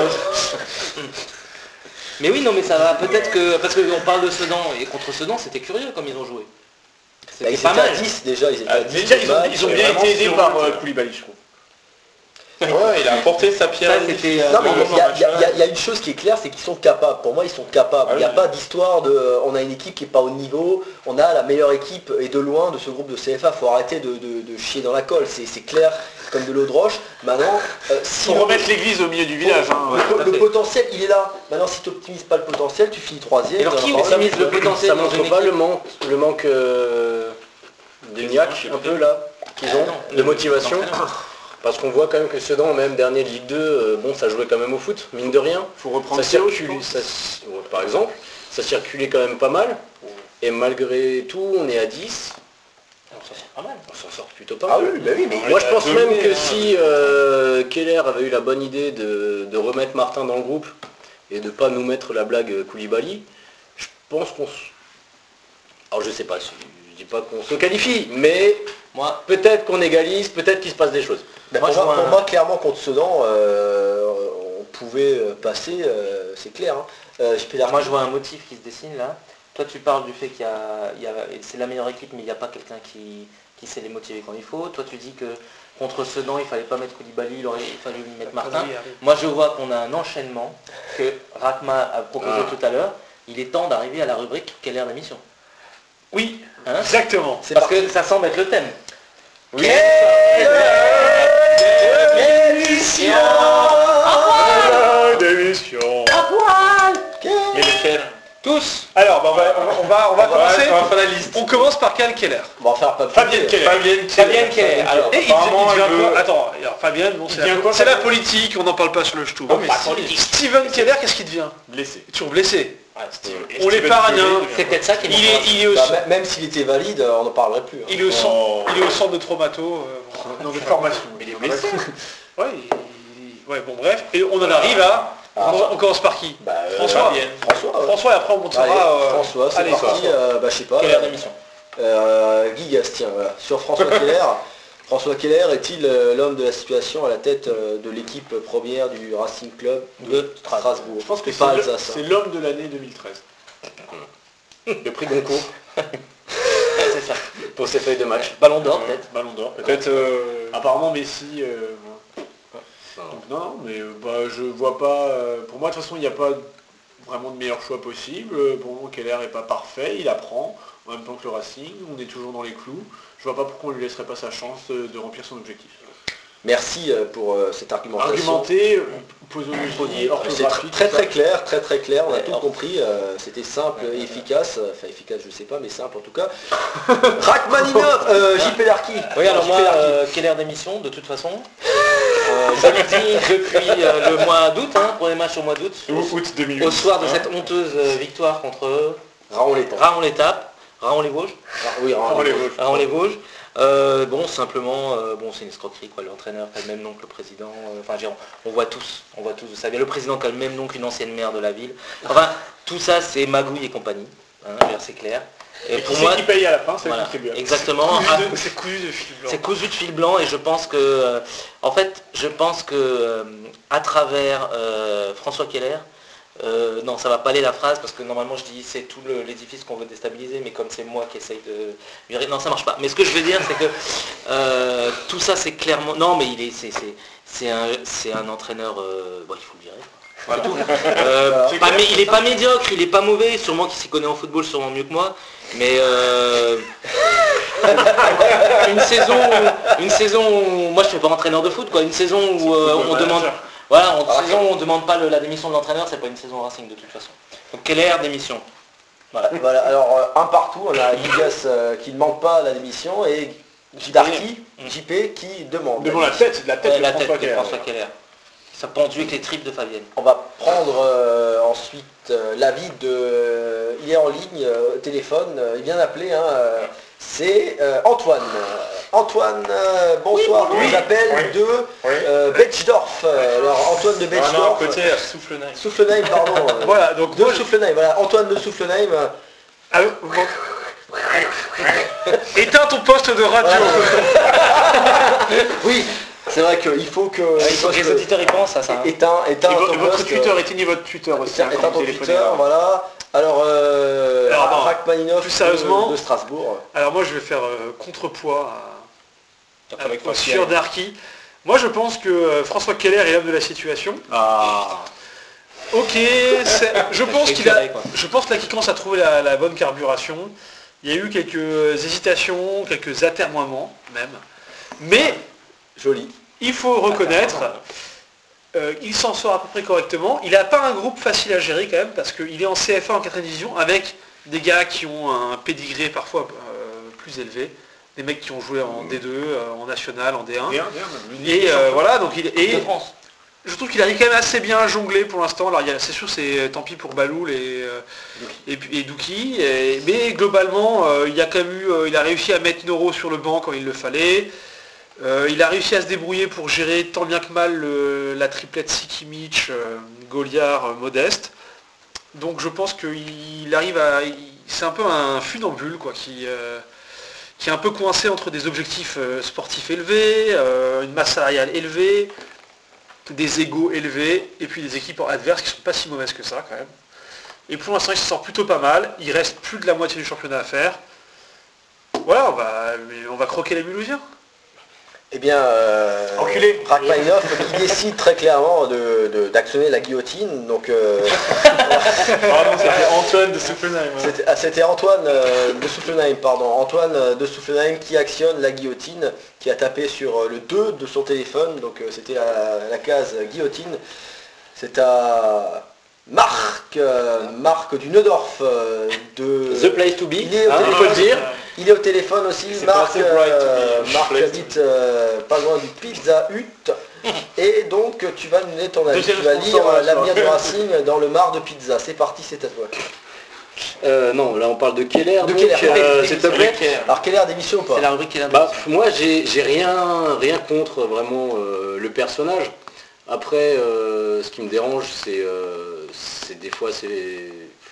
Mais oui, non, mais ça va peut-être que. Parce qu'on parle de Sedan, et contre Sedan, c'était curieux comme ils ont joué. Bah, C'était ils pas étaient à mal. dix déjà, ils étaient Ah, à dix. Déjà, ils ont, matchs, ils ont euh, bien vraiment été aidés sur par le- euh, Koulibaly, je trouve. Ouais, il a apporté sa pierre. Ça, à l'édifice. c'était, euh, Non mais Vraiment, il y, a- match, il y a- ouais. il y a- il y a une chose qui est claire, c'est qu'ils sont capables. Pour moi, ils sont capables. Ah Il n'y a oui. pas d'histoire de euh, on a une équipe qui n'est pas au niveau, on a la meilleure équipe et de loin de ce groupe de C F A. Faut arrêter de, de- de chier dans la colle. C'est c'est clair comme de l'eau de roche. Maintenant, euh, si Pour on- remettre l'église au milieu du village. hein, le, ouais. po- tout à le fait. potentiel, il est là. Maintenant, si tu n'optimises pas le potentiel, tu finis troisième. Et alors, on en qui parlera. optimise le potentiel Ça dans montre une pas équipe le manque, le manque euh, de niaque un peu là qu'ils Ah ont, non, de motivation. non, non. Parce qu'on voit quand même que Sedan, même dernier de Ligue deux, euh, bon ça jouait quand même au foot, mine de rien. Faut reprendre Ça Théo, je circulait, pense. ça, ouais, par exemple, ça circulait quand même pas mal. Et malgré tout, on est à dix. Alors, ça, c'est pas mal. On s'en sort plutôt pas Ah mal. oui, bah oui, mais Moi je a pense dominé, même que hein. si euh, Keller avait eu la bonne idée de, de remettre Martin dans le groupe et de pas nous mettre la blague Koulibaly, je pense qu'on se... Alors je sais pas, je dis pas qu'on se qualifie, mais Moi, peut-être qu'on égalise, peut-être qu'il se passe des choses. bah, Moi, pour, je moi, vois pour un- moi, clairement, contre Sedan, euh, on pouvait euh, passer, euh, c'est clair. Hein. Euh, je peux dire- moi, je vois un motif qui se dessine là. toi tu parles du fait qu'il y a, il y a c'est la meilleure équipe, mais il n'y a pas quelqu'un qui, qui sait les motiver quand il faut. Toi tu dis que contre Sedan, il fallait pas mettre Koulibaly, il aurait il fallait mettre Martin. Moi je vois qu'on a un enchaînement que Rakma a proposé ah. tout à l'heure. Il est temps d'arriver à la rubrique quelle heure d'émission. Oui, hein exactement. C'est parce parti. Que ça semble être le thème. Oui. Quelle heure d'émission d'émission à poil. Mais lesquels tous. Alors, bah, on va, on va, on va, on va commencer. Ouais, on va faire la liste. On commence par Karl Keller. On va faire Fabienne Keller. Fabienne Keller. Fabienne Keller. Alors, et il, il devient veut... quoi Attends, alors, Fabienne, bon, c'est la, quoi, c'est la politique, on n'en parle pas sur le ch'tou. Oh, Steven Keller, qu'est-ce qu'il devient Blessé. Toujours blessé. Ouais, on l'épargne. C'est peut-être ça qui il est, il est au bah, même s'il était valide, on n'en parlerait plus. Hein. Il est au centre, oh. il est au centre de traumato, euh, non, de formation. Mais il est blessé. Ouais, il... ouais, bon bref. Et on en arrive à. Ah, on commence par qui bah, euh, François. François, ouais. François et après on montrera. Allez, euh... François, c'est allez, parti. Euh, bah, je sais pas. Quelle heure d'émission euh, Guy Gastien, voilà. Sur François Keller. François Keller est-il euh, l'homme de la situation à la tête euh, de l'équipe première du Racing Club de Strasbourg? Je pense que pas c'est, Alsace, le, hein. c'est l'homme de l'année deux mille treize. Le prix Goncourt. C'est ça. Pour ses feuilles de match. Ballon d'or peut-être. Ballon d'or. Peut-être. Euh... Apparemment Messi. Euh, Donc, non, mais euh, bah, je vois pas. Euh, pour moi, de toute façon, il n'y a pas vraiment de meilleur choix possible. Pour moi, Keller n'est pas parfait, il apprend en même temps que le Racing. On est toujours dans les clous. Je vois pas pourquoi on lui laisserait pas sa chance de, de remplir son objectif. Merci pour euh, cette argumentation. Argumenté, posologie, orthographique. Très très clair, très très clair, on a ouais, tout or... compris. Euh, c'était simple et efficace. Enfin efficace, je sais pas, mais simple en tout cas. Rachmaninov, euh, J P Larky. Oui, alors moi, euh, quelle heure d'émission, de toute façon. Euh, je le dis depuis euh, le mois d'août, hein, premier match au mois d'août, août deux mille huit, au soir de hein. cette honteuse euh, victoire contre Raon-l'Étape. Raon-l'Étape, Raon-les-Vosges. Ah, oui, Raon-les-Vosges. Raon-les-Vosges. Euh, bon, simplement, euh, bon, c'est une escroquerie, quoi. L'entraîneur qui a le même nom que le président. Euh, enfin, on voit tous, on voit tous de ça. Le président qui a le même nom qu'une ancienne maire de la ville. Enfin, tout ça, c'est magouille et compagnie. Hein, c'est clair. Et, et pour moi, qui paye à la fin, c'est voilà, le contribuable. Exactement. C'est cousu de fil blanc. C'est cousu de fil blanc et je pense que, euh, en fait, je pense que euh, à travers euh, François Keller, euh, non, ça va pas aller la phrase parce que normalement je dis c'est tout le, l'édifice qu'on veut déstabiliser, mais comme c'est moi qui essaye de, non, ça marche pas. Mais ce que je veux dire, c'est que euh, tout ça, c'est clairement, non, mais il est, c'est, c'est, c'est un, c'est un entraîneur, euh... bon, il faut le dire. Voilà. Euh, pas, mais il est pas médiocre, il est pas mauvais, sûrement qu'il s'y connaît en football sûrement mieux que moi, mais euh, une saison, où, une saison où, moi je suis pas entraîneur de foot quoi, une saison où euh, on demande, voilà, en saison où on demande pas le, la démission de l'entraîneur, c'est pas une saison Racing de toute façon. Donc quelle est démission? Voilà. Voilà. Alors euh, un partout, on a Gigas euh, qui ne demande pas la démission et Darky, J P qui demande. Demande la tête, la tête ouais, de la François tête Keller. de François Keller. Ça pendu avec les tripes de Fabienne. On va prendre euh, ensuite euh, l'avis de... Euh, il est en ligne, euh, téléphone, euh, il vient d'appeler, hein, euh, c'est euh, Antoine. Antoine, euh, bonsoir, oui, on nous appelle oui, de euh, Bechdorf. Alors Antoine de Bechdorf. Ah non, côté Soufflenheim. Soufflenheim, pardon. euh, voilà, donc de Soufflenheim, voilà, Antoine de Soufflenheim. Euh, ah, bon. Éteins ton poste de radio. Oui. C'est vrai qu'il faut que... Ouais, il faut que les auditeurs y pensent à ça. Hein. Éteins, éteins et ton votre poste, Twitter, éteignez votre Twitter aussi. Éteins hein, ton Twitter, voilà. Alors, euh, alors bon, Rachmaninov plus sérieusement, de, de Strasbourg. Alors moi je vais faire euh, contrepoids à, avec à, sur Darky. Moi je pense que euh, François Keller est l'homme de la situation. Ah. Ok, c'est, je pense qu'il a, je pense là qu'il commence à trouver la, la bonne carburation. Il y a eu quelques hésitations, quelques atermoiements même. Mais joli. Il faut reconnaître, euh, il s'en sort à peu près correctement. Il n'a pas un groupe facile à gérer quand même, parce qu'il est en C F A en quatrième division, avec des gars qui ont un pédigré parfois euh, plus élevé, des mecs qui ont joué en D deux, euh, en National, en D un. Et euh, voilà, donc il et je trouve qu'il arrive quand même assez bien à jongler pour l'instant. Alors il y a, c'est sûr, c'est tant pis pour Baloul et, euh, et, et Douki, et, mais globalement, euh, il, y a quand même eu, euh, il a réussi à mettre Noro sur le banc quand il le fallait. Euh, il a réussi à se débrouiller pour gérer tant bien que mal le, la triplette Sikimic, euh, Goliard, euh, Modeste. Donc je pense qu'il arrive à... Il, c'est un peu un funambule quoi, qui, euh, qui est un peu coincé entre des objectifs euh, sportifs élevés, euh, une masse salariale élevée, des égos élevés, et puis des équipes adverses qui ne sont pas si mauvaises que ça quand même. Et pour l'instant, il se sort plutôt pas mal. Il reste plus de la moitié du championnat à faire. Voilà, on va, mais on va croquer les Mulhousiens. Eh bien, euh, Enculé. Rachmaninoff qui décide très clairement de- de- d'actionner la guillotine. Donc, euh, Pardon, c'était Antoine de Soufflenheim. ouais. c'était ah, c'était Antoine euh, de Soufflenheim, pardon. Antoine euh, de Soufflenheim qui actionne la guillotine, qui a tapé sur euh, le deux de son téléphone. Donc, euh, c'était la, la case guillotine. C'est à Marc, euh, Marc du Neudorf euh, de... The place to be, Il est au hein, il téléphone. faut le dire. Il est au téléphone aussi, C'est Marc, pas assez bright to euh, be Marc place to habite euh, pas loin du Pizza Hut. Et donc tu vas nous donner ton avis, Deuxième tu vas sponsor lire de la euh, l'avenir soirée. du Racing dans le mar de pizza. C'est parti, c'est à toi. Euh, non, là on parle de Keller, De donc, Keller, euh, oui, s'il te plaît. Alors quelle heure d'émission ou pas? C'est la rubrique qui est là. Bah, moi j'ai j'ai rien, rien contre vraiment euh, le personnage. Après, euh, ce qui me dérange, c'est euh, c'est des fois c'est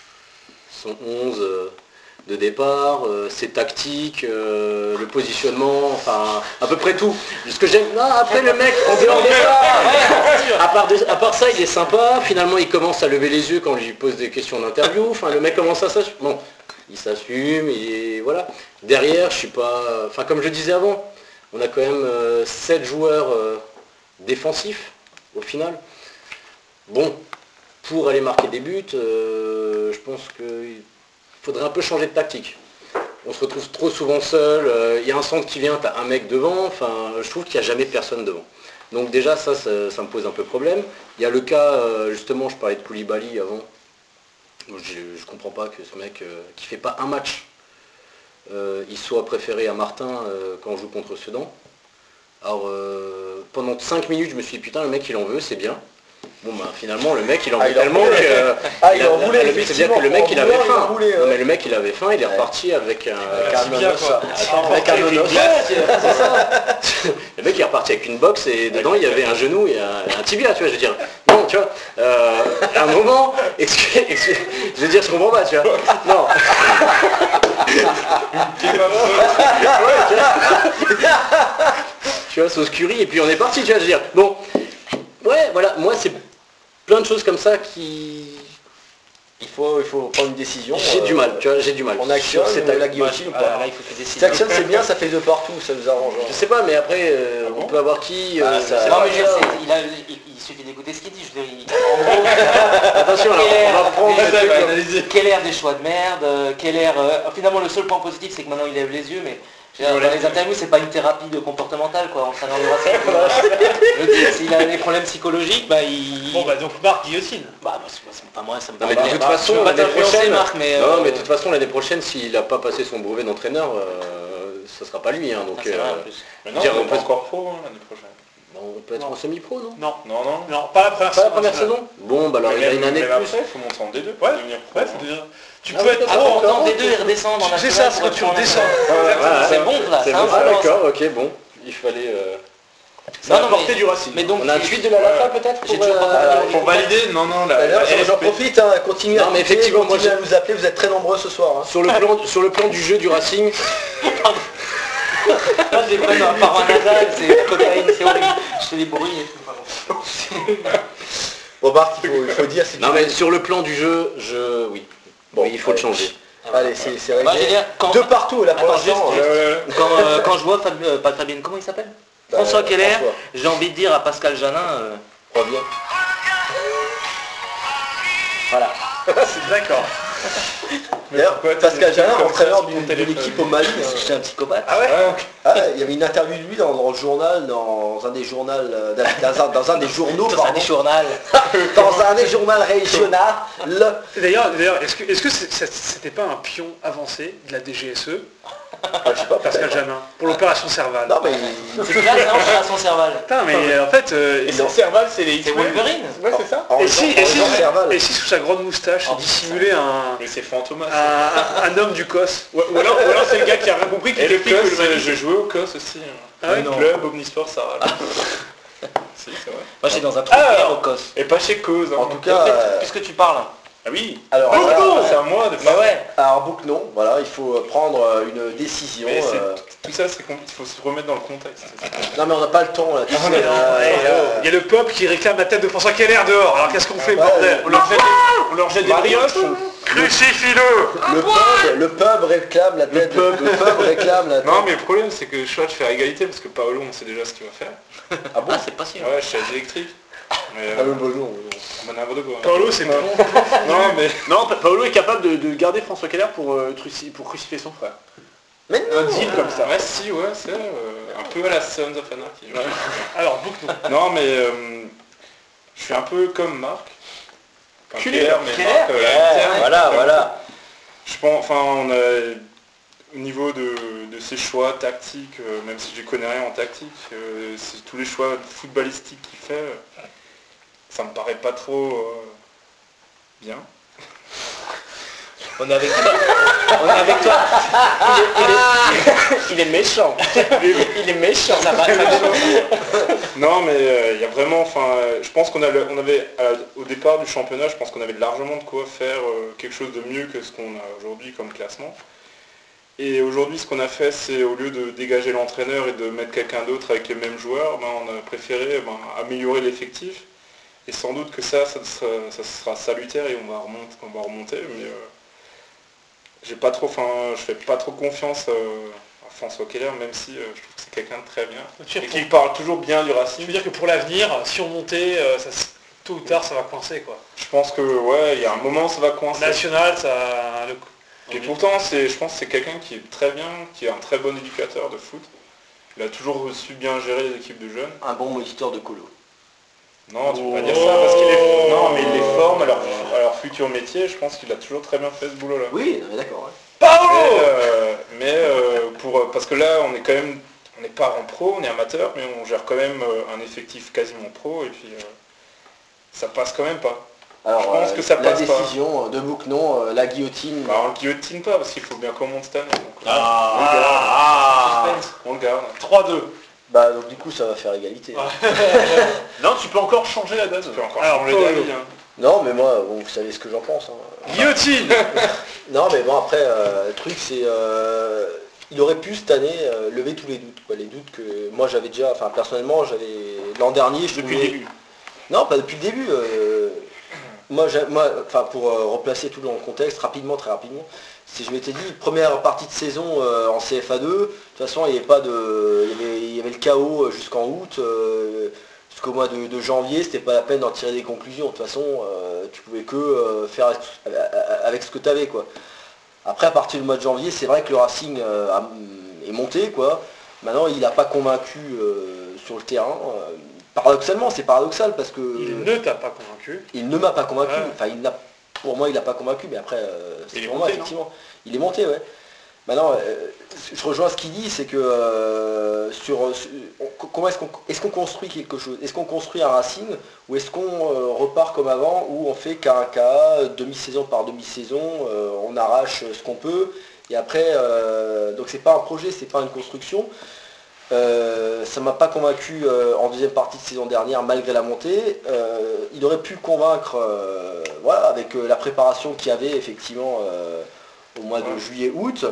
son onze euh, de départ, euh, ses tactiques, euh, le positionnement, enfin à peu près tout. Ce que j'aime. Non, après le mec, en dehors de ça, à part, de- à part ça, il est sympa. Finalement, il commence à lever les yeux quand je lui pose des questions d'interview. Enfin, le mec commence à s'assumer. Bon, il s'assume, et voilà. Derrière, je suis pas. Enfin, comme je disais avant, on a quand même euh, sept joueurs euh, défensifs au final. Bon, pour aller marquer des buts, euh, je pense qu'il faudrait un peu changer de tactique. On se retrouve trop souvent seul, euh, il y a un centre qui vient, tu as un mec devant, enfin je trouve qu'il n'y a jamais personne devant. Donc déjà ça, ça, ça me pose un peu problème. Il y a le cas, euh, justement, je parlais de Koulibaly avant. Je ne comprends pas que ce mec euh, qui fait pas un match, euh, il soit préféré à Martin euh, quand on joue contre Sedan. Alors euh, pendant cinq minutes je me suis dit putain le mec il en veut, c'est bien. Bon bah finalement le mec il en Ah, veut il en tellement voulait. que. Ah, il en a- voulait, le- C'est-à-dire que le mec il effectivement. avait En voulant, il en faim. voulait, Non, ouais. mais le mec il avait faim, il est Ouais. reparti avec un. Avec un tibia, nonos, quoi. Attends, avec un Avec une nonos. glace, c'est ça. Le mec il est reparti avec une box et dedans il y avait un genou et un, un tibia, tu vois, je veux dire. Non, tu vois, euh, à un moment, excuse, excuse- je veux dire, je comprends pas, tu vois. Non. Tu vois, sauce curry et puis on est parti, tu vois, je veux dire. Bon, ouais, voilà, moi c'est plein de choses comme ça qui... Il faut, il faut prendre une décision. J'ai euh, du mal, tu vois, j'ai du mal. On actionne Sur cette- la guillotine ou Ah, pas? là, il faut que tu décides. Si actionne c'est bien, ça fait deux partout, ça nous arrange. Je sais pas, mais après, euh, on peut avoir qui euh, Ah, je ça- sais Non pas, mais je tu vois. sais, il, a- il- il suffit d'écouter ce qu'il dit. Je veux dire, il- en gros, Attention, alors, Keller, on va prendre des- le truc, va euh, analyser. Keller des choix de merde, euh, Keller, euh, finalement le seul point positif c'est que maintenant il lève les yeux, mais je veux dire, dans les interviews c'est pas une thérapie de comportementale quoi, entraîneur de Racing. Je veux dire, s'il a des problèmes psychologiques, bah il... Bon bah donc Marc guillotine. Bah, bah, c'est c'est pas moi, ça me Non mais de parle toute pas. façon, Je veux pas l'année t'influencer, prochaine, Marc, mais... non, euh, mais de toute façon, l'année prochaine, s'il n'a pas passé son brevet d'entraîneur, euh, ça sera pas lui, hein, donc... ah, c'est vrai, euh, en plus. Mais non, Dire, on on est peut- pas encore pro hein, l'année prochaine. bon, on peut être Non. en semi-pro, non Non, Non, non. non, pas la première Pas la première nationale. saison Bon, bah alors Mais il a même- une année de même plus. après, il faut monter en D deux pour Ouais, devenir pro. ouais, hein. faut dire- Tu Ah peux oui, être d'accord. Ah pro bon, encore. en D deux il redescend dans la C'est ça, c'est quand tu redescends. C'est bon là, C'est c'est bon, un ah, peu d'accord, ok, bon. Il fallait... euh, Ça Non, va non, porter mais- du Racing. Mais donc, On a un il- tweet de la L A F A peut-être J'ai pour, toujours pas euh, compris. Pour valider, non, non, la, D'ailleurs, la j'en R S P. profite, hein, continuez à Non, mais tweeter, effectivement, moi, continuez je- à nous appeler, vous êtes très nombreux ce soir. hein. Sur le plan, sur le plan du jeu du Racing, Moi j'ai pris un parent nasal, c'est la cocaïne, c'est horrible. Je fais des bruits et tout. Bon Marc, il faut, il faut dire si tu non veux. mais sur le plan du jeu, je... Oui. Bon, Oui, il faut le allez. changer. Allez, c'est c'est réglé. Bah, je veux dire, quand- De partout là pour Attends, l'instant. juste- hein. Ouais, ouais, ouais. Quand, euh, quand je vois Fab... euh, pas Fabienne, comment il s'appelle Bah, François Keller, François. j'ai envie de dire à Pascal Janin, euh, Reviens. voilà. D'accord. D'ailleurs, pourquoi t'as Pascal des Jalin, trucs comme entraîneur ça sur d'une ton téléphone d'une équipe au Mali. hein. J'étais un psychopathe. Ah ouais Ah, il y avait une interview de lui dans, dans le journal, dans un des journaux, euh, dans, dans un, dans un des journaux, Dans un pardon, des journal. dans un des journaux régional. Et D'ailleurs, d'ailleurs, est-ce que est-ce que c'est- ça- c'était pas un pion avancé de la D G S E, Je sais pas, Pascal peut-être. Janin, pour l'opération Serval? Non mais C'est classe, hein, opération Serval. Putain, mais euh, en fait, euh, Et son Serval, c'est les C'est X-Men. Wolverine. Ouais, c'est ça. en et, si, et, si, Jean Serval. et si sous sa grande moustache, Oh, il dissimulait un, Mais c'est Fantomas. un, un- un homme du C O S? Ou ou alors, ou alors c'est le gars qui a rien compris, qui Et le explique C O S, que le euh, Mali- je jouais au C O S aussi. hein. Ah oui, Le club Omnisport Sarral. Si, c'est vrai. Moi j'étais dans un trou Ah. au C O S. Et pas chez Cause. hein. En tout cas, En fait, euh, puisque tu parles, Ah oui. Alors, Ah, voilà, c'est à moi de Bah faire. ouais. alors Book non, voilà, il faut prendre euh, une décision. Mais c'est- euh. tout ça, c'est compliqué. Il faut se remettre dans le contexte. Non mais on n'a pas le temps là. tu sais, mais non, euh, ouais, euh, Il y a le peuple qui réclame la tête de François Keller dehors. Alors qu'est-ce qu'on fait, ouais, bordel On leur jette des, on leur jette des brioches. Crucifie-le. le pub, le pub réclame la tête. pub. Le pub réclame la tête. Non, mais le problème, c'est que je choisis de faire égalité parce que Paolo, on sait déjà ce qu'il va faire. Ah bon Ah, c'est pas sûr. Ouais, chaise électrique. Mais Ah euh, oui, bah non. bah, n'importe quoi. Paolo, c'est non. Non, mais Non, Pa- Paolo est capable de, de garder François Keller pour, euh, truci- pour crucifier son frère. Mais non. Un deal comme ça. ouais, si, ouais, c'est euh, un peu à la Sons of Anarchy. Ouais. Alors, Book non. Non, mais euh, je suis un peu comme Marc. Enfin, Culé, Keller, mais Keller, Marc, euh, ouais, interne. Voilà, voilà. Je pense, enfin, on a, au niveau de, de ses choix tactiques, euh, même si je connais rien en tactique, euh, c'est tous les choix footballistiques qu'il fait, euh, ça me paraît pas trop euh, bien. On est avec toi. On est avec toi. Il est, il est- Il est méchant. Il est méchant. ça va, ça va. Non, mais euh, il y a vraiment, enfin, euh, je pense qu'on a le- on avait, à- au départ du championnat, je pense qu'on avait largement de quoi faire euh, quelque chose de mieux que ce qu'on a aujourd'hui comme classement. Et aujourd'hui, ce qu'on a fait, c'est au lieu de dégager l'entraîneur et de mettre quelqu'un d'autre avec les mêmes joueurs, ben, on a préféré ben, améliorer l'effectif. Et sans doute que ça, ça sera, ça sera salutaire et on va remonter, on va remonter mais euh, j'ai pas trop, enfin, je fais pas trop confiance euh, à François Keller, même si euh, je trouve que c'est quelqu'un de très bien. Tu veux Et dire, qui parle toujours bien du tu Racing. veux dire que pour l'avenir, si on montait, euh, ça, s- tôt ou tard, ça va coincer, quoi. Je pense que ouais, il y a un moment ça va coincer. National, ça... le- Et pourtant, c'est, je pense que c'est quelqu'un qui est très bien, qui est un très bon éducateur de foot. Il a toujours su bien gérer les équipes de jeunes. Un bon moniteur de colo. Non, tu peux pas Oh. dire ça parce qu'il est. Non, mais il les forme à leur, à leur futur métier. Je pense qu'il a toujours très bien fait ce boulot-là. Oui, non, mais d'accord. ouais. Mais, euh, mais, euh, pour, parce que là, on est quand même, on n'est pas en pro, on est amateur, mais on gère quand même euh, un effectif quasiment pro et puis euh, ça passe quand même pas. Alors, Je pense euh, que ça la passe pas. décision de Book non, euh, la guillotine. Bah, on le guillotine pas parce qu'il faut bien qu'on monte cette année. Donc, Ah, on le garde. ah, Suspense, on le garde. trois deux. Bah donc du coup ça va faire égalité. Non, tu peux encore changer la donne. Tu peux encore Alors, changer Paul, d'avis. Hein. Non mais moi, bon, vous savez ce que j'en pense. hein. Guillotine. Non mais bon après, euh, le truc c'est... euh, il aurait pu cette année euh, lever tous les doutes. Quoi. Les doutes que moi j'avais déjà, enfin personnellement j'avais... L'an dernier je Depuis le trouvais- début. Non, pas depuis le début. euh, Moi, j'ai- moi, enfin pour euh, replacer tout dans le contexte, rapidement, très rapidement, si je m'étais dit, première partie de saison euh, en C F A deux, de toute façon, il y avait pas de. Il y avait, il y avait le chaos jusqu'en août, euh, jusqu'au mois de, de janvier, c'était pas la peine d'en tirer des conclusions. De toute façon, euh, tu pouvais que euh, faire avec, avec ce que tu avais, quoi. Après, à partir du mois de janvier, c'est vrai que le Racing euh, a- est monté, quoi. Maintenant, il n'a pas convaincu euh, sur le terrain. euh, Paradoxalement, c'est paradoxal parce que Il ne t'a pas convaincu. il ne m'a pas convaincu. Ouais. Enfin, il n'a, pour moi, il n'a pas convaincu, mais après, euh, c'est Il est pour monté, moi, effectivement. Il est monté, ouais. Maintenant, euh, je rejoins ce qu'il dit, c'est que euh, sur, sur- on- comment est-ce qu'on est-ce qu'on construit quelque chose? Est-ce qu'on construit un Racing ou est-ce qu'on euh, repart comme avant où on fait cas à cas, demi-saison par demi-saison, euh, on arrache ce qu'on peut et après, euh, donc c'est pas un projet, c'est pas une construction. Euh, ça m'a pas convaincu euh, en deuxième partie de saison dernière malgré la montée. Euh, il aurait pu convaincre euh, voilà, avec euh, la préparation qu'il y avait effectivement euh, au mois de juillet-août.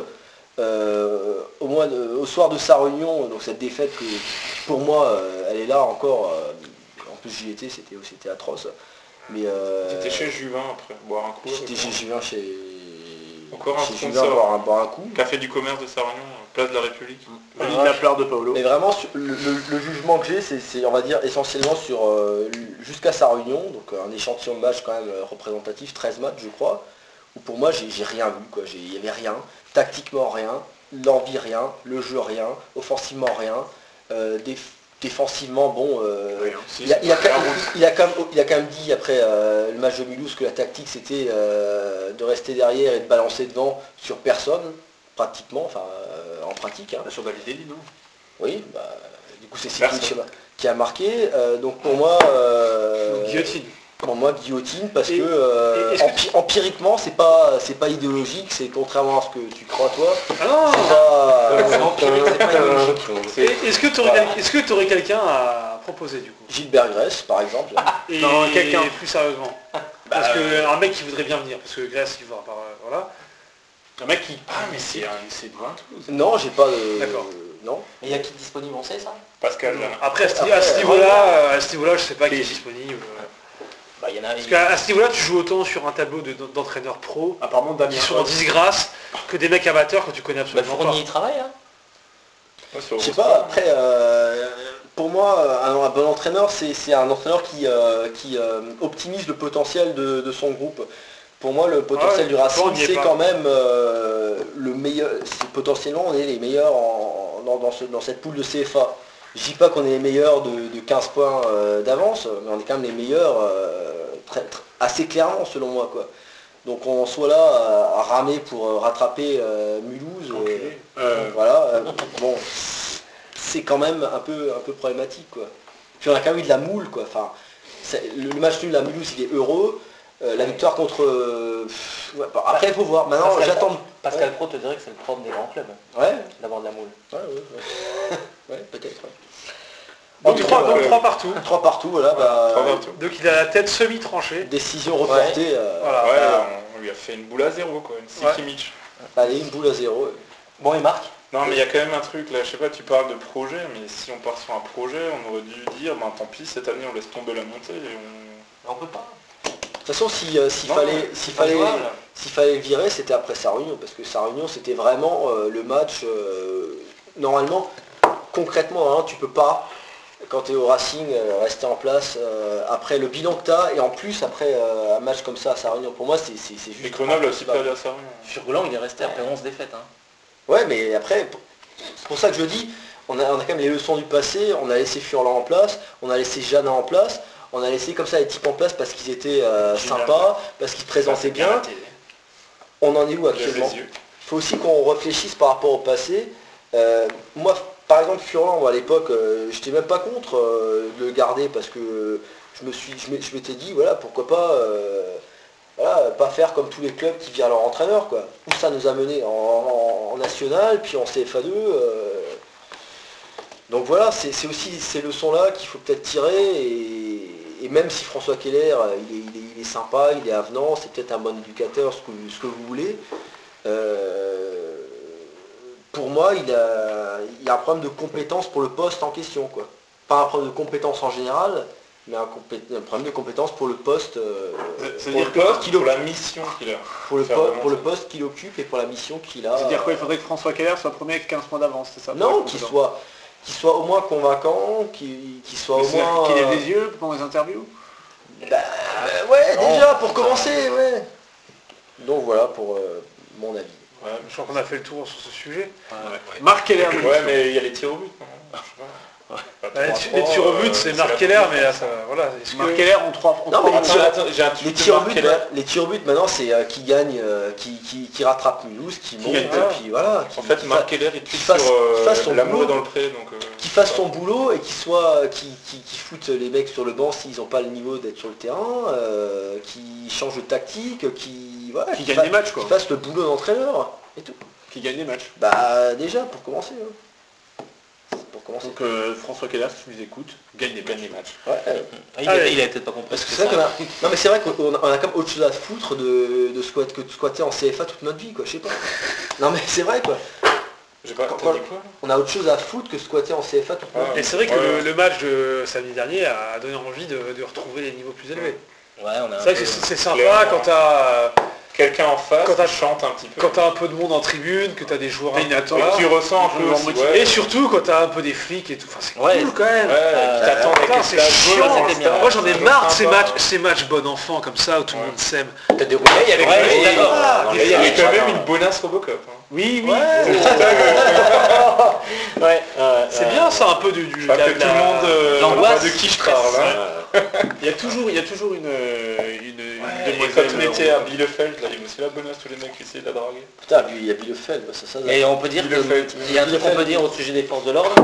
Euh, au, mois de- au soir de sa réunion, donc cette défaite que pour moi euh, elle est là encore. euh, en plus j'y étais, c'était, c'était atroce. Mais euh, J'étais chez Juvin après, boire un coup. j'étais avec chez moi. Juvin chez, Encore un chez Juvin sponsor. boire un, boire un coup. Café du commerce de Saragnon, place de la République. Vive la pleure de Paolo. Mais vraiment, sur- le, le- le jugement que j'ai, c'est, c'est, on va dire, essentiellement sur euh, jusqu'à sa réunion, donc euh, un échantillon de matchs quand même euh, représentatif, treize matchs je crois, où pour moi j'ai, j'ai rien vu, quoi. J'ai- il n'y avait rien, tactiquement rien, l'envie rien, le jeu rien, offensivement rien, euh, déf- défensivement bon... euh, Oui, hein, si, il, a, c'est il a pas quand la même, route. il a quand même- il a quand même dit après euh, le match de Mulhouse que la tactique c'était euh, de rester derrière et de balancer devant sur personne, pratiquement, enfin euh, en pratique. hein. Sur David Eli, non? Oui, bah, du coup c'est Personne. Cycling qui a- qui a marqué. euh, donc pour moi, euh, Guillotine. pour moi guillotine parce Et- que euh, et est-ce que empi- empiriquement c'est pas c'est pas idéologique, c'est contrairement à ce que tu crois toi. Ah non. C'est pas C'est empirique, c'est pas idéologique. Et Est-ce que tu aurais, est-ce que tu aurais quelqu'un à proposer du coup? Gilbert Grèce par exemple. Et Non, quelqu'un. plus sérieusement. Parce qu'un mec qui voudrait bien venir, parce que Grèce, il va par... Voilà. Un mec qui... Ah mais c'est c'est de vingt Toulouse. Non, j'ai pas de... D'accord. Non. Et il y a qui disponible, on sait ça? Pascal. Après, à ce, Après, à ce euh, niveau-là, à ce niveau-là, je sais pas qui est disponible. Bah, il y en a... Parce qu'à à ce niveau-là, tu joues autant sur un tableau de- d'entraîneurs pro, Apparemment Damien. qui sont en disgrâce, que des mecs amateurs que tu connais Bah, absolument Fournier, pas. il travaille, hein. Ouais, sur Je sais Eurosport. pas, après, euh, pour moi, un, un bon entraîneur, c'est c'est un entraîneur qui, euh, qui euh, optimise le potentiel de, de son groupe. Pour moi, le potentiel Ouais, du on Racing, n'y est c'est pas. quand même euh, le meilleur. c'est- Potentiellement, on est les meilleurs en- dans, dans ce- dans cette poule de C F A. Je dis pas qu'on est les meilleurs de, de quinze points euh, d'avance, mais on est quand même les meilleurs euh, très- très- assez clairement, selon moi, quoi. Donc on soit là à, à ramer pour euh, rattraper euh, Mulhouse. euh, Enculé. Euh, voilà, euh, bon, c'est quand même un peu, un peu problématique, quoi. Puis on a quand même eu de la moule, quoi. Enfin, c'est- le, le match nul à Mulhouse, il est heureux. Euh, la victoire contre... euh, pff, ouais, bon, après, il faut voir. Maintenant, Pascal- j'attends... Pascal Pro te dirait que c'est le propre des grands clubs, Ouais, d'avoir de la moule. ouais, ouais, ouais. Ouais, peut-être, ouais. Donc Donc, trois, euh, donc trois partout. Trois partout, voilà. Bah, trois partout. Donc il a la tête semi-tranchée. décision reportée. euh, Voilà. Ouais, bah, on lui a fait une boule à zéro quoi, une Ouais. Sikimic. allez, une boule à zéro. ouais. Bon, et Marc? Non mais il y a quand même un truc là, je sais pas, tu parles de projet, mais si on part sur un projet, on aurait dû dire, ben tant pis, cette année on laisse tomber la montée et on... On peut pas. De toute façon, si, euh, s'il Non, fallait, mais s'il pas fallait, jouable. s'il fallait le virer, c'était après sa réunion, parce que sa réunion, c'était vraiment euh, le match. euh, normalement, concrètement, hein, tu peux pas, quand tu es au Racing, euh, rester en place euh, après le bilan que tu as, et en plus après euh, un match comme ça à sa réunion. Pour moi, c'est, c'est, c'est juste. Mais Grenoble a aussi impossible. perdu à sa réunion. Furlan, il est resté après onze défaites. Hein. Ouais, mais après, pour- c'est pour ça que je dis, on a, on a quand même les leçons du passé, on a laissé Furlan en place, on a laissé Jeannin en place, on a laissé comme ça les types en place parce qu'ils étaient euh, Génial. sympas, parce qu'ils se présentaient C'est bien. la télé. On en est où Lève actuellement? les yeux. Il faut aussi qu'on réfléchisse par rapport au passé. Euh, moi, par exemple, Furlan, moi, à l'époque, euh, je n'étais même pas contre euh, de le garder parce que je me suis, je m'é- je m'étais dit, voilà, pourquoi pas, euh, voilà, pas faire comme tous les clubs qui virent leur entraîneur, quoi. Où ça nous a mené en, en- en national, puis en C F A deux. euh. Donc voilà, c'est c'est aussi ces leçons-là qu'il faut peut-être tirer. Et, et même si François Keller, euh, il est, il est- il est sympa, il est avenant, c'est peut-être un bon éducateur, ce que, ce que vous voulez. Euh, pour moi, il a, il a un problème de compétence pour le poste en question, quoi. Pas un problème de compétence en général, mais un, compé- un problème de compétence pour le poste, euh, C'est-à-dire pour le que poste qu'il pour la occupe, mission qu'il a. pour le, faire po- remonter. pour le poste qu'il occupe et pour la mission qu'il a. C'est-à-dire quoi, il faudrait que François Keller soit premier avec quinze points d'avance, c'est ça? Non, qu'il soit, qu'il soit au moins convaincant, qu'il qu'il soit au C'est-à-dire moins. qu'il ait euh, des yeux pendant les interviews? bah, ouais, déjà pour commencer, ouais. Donc voilà pour euh, mon avis. Ouais, Je crois qu'on a fait le tour sur ce sujet. Marc Keller, mais, ouais, mais il y a les tirs au but. non Je sais pas. Pas Bah, les, trois à les trois, tirs au but, euh, c'est la Marc Keller, première mais là, fois. ça, voilà. Est-ce Marc que- Keller en trois en Non, trois mais les matchs. tirs- Attends, j'ai un Les tweet de tirs au Marc but, Keller. ma- les tirs au but maintenant c'est euh, qui gagne, euh, qui, qui, qui rattrape Mulhouse, qui monte, gagne, et voilà. puis voilà. En qui- fait, qui Marc fa- Keller, il tweet fasse- sur euh, qu'il fasse son l'amour boulot. est dans le pré, donc... euh, qui fasse son boulot et qui soit qui, qui, qui foute les mecs sur le banc s'ils n'ont pas le niveau d'être sur le terrain, euh, qui change de tactique, qui voilà, Qui gagne fa- des matchs, quoi. qui fasse le boulot d'entraîneur et tout. Qui gagne des matchs. Bah déjà pour commencer. hein. Pour commencer. Donc euh, François Keller, si tu nous écoutes, gagne des gagne matchs. les matchs. Ouais, euh, Ah, il, Ah, a, ouais. il a peut-être pas compris. parce que ce c'est vrai qu'on ça. a. Non mais c'est vrai qu'on a, on a quand même autre chose à foutre de, de squat, que de squatter en C F A toute notre vie, quoi, je sais pas. Non mais c'est vrai quoi. J'ai pas... Quand- T'as dit quoi là On a autre chose à foutre que squatter en C F A toute notre Ah, vie. Et c'est vrai que Ouais. le, le match de samedi dernier a donné envie de, de retrouver les niveaux plus élevés. Ouais, on a un C'est vrai peu- que c'est c'est sympa Clairement. quand t'as Quelqu'un en face Quand t'as- qui chante un petit peu. quand t'as un peu de monde en tribune, que t'as des joueurs... T'as un une peu- attente. voilà. Tu ressens un peu Joueurs aussi, motivés. ouais. Et surtout quand t'as un peu des flics et tout. Enfin, c'est Ouais, cool quand même. Ouais, Euh, qui t'attendent avec putain, les c'est stades, chiant, dans le c'était bien. stade. Moi j'en ai C'est marre de ces sympa. matchs, ces matchs bon enfant comme ça où tout le Ouais. monde s'aime. Peut-être des Ouais, il y avait Ouais, quand même- et- d'accord. Ah, Dans Il les y avait matchs, quand même hein. une bonasse Robocop. hein. Oui, oui. Ouais, C'est bien ça un peu du... du Je crois de la- que de tout le la- monde euh, l'angoisse, voit de qui je parle. hein. Il y a toujours, il y a toujours une, euh, une, une Et demoiselle, quand on était euh, à Bielefeld, là, il y avait aussi la bonasse, tous les mecs qui essayaient de la draguer. Putain, lui, il y a Bielefeld, bah, ça, ça, ça. Et on peut dire Il le fait. qu'il y a un truc qu'on peut dire au sujet des forces de l'ordre,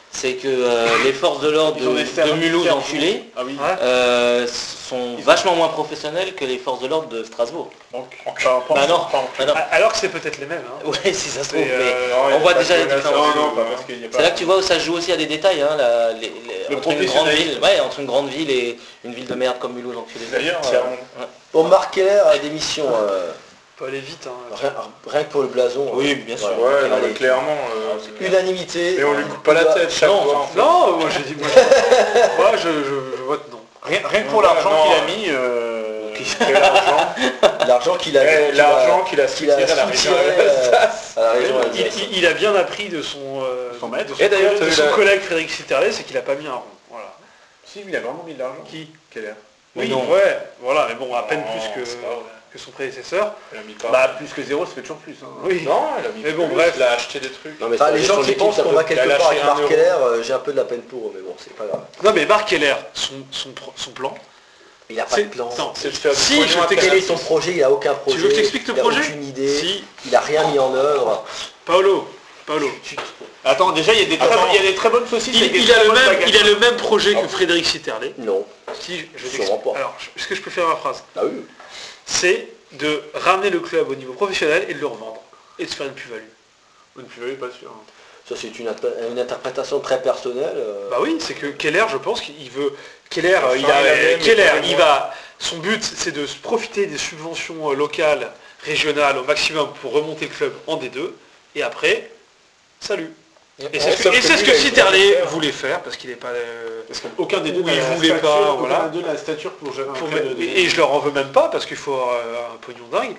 c'est que euh, les forces de l'ordre Ils ont de, des fermes- de Mulhouse fermes. enculés Ah oui. Ouais. euh, sont vachement moins professionnels que les forces de l'ordre de Strasbourg. Donc, enfin, pas- Bah non, pas en- bah non. Alors que c'est peut-être les mêmes. Hein. Oui, si ça se trouve, C'est, mais euh, Non, il y a on voit pas déjà de les menace différences. sur- Non, non, pas parce qu'il y a pas... C'est là que tu vois où ça se joue aussi à des détails, hein, la- les- les- Le entre, une grande professionnalisme. ville, ouais, entre une grande ville et une ville de merde comme Mulhouse enculé. D'ailleurs, euh, Clairement. Bon, Marc Keller à démission. euh, On peut aller vite. Hein. rien, rien que pour le blason. Oui, euh, bien sûr. voilà. ouais, non, Allez. mais clairement. euh, Unanimité. Et on lui coupe pas la Il doit- tête chaque Non, fois. on en fait. Non, moi j'ai dit... Moi, je... moi, je, je- je vote non. Rien, rien que pour Voilà, l'argent non, qu'il a euh, mis, euh, Et l'argent, L'argent qu'il a, eh, qu'il a- l'argent qu'il a qu'il a soutiré à la région soutiré, euh, Alsace. à la région Il, Alsace. il- il a bien appris de son, euh, Son maître. de son Et d'ailleurs, collègue- de t'as son vu la- collègue Frédéric Sitterlet, c'est qu'il a pas mis un rond. Voilà. Si, il a vraiment mis de l'argent. Qui Quelle heure Mais Oui, non. ouais, voilà, mais bon, à peine Non, plus que, c'est pas vrai. que son prédécesseur. Il a mis pas. Bah, plus que zéro, ça fait toujours plus. Hein. Oui. Non, il a mis Mais bon, plus, bref. il a acheté des trucs. Non, mais Enfin, ça, les gens son qui équipe, pensent ça qu'on peut- va il a quelque lâché part avec un Marc euro. Keller, euh, j'ai un peu de la peine pour eux, mais bon, c'est pas grave. Non, mais Marc Keller, son, son, pro- son plan, Il n'a pas c'est... de plan. Non, C'est de faire du Si, pognon je à t'explique. Quel est son projet? Il n'a aucun projet. Tu veux que je t'explique le il a projet aucune idée. Si, Il n'a rien mis en œuvre. Paolo, Paolo. Attends, déjà, il y a des très, Attends. il y a des très bonnes saucisses Il, avec des il a très le bonnes même, baguettes. il a le même projet que Frédéric Sitterlet. Non. Si, je, je Sûrement t'explique. pas. Alors, je- est-ce que je peux faire ma phrase? Ah oui. C'est de ramener le club au niveau professionnel et de le revendre. Et de se faire une plus-value. Une plus-value, pas sûr. Ça, c'est une, atta- une interprétation très personnelle. euh. Bah oui, c'est que Keller, je pense qu'il veut... Keller, Enfin, il, il a, a même, Keller, mais il moi. va... Son but, c'est de se profiter des subventions euh, locales, régionales au maximum pour remonter le club en D deux. Et après, salut. Et c'est ce que, Sauf et c'est ce lui, que il a Sitterlet été faire. voulait faire, parce qu'il n'est pas... euh, Parce qu'aucun des deux Ou n'a il la voulait stature, pas, aucun voilà. des deux n'a la stature pour gérer un pour club mettre- de- et, et je leur en veux même pas, parce qu'il faut euh, un pognon dingue.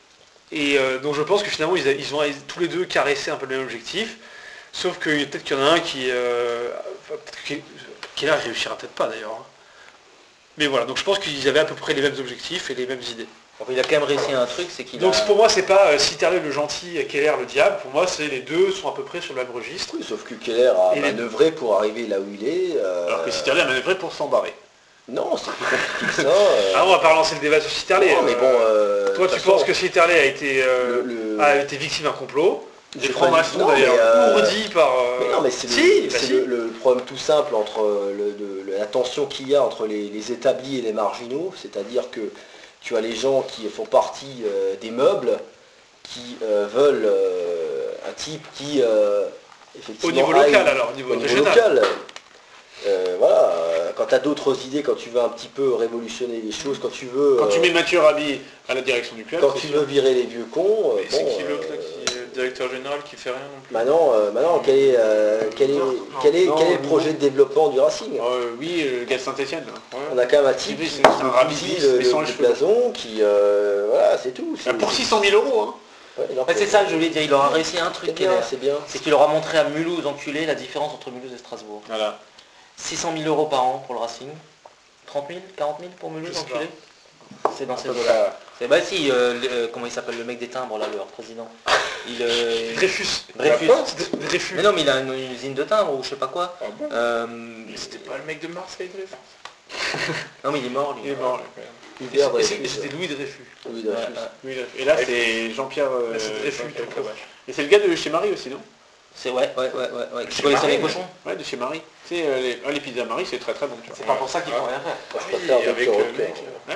Et euh, donc je pense que finalement, ils, a- ils ont tous les deux caressé un peu le même objectif. Sauf que peut-être qu'il y en a un qui... Euh, enfin, peut-être que- Keller réussira peut-être pas d'ailleurs. hein. Mais voilà, donc je pense qu'ils avaient à peu près les mêmes objectifs et les mêmes idées. Enfin, il a quand même réussi un truc, c'est qu'il Donc a... pour moi, c'est pas euh, Sitterlet le gentil et Keller le diable. Pour moi, c'est les deux sont à peu près sur le même registre. Oui, sauf que Keller a Et les- manœuvré pour arriver là où il est. euh, Alors que Sitterlet a manœuvré pour s'embarrer. Non, c'est plus compliqué que ça. euh. Ah, on va pas relancer le débat sur Sitterlet. Non, mais bon, euh, Toi, de tu toute penses façon, que Sitterlet a été, euh, le- le- a été victime d'un complot. j'ai Des pas francs-maçons dit- non, d'ailleurs, mais, euh, ourdis par... euh, Mais non, mais c'est le, Si, bah c'est si. le- le problème tout simple entre le- de- la tension qu'il y a entre les, les établis et les marginaux, c'est-à-dire que tu as les gens qui font partie euh, des meubles, qui euh, veulent euh, un type qui euh, effectivement Au niveau aille- local alors, au niveau au niveau régional. local. Euh, voilà, euh, quand tu as d'autres idées, quand tu veux un petit peu révolutionner les choses, quand tu veux Quand tu euh, mets Mathieu Rabi à la direction du club, quand c'est tu sûr. veux virer les vieux cons, euh, Et c'est bon, qui l'autre là euh, qui est directeur général qui fait rien non plus? Maintenant, euh, maintenant quel est, euh, quel est, quel est, non, quel est le non. projet de développement du Racing? Euh, oui, le gars de Saint-Etienne. On a quand même un type Oui, qui, c'est qui un rabbit bousille bis, le, mais sans le les cheveux. blason, qui... euh, voilà, c'est tout. Pour six cent mille euros, hein. Ouais, non, Ouais, c'est ça que je voulais dire, il aura réussi un truc, C'est bien, Keller. c'est bien. C'est qu'il aura montré à Mulhouse enculé la différence entre Mulhouse et Strasbourg. Voilà. six cent mille euros par an pour le Racing. trente mille, quarante mille pour Mulhouse Je sais enculé. C'est dans ces peu eaux-là. C'est bah si, euh, le- euh, comment il s'appelle le mec des timbres là, leur président. Il euh, Dreyfus. Dreyfus. Dreyfus. Mais non, mais il a une, une usine de timbres ou je sais pas quoi. Ah bon? Euh, C'était pas le mec de Marseille, Dreyfus? Non mais il est mort lui. Il est mort là quand même. Hubert Et c'est- Dreyfus. et c'était Louis Dreyfus. Oui, Ouais, Dreyfus. ouais. Oui, et là, c'est Jean-Pierre euh, Là, c'est Dreyfus, Jean-Pierre tout Cavache. Et c'est le gars de chez Marie aussi, non? C'est ouais, ouais, ouais, ouais, ouais. Tu Chez connaissais Marie, les cochons? Ouais, de chez Marie. Tu sais, euh, les, ah, les pizzas Marie, c'est très très bon. Tu vois. C'est pas pour ça qu'il faut rien faire. Moi, je Oui, préfère avec Docteur le Hooker. mec, là.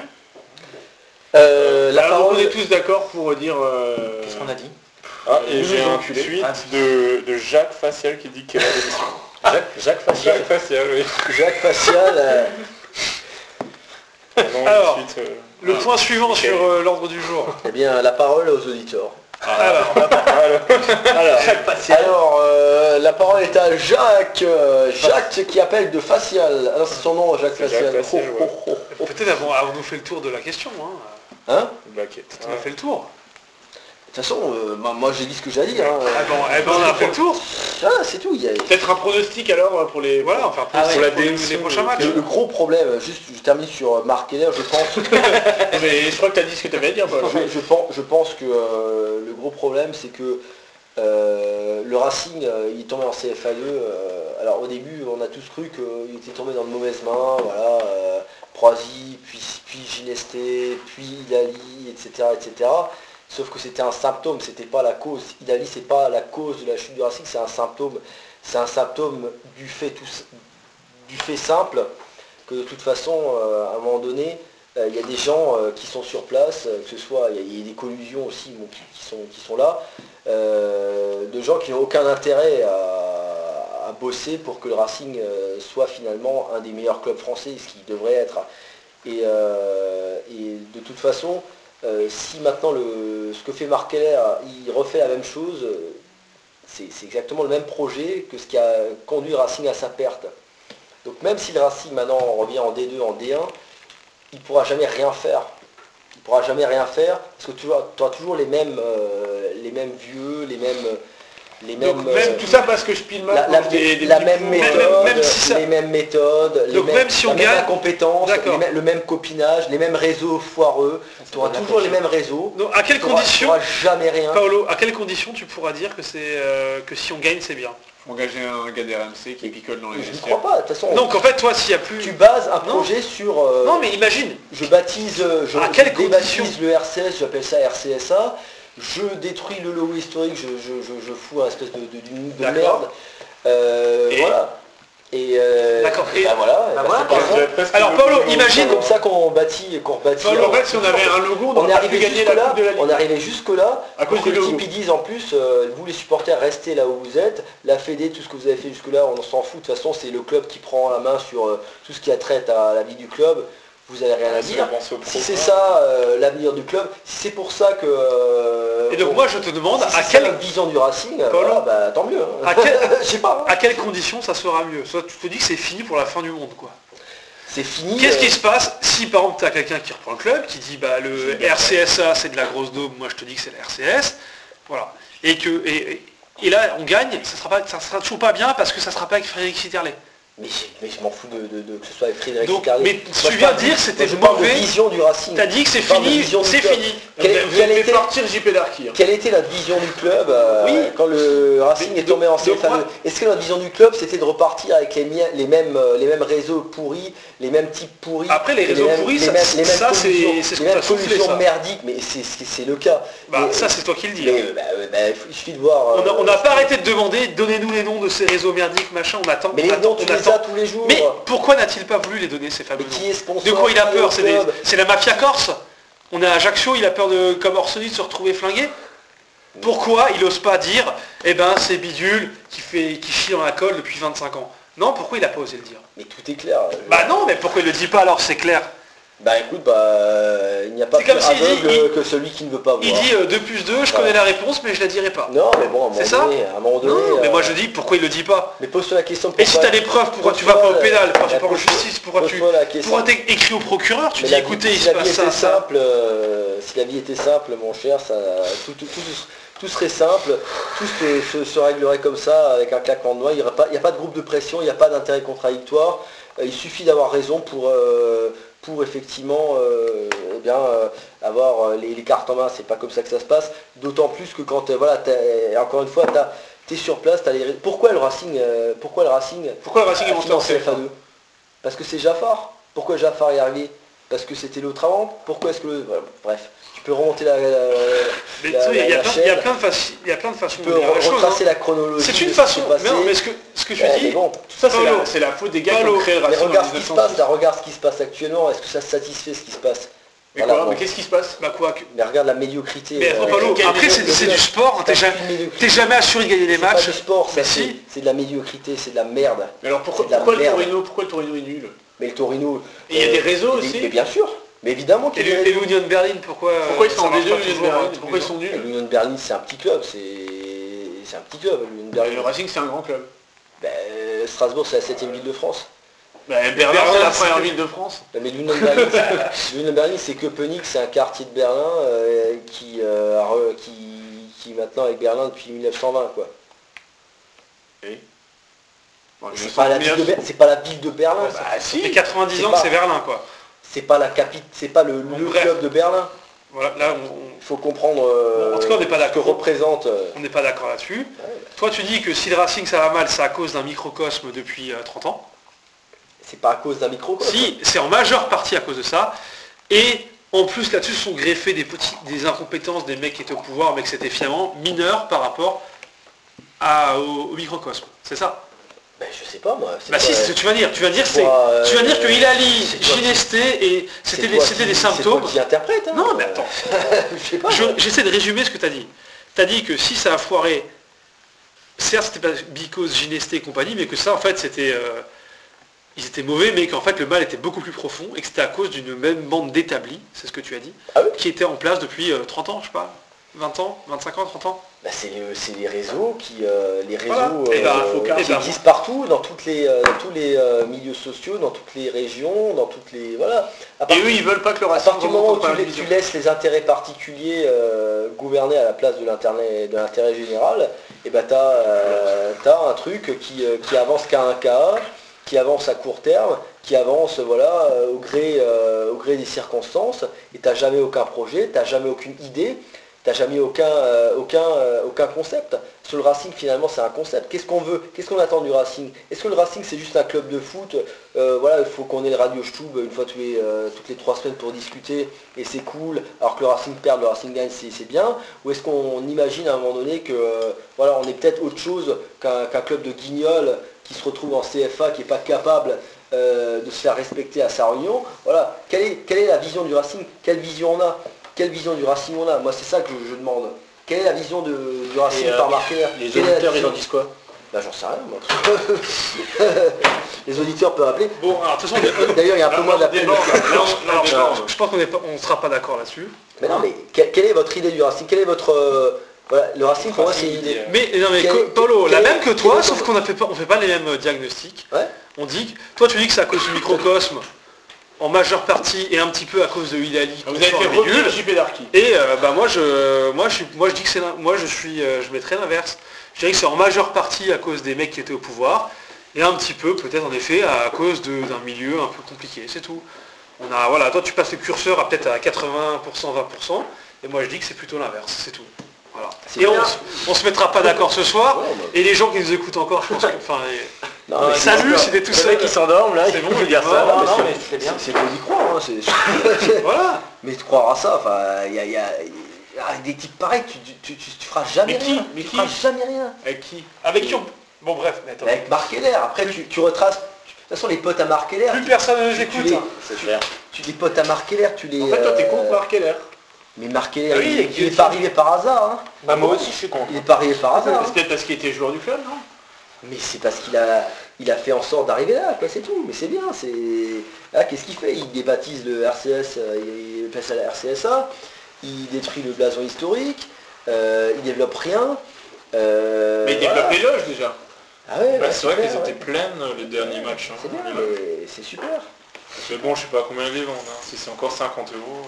Euh, la Alors, donc, parole... on est tous d'accord pour dire... euh, Qu'est-ce qu'on a dit? Ah, et Nous j'ai les un enculés. tweet Ah. de, de Jacques Facial qui dit qu'elle a l'émission. Jacques, Jacques Facial. Jacques Facial, oui. Jacques Facial. euh, Non, Alors, tout de suite, euh, Le point suivant sur euh, l'ordre du jour. eh bien, la parole aux auditeurs. Alors, Alors, alors euh, la parole est à Jacques. euh, Jacques qui appelle de Facial. Alors, c'est son nom, Jacques C'est Facial. Jacques Facial, Oh, ouais. oh, oh. peut-être avant, avant nous fait le tour de la question. Hein. Hein Baquette. On a fait le tour. De toute façon, euh, moi, moi, j'ai dit ce que j'ai à dire. Hein. Ah bon, eh ben, on a fait le tour. Ah, c'est tout. Il y a... Peut-être un pronostic alors pour les... Voilà, enfin pour, Ah ouais, pour la pour les, l'émission, les prochains le- matchs. Le, le gros problème, juste je termine sur Marc Keller, je pense, Mais je crois que tu as dit ce que tu avais à dire, Paul. je, je pense, je pense que euh, le gros problème c'est que euh, le Racing euh, il est tombé en C F A deux. euh, alors au début on a tous cru qu'il était tombé dans de mauvaises mains, voilà, euh, Proisy, puis, puis Ginesté, puis Hilali, et cetera, et cetera. Sauf que c'était un symptôme, c'était pas la cause. Idali, c'est pas la cause de la chute du Racing, c'est un symptôme. C'est un symptôme du fait, tout, du fait simple que de toute façon, euh, à un moment donné, euh, il y a des gens euh, qui sont sur place, euh, que ce soit, il y, y a des collusions aussi bon, qui, qui, sont, qui sont là, euh, de gens qui n'ont aucun intérêt à, à bosser pour que le Racing euh, soit finalement un des meilleurs clubs français, ce qu'il devrait être. Et, euh, et de toute façon, euh, si maintenant le, ce que fait Marc Keller, il refait la même chose, c'est exactement le même projet que ce qui a conduit Racing à sa perte. Donc même si le Racing maintenant revient en D deux, en D un, il ne pourra jamais rien faire. Il ne pourra jamais rien faire parce que tu auras toujours les mêmes, euh, les mêmes vieux, les mêmes... Les mêmes, Donc même euh, tout ça parce que je pile la, la, des, des la petits même pots, méthode, euh, même si ça- les mêmes méthodes, les Donc mêmes, même si on la même gagne- incompétence, D'accord. les mêmes- le même copinage, les mêmes réseaux foireux, tu auras toujours les mêmes réseaux. Donc à quelles Tu auras- tu conditions, auras jamais rien. Paolo, à quelles conditions tu pourras dire que c'est euh, que si on gagne c'est bien? Faut engager un gars des R M C qui picole dans les Je ne vestiaires. crois pas, de toute façon. Donc en fait toi s'il y a plus... Tu bases un Non. projet sur... euh, Non mais imagine, Je baptise, euh, je, À je quelles débaptise conditions le R C S, j'appelle ça R C S A. Je détruis le logo historique, je, je, je, je fous un espèce de, de, de- de D'accord. merde. Euh, Et voilà. Et euh, D'accord. Et- bah voilà. bah bah voilà, c'est par comme ça. Presque Alors, le Paolo, logo. imagine- C'est comme ça qu'on bâtit, qu'on rebâtit. Enfin, en fait, si on avait un logo, on On est n'aurait pas pu arrivé gagner jusque la là, Coupe de la Ligue. on est arrivé jusque là, À cause pour que du logo. l'équipe ils disent en plus, euh, vous les supporters restez là où vous êtes, la Fédé, tout ce que vous avez fait jusque là, on s'en fout, de toute façon c'est le club qui prend la main sur euh, tout ce qui a trait à la vie du club, vous n'avez rien à C'est dire. penser au pro, Si c'est quoi. ça euh, l'avenir du club, si c'est pour ça que... euh, et donc on- moi je te demande si à c'est ça quelle, notre vision du Racing, euh, Paolo, voilà, bah, tant mieux. hein. à quel- Je sais pas. hein. à quelles conditions ça sera mieux? Soit tu te dis que c'est fini pour la fin du monde quoi. C'est fini. Qu'est-ce euh, qui se passe si par exemple tu as quelqu'un qui reprend le club, qui dit bah le R C S A c'est de la grosse daube, moi je te dis que c'est le R C S, voilà. Et que et, et- et là on gagne, ça sera pas ça sera toujours pas bien parce que ça sera pas avec Frédéric Sitterley. Mais, je- mais je m'en fous de, de- de- que ce soit avec Frédéric Donc, Sicardé. mais Moi, ce que je tu viens parle de dire, moi, c'était je parle de mauvais. vision du Racing. T'as dit que c'est Je parle de fini, vision du c'est club. fini. Quelle- Vous quelle avez fait était- partir J P Darky. hein. Quelle était la vision du club euh, Oui. quand le Racing Mais est tombé en donc- donc C F A deux? moi- Est-ce que notre vision du club c'était de repartir avec les, mien- les, mêmes, euh, les mêmes réseaux pourris, les mêmes types pourris? Après, les et réseaux mêmes- pourris, les ça- mêmes, les mêmes ça, c'est- collusions- c'est ce les qu'on mêmes t'a soufflé, collusions ça. merdiques, mais c'est c'est- c'est le cas. Bah Mais- ça c'est toi qui le dis. mais, hein. euh, bah, euh, bah, il suffit de voir. On a- euh, On n'a pas arrêté de demander, donnez-nous les noms de ces réseaux merdiques, machin, on attend, Mais on les attend, noms, tu on les attend. as tous les jours. Mais pourquoi n'a-t-il pas voulu les donner ces fameux Mais noms? qui est sponsor? De quoi il a qui est peur? au C'est des- club c'est la mafia corse? On est à Ajaccio, il a peur de, comme Orsoni, de se retrouver flingué? Pourquoi il n'ose pas dire, eh ben c'est Bidule qui, fait, qui chie dans la colle depuis vingt-cinq ans? Non, pourquoi il n'a pas osé le dire? Mais tout est clair. Bah non, mais pourquoi il le dit pas alors, c'est clair? Bah écoute, bah euh, il n'y a pas C'est plus comme s'il dit- aveugle il- que celui qui ne veut pas voir. Il dit euh, deux plus deux, je connais la réponse, mais je la dirai pas. Non, mais bon, à un moment C'est ça donné, à un moment donné. Non, mais euh, moi je dis, pourquoi il le dit pas? Mais pose-toi la question. Et si pourquoi- t'as des preuves, pourquoi tu pose-toi vas pas au la- pénal? Pourquoi tu la- vas pas en pose-toi- justice? Pourquoi tu pose-toi la question. pourquoi t'es écrit au procureur? Tu Mais dis la écoutez, vie, il si se la vie passe était ça, ça. simple, euh, si la vie était simple, mon cher, ça, tout, tout, tout, tout serait simple, tout se, se- se réglerait comme ça, avec un claquement de doigts. Il n'y a pas, il y a pas de groupe de pression, il n'y a pas d'intérêt contradictoire. Euh, Il suffit d'avoir raison pour, euh, pour effectivement euh, eh bien, euh, avoir euh, les, les cartes en main. C'est pas comme ça que ça se passe. D'autant plus que quand, euh, voilà, t'as- encore une fois, tu es sur place, t'as les... Pourquoi le Racing, euh, pourquoi le Racing Pourquoi le Racing est a monté fini en en C F A deux? Parce que c'est Jaffar. Pourquoi Jaffar est arrivé? Parce que c'était l'autre avant. Pourquoi est-ce que le... voilà, bref, tu peux remonter la, la- Mais la- tu sais, il y, a la plein- chaîne. il y a plein de faci- il y a plein de façons tu de peux dire la chose. retracer hein. la chronologie. C'est de une ce qui façon. s'est Mais passé. non, mais ce que, ce que je Ouais, dis, mais bon, Tout ça, c'est Paolo. la, c'est la faute des gars qui Paolo. ont créé le mais Racing en regarde ce qui se dix-neuf cent passe, six. là, regarde ce qui se passe actuellement. Est-ce que ça satisfait ce qui se passe? Mais Voilà, quoi bon. Mais qu'est-ce qui se passe bah quoi que- Mais regarde la médiocrité. Mais euh, Paolo, quelle- après c'est quelle- c'est du sport, hein, t'es c'est jamais, pas une médiocrité. t'es jamais assuré de gagner les C'est pas matchs. du sport, ça, Bah c'est si. c'est de la médiocrité, c'est de la merde. Mais alors pourquoi, C'est de la pourquoi le merde. Torino Pourquoi le Torino est nul? Mais le Torino... Et il y a des réseaux mais- aussi. Mais bien sûr. Mais évidemment Et qu'il y a le- des et l'Union Berlin, pourquoi Pourquoi euh, ils ça sont en marche D deux, pas l'Union toujours, Berlin hein, tous Pourquoi les ils sont ans nuls? L'Union de Berlin, c'est un petit club, c'est c'est un petit club, l'Union de Et Berlin. le Racing, c'est un grand club. Ben, Strasbourg, c'est la septième ville de France. Bah, Berlin, Berlin, c'est la c'est- première ville de France. Mais l'Union de Berlin, c'est- l'Union de Berlin, c'est Köpenick, c'est un quartier de Berlin euh, qui, euh, a re- qui, qui est maintenant avec Berlin depuis mille neuf cent vingt, quoi. Bon, je C'est sens pas, la bien- ville de Ber- c'est pas la ville de Berlin, ça. Bah Ça si. fait quatre-vingt-dix C'est ans pas- que c'est Berlin, quoi. C'est pas la capitale, c'est pas le, Bon, le bref. club de Berlin. Voilà, là, on- on- Il faut comprendre euh, Bon, en tout cas, on n'est pas ce que d'accord. représente. euh, on n'est pas d'accord là-dessus. Toi, tu dis que si le Racing ça va mal, c'est à cause d'un microcosme depuis euh, trente ans. c'est pas à cause d'un micro, quoi. Si, c'est en majeure partie à cause de ça. Et En plus, là-dessus, se sont greffés des, petits, des incompétences des mecs qui étaient au pouvoir, mais que c'était finalement mineur par rapport à, au, au microcosme. C'est ça? Ben, je sais pas moi. Bah si, c'est ce que tu vas dire. Tu vas dire, c'est, quoi, tu vas dire que euh, Hilali, c'est quoi qui- Ginesté, et c'était des, toi c'était qui- des C'est symptômes. toi qui interprète. Hein. Non, mais attends. je sais pas. Je- moi. J'essaie de résumer ce que tu as dit. Tu as dit que si ça a foiré, certes c'était pas Bicos, Ginesté et compagnie, mais que ça en fait c'était... euh, ils étaient mauvais, mais qu'en fait le mal était beaucoup plus profond et que c'était à cause d'une même bande d'établis, c'est ce que tu as dit, Ah oui. qui était en place depuis euh, trente ans, je sais pas, vingt ans, vingt-cinq ans, trente ans. Bah, c'est, le- c'est les réseaux qui euh, les réseaux Voilà. euh, Et ben, euh, faut qu'un- qui et ben, existent partout dans toutes les euh, dans tous les euh, milieux sociaux, dans toutes les régions, dans toutes les voilà. À Et partir, eux, ils veulent pas que le à Racing partir du remonte moment en où tu, première la- division. tu laisses les intérêts particuliers euh, gouverner à la place de l'intérêt de l'intérêt général, et ben t'as euh, t'as un truc qui, euh, qui avance qu'à un cas, qui avance à court terme, qui avance voilà euh, au gré euh, au gré des circonstances, et t'as jamais aucun projet, t'as jamais aucune idée. T'as jamais aucun, euh, aucun, euh, aucun concept. Sur le Racing, finalement, c'est un concept. Qu'est-ce qu'on veut? Qu'est-ce qu'on attend du Racing? Est-ce que le Racing, c'est juste un club de foot? Euh, Voilà, il faut qu'on ait le Radio Stube une fois tous les, euh, toutes les trois semaines pour discuter, et c'est cool. Alors que le Racing perd, le Racing gagne, c'est c'est bien. Ou est-ce qu'on imagine à un moment donné que, euh, voilà, on est peut-être autre chose qu'un qu'un club de guignols qui se retrouve en C F A, qui n'est pas capable euh, de se faire respecter à sa réunion? Voilà, quelle est, quelle est la vision du Racing? Quelle vision on a? Quelle vision du Racing on a? Moi, c'est ça que je, je demande. Quelle est la vision de, du Racing Et, euh, par Marc Keller? Les Quelle est la auditeurs, ils vision en disent quoi? Bah, j'en sais rien, moi. Les auditeurs peuvent appeler. Bon, alors de toute façon, on est- D'ailleurs, il y a un peu Là, moins on d'appels. déborde, là. Là, on- là, on je, déborde. je pense qu'on ne sera pas d'accord là-dessus. Mais non, mais que- quelle est votre idée du Racing? Quelle est votre... euh, voilà, le Racing, pour moi, c'est Racing, une idée. euh, Mais, non, mais Quel- co- Paulo, la quel- même que quel toi, est sauf ton- qu'on ne fait pas, on fait pas les mêmes euh, diagnostics. Ouais. On dit que, toi tu dis que c'est à cause du microcosme, en majeure partie, et un petit peu à cause de Hilali. Vous avez fait revenir J P Darky. Et euh, bah moi je moi je suis moi je dis que c'est l'in- moi je suis euh, je mettrais l'inverse. Je dirais que c'est en majeure partie à cause des mecs qui étaient au pouvoir et un petit peu peut-être en effet à cause de- d'un milieu un peu compliqué, c'est tout. On a voilà, toi tu passes le curseur à peut-être à quatre-vingts pour cent, vingt pour cent et moi je dis que c'est plutôt l'inverse, c'est tout. Voilà. C'est Et on, bien. se- on se mettra pas d'accord ce soir Ouais, bah. et les gens qui nous écoutent encore, je pense que enfin les- Non, Ouais, mais c'est salut, sûr. c'était tout Le seul. mec qui s'endorme là, C'est il bon, faut il dire est ça. mort. Non, non, mais mais c'est bien. c'est beau d'y croire, hein, c'est- Voilà. mais de croire à ça, enfin, il y a, il y a- il y a- avec des types pareils, tu, tu, tu, tu- tu feras jamais Mais qui rien. Mais tu qui feras jamais rien. Avec qui Avec qui on... Bon bref, mais attends. Mais avec Marc Keller, après tu, tu retraces. De toute façon, les potes à Marc Keller, Plus tu, personne ne nous tu- tu écoute. les, hein. C'est clair. tu les potes à Marc Keller, tu les. En fait, toi, t'es euh, contre Marc Keller. Mais Marc Keller, Ah oui, il, avec il est Dieu pas qui- arrivé par hasard. Hein. Bah moi aussi je suis contre. Il est pas arrivé par hasard. hein. C'est peut-être parce qu'il était joueur du club, non Mais c'est parce qu'il a, il a fait en sorte d'arriver là, quoi, c'est tout. Mais c'est bien, c'est... Là, qu'est-ce qu'il fait? Il débaptise le R C S, euh, il passe à la R C S A, il détruit le blason historique, euh, il développe rien. euh, Mais il voilà. développe les loges déjà. Ah ouais, Bah, ouais, c'est vrai super, qu'elles étaient ouais. pleines euh, les derniers matchs. hein. C'est bien, Mais là- mais c'est super. Mais bon, je sais pas combien ils les vendent. hein. Si c'est encore cinquante euros.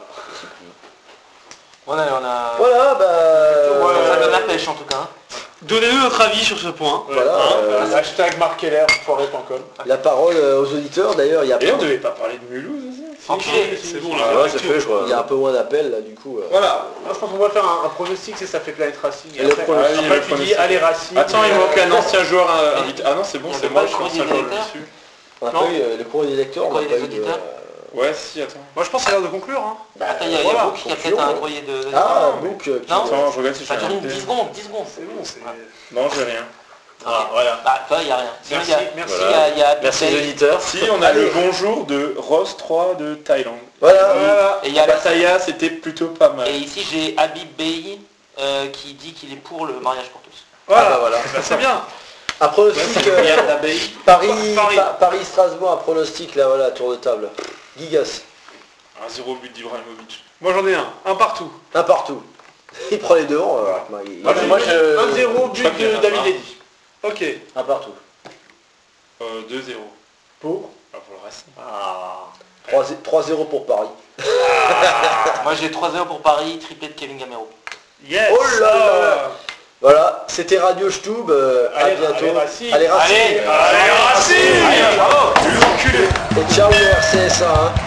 On a, on a... Voilà, bah... Ça donne la pêche en tout cas. hein. Donnez-nous notre avis sur ce point. Voilà, Hein, euh, Hashtag Marc Keller, foiré point com. la parole euh, aux auditeurs, d'ailleurs, il y a, Et on devait pas parler de Mulhouse aussi. Enculé. C'est bon, Ah là. ouais, c'est fait, je crois. il y a un peu moins d'appels, là, du coup. euh. Voilà. Moi, je pense qu'on va faire un, un pronostic, c'est ça fait Planet Racing. Et Le après, pronostic, après, le tu dis pronostic. allez Racing. Attends, il euh, manque un ancien joueur euh, invité. Ah non, c'est bon, Il y c'est avait moi, pas je le suis ancien courrier joueur des dessus. On n'a Non. pas eu euh, le courrier des lecteurs, Le on n'a courrier pas des eu de... auditeurs. Ouais, si, attends. Moi je pense que ça a l'air de conclure. Hein. Attends, il y a, il y a Voilà, Book qui a peut-être concluons, un ouais. courrier de... Ah, Book, euh, qui- Non. Attends, je regarde si Ça j'ai dure un dix P. secondes, dix secondes. C'est bon, c'est... Non, j'ai rien. Ah, voilà. Bah, toi, il n'y a rien. Sinon, il y a, Merci, merci. il y a, il y a Merci Big les Bay, auditeurs. Si, on a Allez. le bonjour de Ross trois de Thaïlande. Voilà. Voilà. Et il y a la- Pattaya, c'était plutôt pas mal. Et ici, j'ai Habib Bey euh, qui dit qu'il est pour le mariage pour tous. Voilà, Ah bah voilà. Bah, c'est bien. Un pronostic, euh, Regarde l'abeille. Paris, Paris. Pa- Paris-Strasbourg, un pronostic, là, voilà, tour de table. Gigas, Un zéro but d'Ibrahimovic. Moi j'en ai un, un partout. un partout. Il prend les devants, alors. Bah, il- Moi, moi, je... un zéro je but crois qu'il y en de a David pas. Eddy. Ok. Un partout. Euh, deux zéro. Pour Ah, pour le Racing. Ah. trois zéro pour Paris. Moi, j'ai trois zéro pour Paris, triplé de Kevin Gamero. Yes. Oh là là. Ah. Voilà, c'était Radio Stube, euh, à Allez, bientôt. allez, Racing. Allez, Racing. Allez, Allez, Racing. Allez, bravo. Tu enculé. Et ciao le R C S A. Hein.